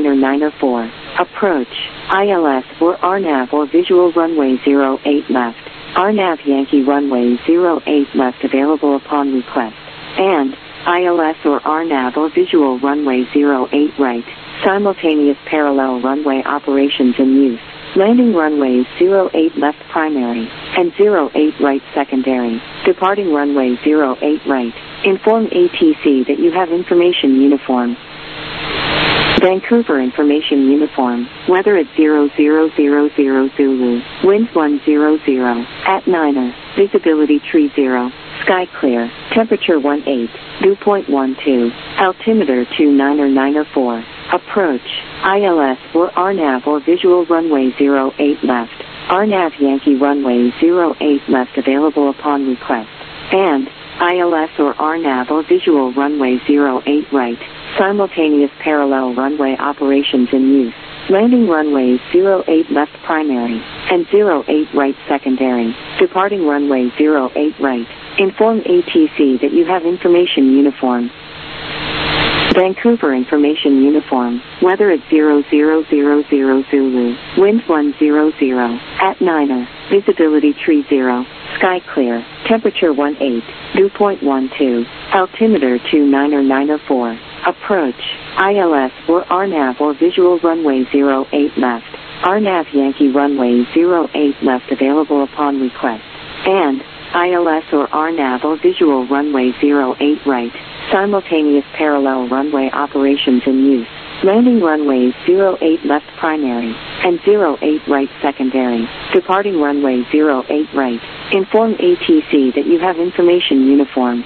29er 904. Approach. ILS or RNAV or visual runway 08 left. RNAV Yankee runway 08 left available upon request. And ILS or RNAV or visual runway 08 right. Simultaneous parallel runway operations in use. Landing runways 08 left primary and 08 right secondary. Departing runway 08 right. Inform ATC that you have information uniform. Vancouver information uniform. Weather at 0000 Zulu. Wind 100 at 9er. Visibility tree 0. Sky clear. Temperature 18. Dew point 12. Altimeter 29er 904. Approach. ILS or RNAV or visual runway 08 left. RNAV Yankee runway 08 left available upon request. And ILS or RNAV or visual runway 08 right. Simultaneous parallel runway operations in use. Landing runways 08 left primary and 08 right secondary. Departing runway 08 right. Inform ATC that you have information uniform. Vancouver information uniform. Weather at 0000 Zulu. Wind 100 at 9er. Visibility tree 0. Sky clear. Temperature 18. Dew point 12. Altimeter 29er 904. Approach. ILS or RNAV or visual runway 08 left. RNAV Yankee runway 08 left available upon request. And ILS or RNAV or visual runway 08 right. Simultaneous parallel runway operations in use. Landing runways 08 left primary and 08 right secondary. Departing runway 08 right. Inform ATC that you have information uniform.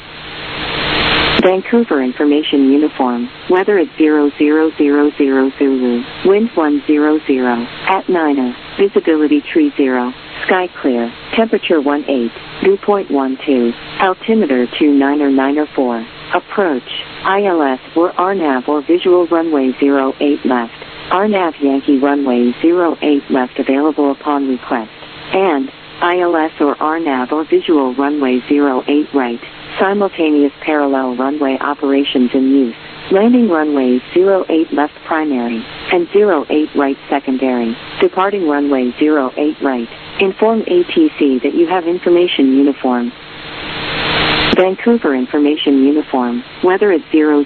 Vancouver information uniform. Weather at 0000 Zulu. Wind 100 at 9er. Visibility tree 0. Sky clear. Temperature 18. Dew point 12. Altimeter 29er 904. Approach. ILS or RNAV or visual runway 08 left. RNAV Yankee runway 08 left available upon request. And ILS or RNAV or visual runway 08 right. Simultaneous parallel runway operations in use. Landing runways 08 left primary and 08 right secondary. Departing runway 08 right. Inform ATC that you have information uniform. Vancouver information uniform. Weather at 0000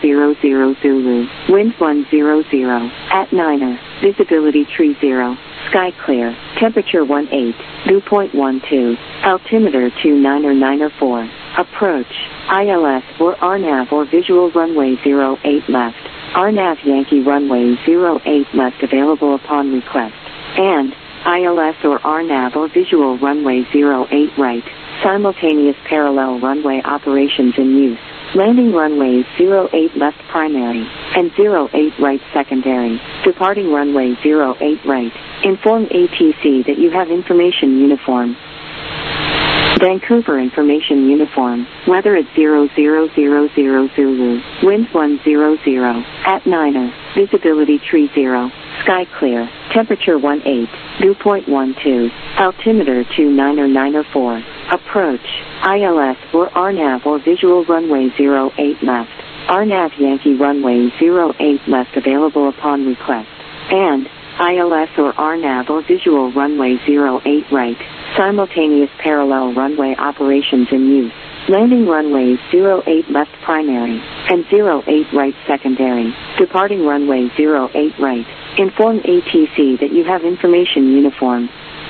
Zulu. Wind 100 at 9er. Visibility tree 0. Sky clear. Temperature 18. Dew point 12. Altimeter 29er 904. Approach. ILS or RNAV or visual runway 08 left. RNAV Yankee runway 08 left available upon request. And ILS or RNAV or visual runway 08 right. Simultaneous parallel runway operations in use. Landing runways 08 left primary and 08 right secondary. Departing runway 08 right. Inform ATC that you have information uniform. Vancouver information uniform. Weather at 0000 Zulu. Wind 100 at 9er. Visibility tree 0. Sky clear. Temperature 18. Dew point 12. Altimeter 29er 904. Approach. ILS or RNAV or visual runway 08 left. RNAV Yankee runway 08 left available upon request. And ILS or RNAV or visual runway 08 right. Simultaneous parallel runway operations in use. Landing runways 08 left primary and 08 right secondary. Departing runway 08 right. Inform ATC that you have information uniform.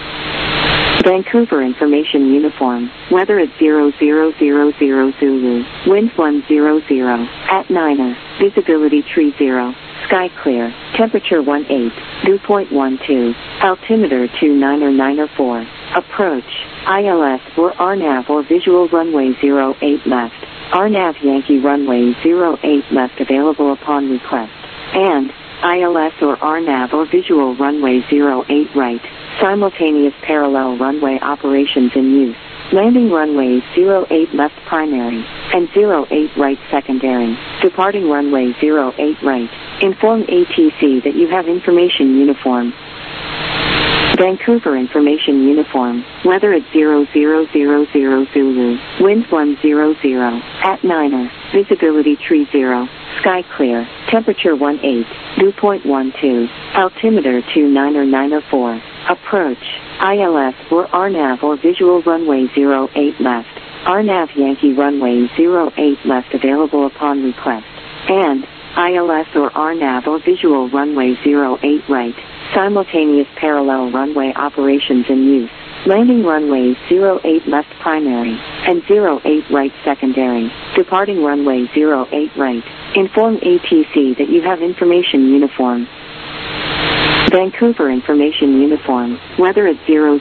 Vancouver information uniform. Weather at 0000 Zulu. Wind 100 at 9er. Visibility tree 0. Sky clear. Temperature 18. Dew point 12. Altimeter 29er 904. Approach. ILS or RNAV or visual runway 08 left. RNAV Yankee runway 08 left available upon request. And ILS or RNAV or visual runway 08 right, simultaneous parallel runway operations in use. Landing runways 08 left primary, and 08 right secondary. Departing runway 08 right. Inform ATC that you have information uniform. Vancouver Information Uniform. Weather at 0000 Zulu. Wind 100. At 9er. Visibility tree 0. Sky clear. Temperature 18. Dew point 12. Altimeter 29er 904. Approach. ILS or RNAV or visual runway 08 left. RNAV Yankee runway 08 left available upon request. And ILS or RNAV or visual runway 08 right. Simultaneous parallel runway operations in use. Landing runways 08 left primary, and 08 right secondary. Departing runway 08 right. Inform ATC that you have information uniform. Vancouver Information Uniform. Weather at 0000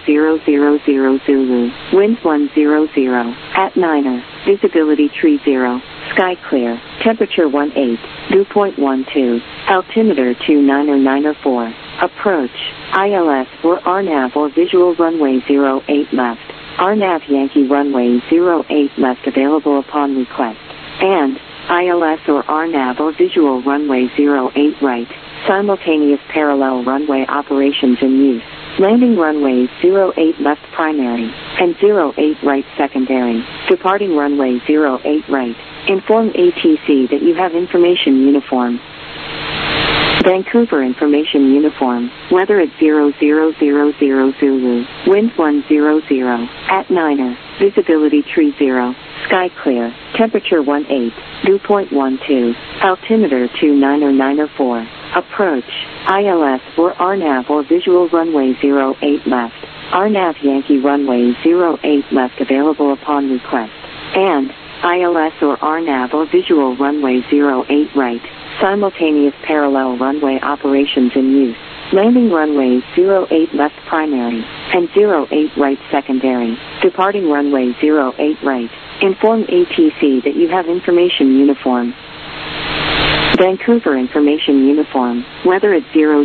Zulu. Wind 100. At 9er. Visibility tree 0. Sky clear. Temperature 18. Dew point 12. Altimeter 29er 904. Approach. ILS or RNAV or visual runway 08 left. RNAV Yankee runway 08 left available upon request. And ILS or RNAV or visual runway 08 right. Simultaneous parallel runway operations in use. Landing runways 08 left primary, and 08 right secondary. Departing runway 08 right. Inform ATC that you have information uniform. Vancouver Information Uniform. Weather at 0000 Zulu. Wind 100. At 9er. Visibility tree 0. Sky clear. Temperature 18. Dew point 12. Altimeter 29er 904. Approach. ILS or RNAV or visual runway 08 left. RNAV Yankee runway 08 left available upon request. And ILS or RNAV or visual runway 08 right. Simultaneous parallel runway operations in use. Landing runways 08 left primary, and 08 right secondary. Departing runway 08 right. Inform ATC that you have information uniform. Vancouver Information Uniform. Weather at 0000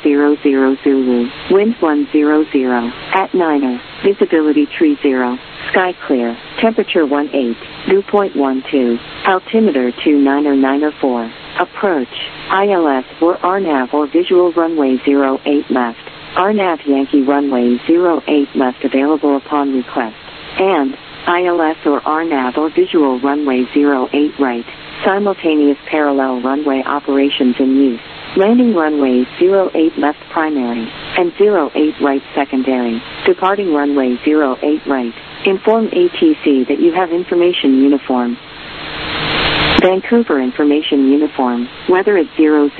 Zulu. Wind 100. At 9er. Visibility tree 0. Sky clear. Temperature 18. Dew point 12. Altimeter 29er 904. Approach. ILS or RNAV or visual runway 08 left. RNAV Yankee runway 08 left available upon request. And ILS or RNAV or visual runway 08 right. Simultaneous parallel runway operations in use. Landing runways 08 left primary, and 08 right secondary. Departing runway 08 right. Inform ATC that you have information uniform. Vancouver Information Uniform. Weather at 0000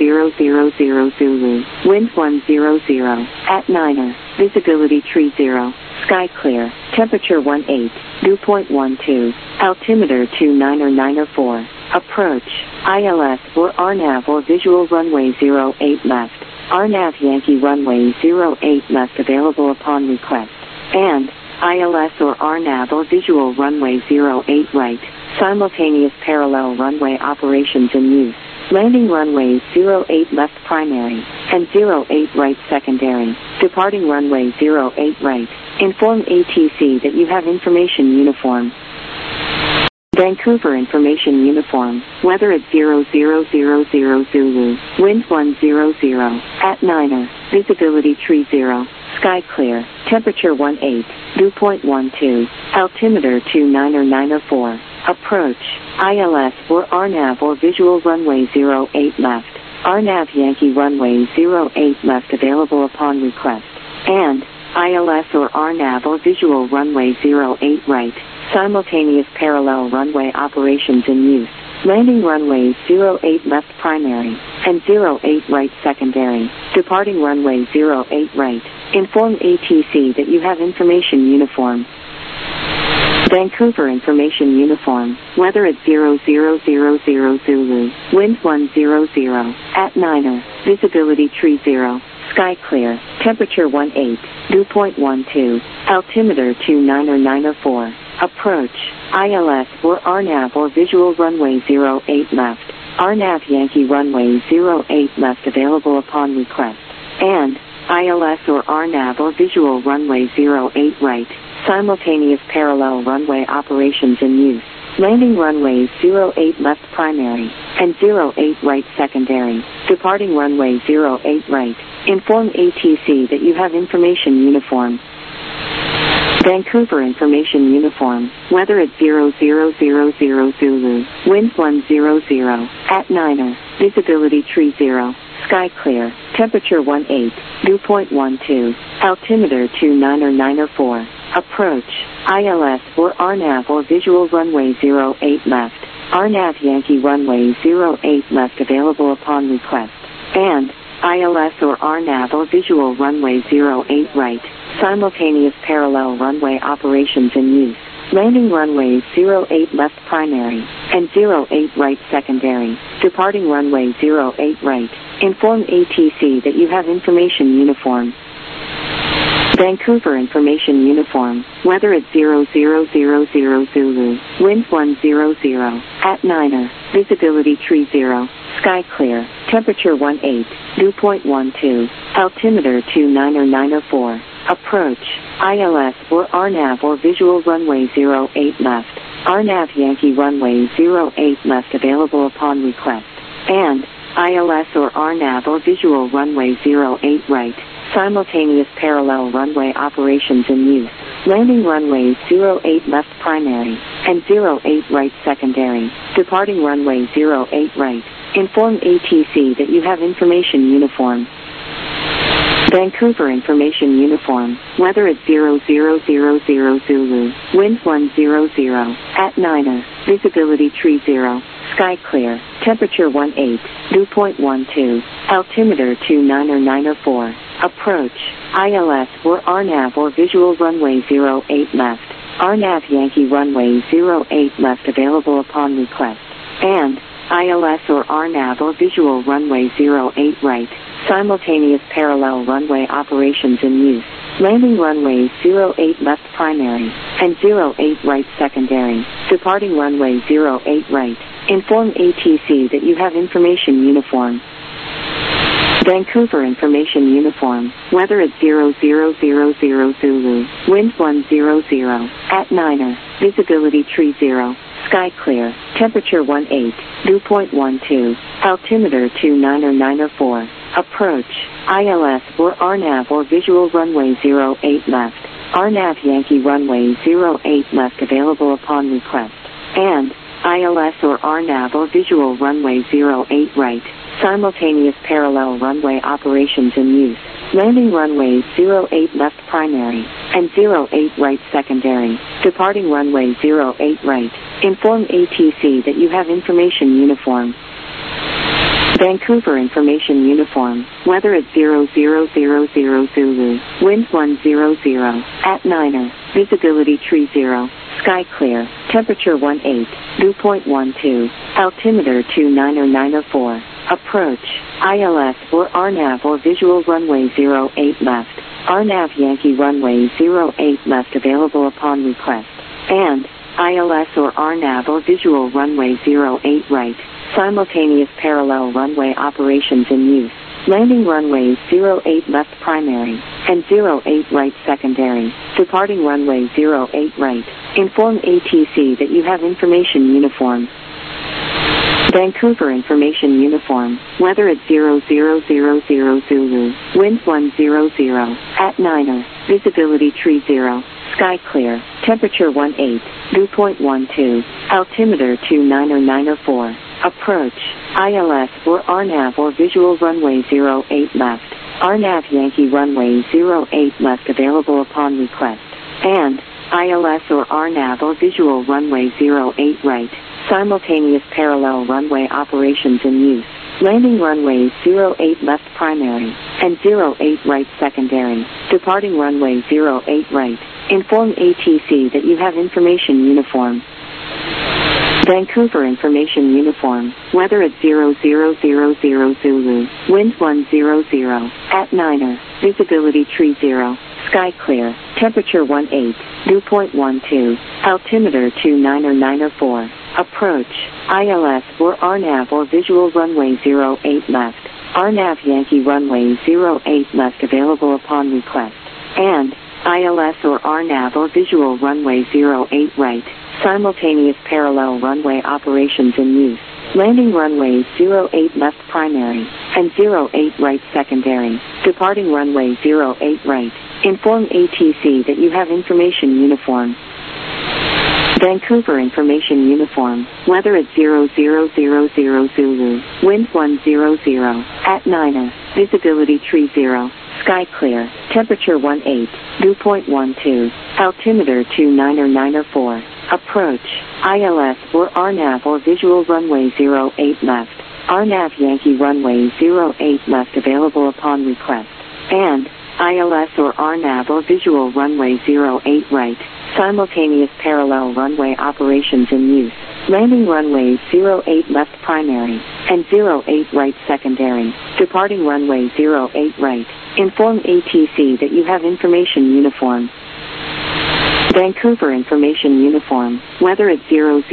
Zulu. Wind 100. At 9er. Visibility tree 0. Sky clear. Temperature 18. Dew point 12. Altimeter 29er 904. Approach. ILS or RNAV or visual runway 08 left. RNAV Yankee runway 08 left available upon request. And ILS or RNAV or visual runway 08 right. Simultaneous parallel runway operations in use. Landing runways 08 left primary, and 08 right secondary. Departing runway 08 right. Inform ATC that you have information uniform. Vancouver Information Uniform. Weather at 0000 Zulu. Wind 100. At 9er. Visibility tree 0. Sky clear. Temperature 18. Dew point 12. Altimeter 29er 904. Approach. ILS or RNAV or visual runway 08 left. RNAV Yankee runway 08 left available upon request. And ILS or RNAV or visual runway 08 right. Simultaneous parallel runway operations in use. Landing runways 08 left primary, and 08 right secondary. Departing runway 08 right. Inform ATC that you have information uniform. Vancouver Information Uniform. Weather at 0000 Zulu. Wind 100. At 9er. Visibility tree 0. Sky clear. Temperature 18. Dew point 12. Altimeter 29er 904. Approach. ILS or RNAV or visual runway 08 left. RNAV Yankee runway 08 left available upon request. And ILS or RNAV or visual runway 08 right, simultaneous parallel runway operations in use. Landing runways 08 left primary and 08 right secondary. Departing runway 08 right. Inform ATC that you have information uniform. Vancouver Information Uniform. Weather at 0000 Zulu. Wind 100. At 9er. Visibility tree 0. Sky clear. Temperature 18. Dew point 12. Altimeter 29er 4. Approach. ILS or RNAV or visual runway 08 left. RNAV Yankee runway 08 left available upon request. And ILS or RNAV or visual runway 08 right. Simultaneous parallel runway operations in use. Landing runways 08 left primary and 08 right secondary. Departing runway 08 right. Inform ATC that you have information uniform. Vancouver Information Uniform. Weather at 0000 Zulu. Wind 100. At 9er. Visibility tree 0. Sky clear. Temperature 18. Dew point 12. Altimeter 29er 4. Approach. ILS or RNAV or visual runway 08 left. RNAV Yankee runway 08 left available upon request. And ILS or RNAV or visual runway 08 right. Simultaneous parallel runway operations in use. Landing runways 08 left primary and 08 right secondary. Departing runway 08 right. Inform ATC that you have information uniform. Vancouver Information Uniform. Weather at 0000 Zulu. Wind 100. At 9er. Visibility tree 0. Sky clear. Temperature 18. Dew point 12. Altimeter 29er 4. Approach. ILS or RNAV or visual runway 08 left. RNAV Yankee runway 08 left available upon request. And ILS or RNAV or visual runway 08 right. Simultaneous parallel runway operations in use. Landing runways 08 left primary and 08 right secondary. Departing runway 08 right. Inform ATC that you have information uniform. Vancouver Information Uniform. Weather at 0000 Zulu. Wind 100. At 9er. Visibility tree 0. Sky clear. Temperature 18. Dew point 12. Altimeter 29er 4. Approach. ILS or RNAV or visual runway 08 left. RNAV Yankee runway 08 left available upon request. And ILS or RNAV or visual runway 08 right. Simultaneous parallel runway operations in use. Landing runways 08 left primary and 08 right secondary. Departing runway 08 right. Inform ATC that you have information uniform. Vancouver Information Uniform. Weather at 0000 Zulu. Wind 100. At 9er. Visibility tree 0. Sky clear. Temperature 18. Dew point 12. Altimeter 29er 4. Approach. ILS or RNAV or visual runway 08 left. RNAV Yankee runway 08 left available upon request. And ILS or RNAV or visual runway 08 right. Simultaneous parallel runway operations in use. Landing runways 08 left primary and 08 right secondary. Departing runway 08 right. Inform ATC that you have information uniform. Vancouver Information Uniform. Weather at 0000 Zulu. Wind 100. At 9er. Visibility tree 0. Sky clear. Temperature 18. Dew point 12. Altimeter 29er 4. Approach. ILS or RNAV or visual runway 08 left. RNAV Yankee runway 08 left available upon request. And ILS or RNAV or visual runway 08 right. Simultaneous parallel runway operations in use. Landing runways 08 left primary and 08 right secondary. Departing runway 08 right. Inform ATC that you have information uniform. Vancouver Information Uniform. Weather at 0000 Zulu. Wind 100. At 9er. Visibility tree 0. Sky clear. Temperature 18. Dew point 12. Altimeter 29er 4. Approach, ILS or RNAV or visual runway 08 left. RNAV Yankee runway 08 left available upon request. And ILS or RNAV or visual runway 08 right. Simultaneous parallel runway operations in use. Landing runway 08 left primary and 08 right secondary. Departing runway 08 right. Inform ATC that you have information uniform. Vancouver Information Uniform. Weather at 0000 Zulu. Wind 100. At 9. Visibility tree 0. Sky clear. Temperature 18. Dew point 12. Altimeter 2994. Approach, ILS or RNAV or visual runway 08 left. RNAV Yankee runway 08 left available upon request. And ILS or RNAV or visual runway 08 right. Simultaneous parallel runway operations in use. Landing runway 08 left primary and 08 right secondary. Departing runway 08 right. Inform ATC that you have information uniform. Vancouver Information Uniform. Weather at 0000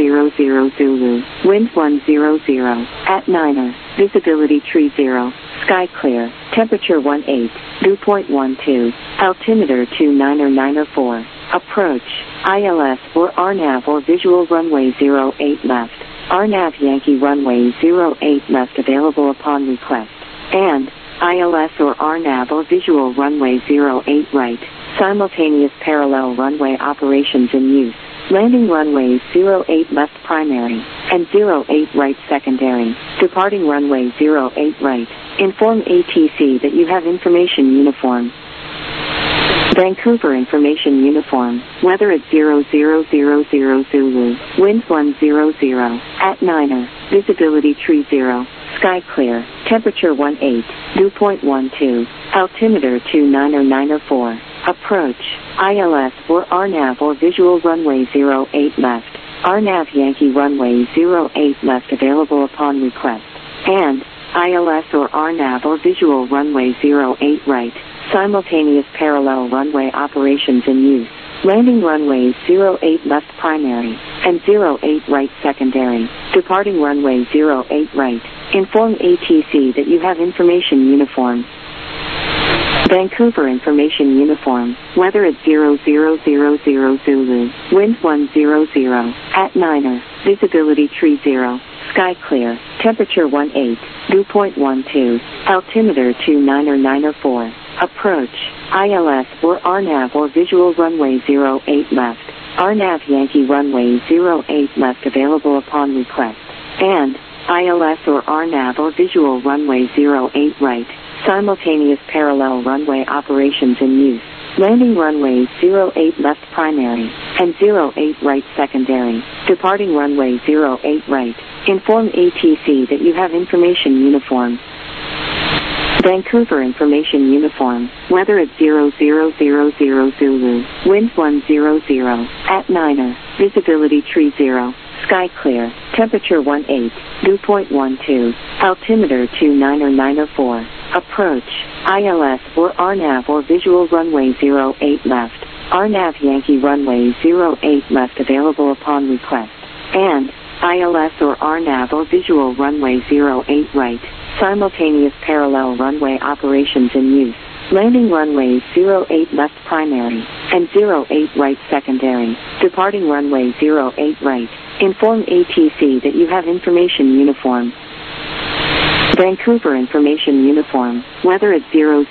Zulu. Wind 100. At 9. Visibility tree 0. Sky clear. Temperature 18. Dew point 12. Altimeter 2994. Approach, ILS or RNAV or visual runway 08 left. RNAV Yankee runway 08 left available upon request. And ILS or RNAV or visual runway 08 right. Simultaneous parallel runway operations in use. Landing runway 08 left primary and 08 right secondary. Departing runway 08 right. Inform ATC that you have information uniform. Vancouver Information Uniform. Weather at 0000 Zulu. Wind 100. At 9. Visibility tree 0. Sky clear. Temperature 18. Dew point 12. Altimeter 2994. Approach, ILS or RNAV or visual runway 08 left. RNAV Yankee runway 08 left available upon request. And ILS or RNAV or visual runway 08 right. Simultaneous parallel runway operations in use. Landing runway 08 left primary and 08 right secondary. Departing runway 08 right. Inform ATC that you have information uniform. Vancouver Information Uniform. Weather at 0000 Zulu. Wind 100. At 9. Visibility tree 0. Sky clear. Temperature 18. Dew point 12. Altimeter 2994. Approach, ILS or RNAV or visual runway 08 left. RNAV Yankee runway 08 left available upon request. And ILS or RNAV or visual runway 08 right. Simultaneous parallel runway operations in use. Landing runway 08 left primary and 08 right secondary. Departing runway 08 right. Inform ATC that you have information uniform. Vancouver Information Uniform. Weather at 0000 Zulu. Wind 100. At 9. Visibility tree 0. Sky clear. Temperature 18. Dew point 12. Altimeter 2994. Approach, ILS or RNAV or visual runway 08 left. RNAV Yankee runway 08 left available upon request. And ILS or RNAV or visual runway 08 right. Simultaneous parallel runway operations in use. Landing runway 08 left primary and 08 right secondary. Departing runway 08 right. Inform ATC that you have information uniform. Vancouver Information Uniform. Weather at 0000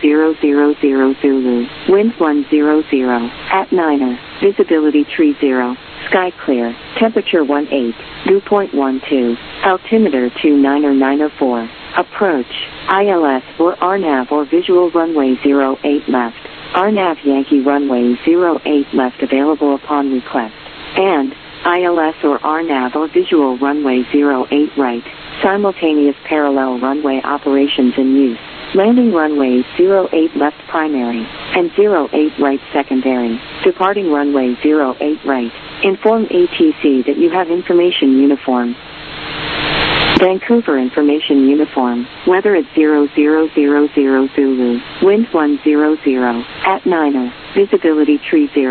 Zulu. Wind 100. At 9. Visibility tree 0. Sky clear. Temperature 18. Dew point 12. Altimeter 2994. Approach, ILS or RNAV or visual runway 08 left. RNAV Yankee runway 08 left available upon request. And ILS or RNAV or visual runway 08 right. Simultaneous parallel runway operations in use. Landing runway 08 left primary and 08 right secondary. Departing runway 08 right. Inform ATC that you have information uniform. Vancouver Information Uniform. Weather at 0000 Zulu. Wind 100. At 9. Visibility tree 0.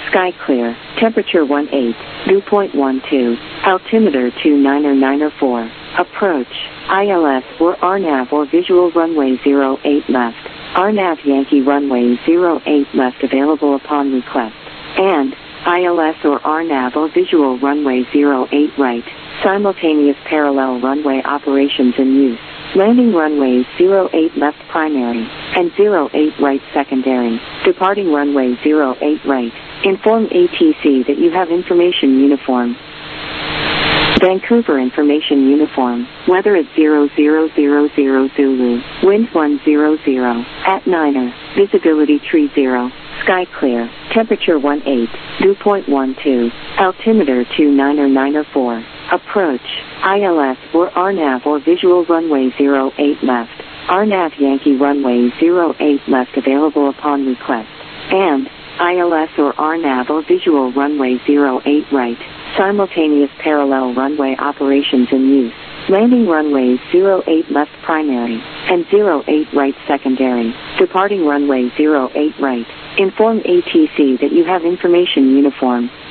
sky clear, temperature 18, dew point 12, altimeter 29904, approach, ILS or RNAV or visual runway 08 left, RNAV Yankee runway 08 left available upon request, and ILS or RNAV or visual runway 08 right, simultaneous parallel runway operations in use. Landing runways 08 left primary, and 08 right secondary. Departing runway 08 right. Inform ATC that you have information uniform. Vancouver Information Uniform. Weather at 0000 Zulu. Wind 100. At 9er. Visibility tree 0. Sky clear. Temperature 18. Dew point 12. Altimeter 29904. Approach, ILS or RNAV or visual runway 08 left, RNAV Yankee runway 08 left available upon request, and ILS or RNAV or visual runway 08 right, simultaneous parallel runway operations in use. Landing runways 08 left primary, and 08 right secondary. Departing runway 08 right. Inform ATC that you have information uniform.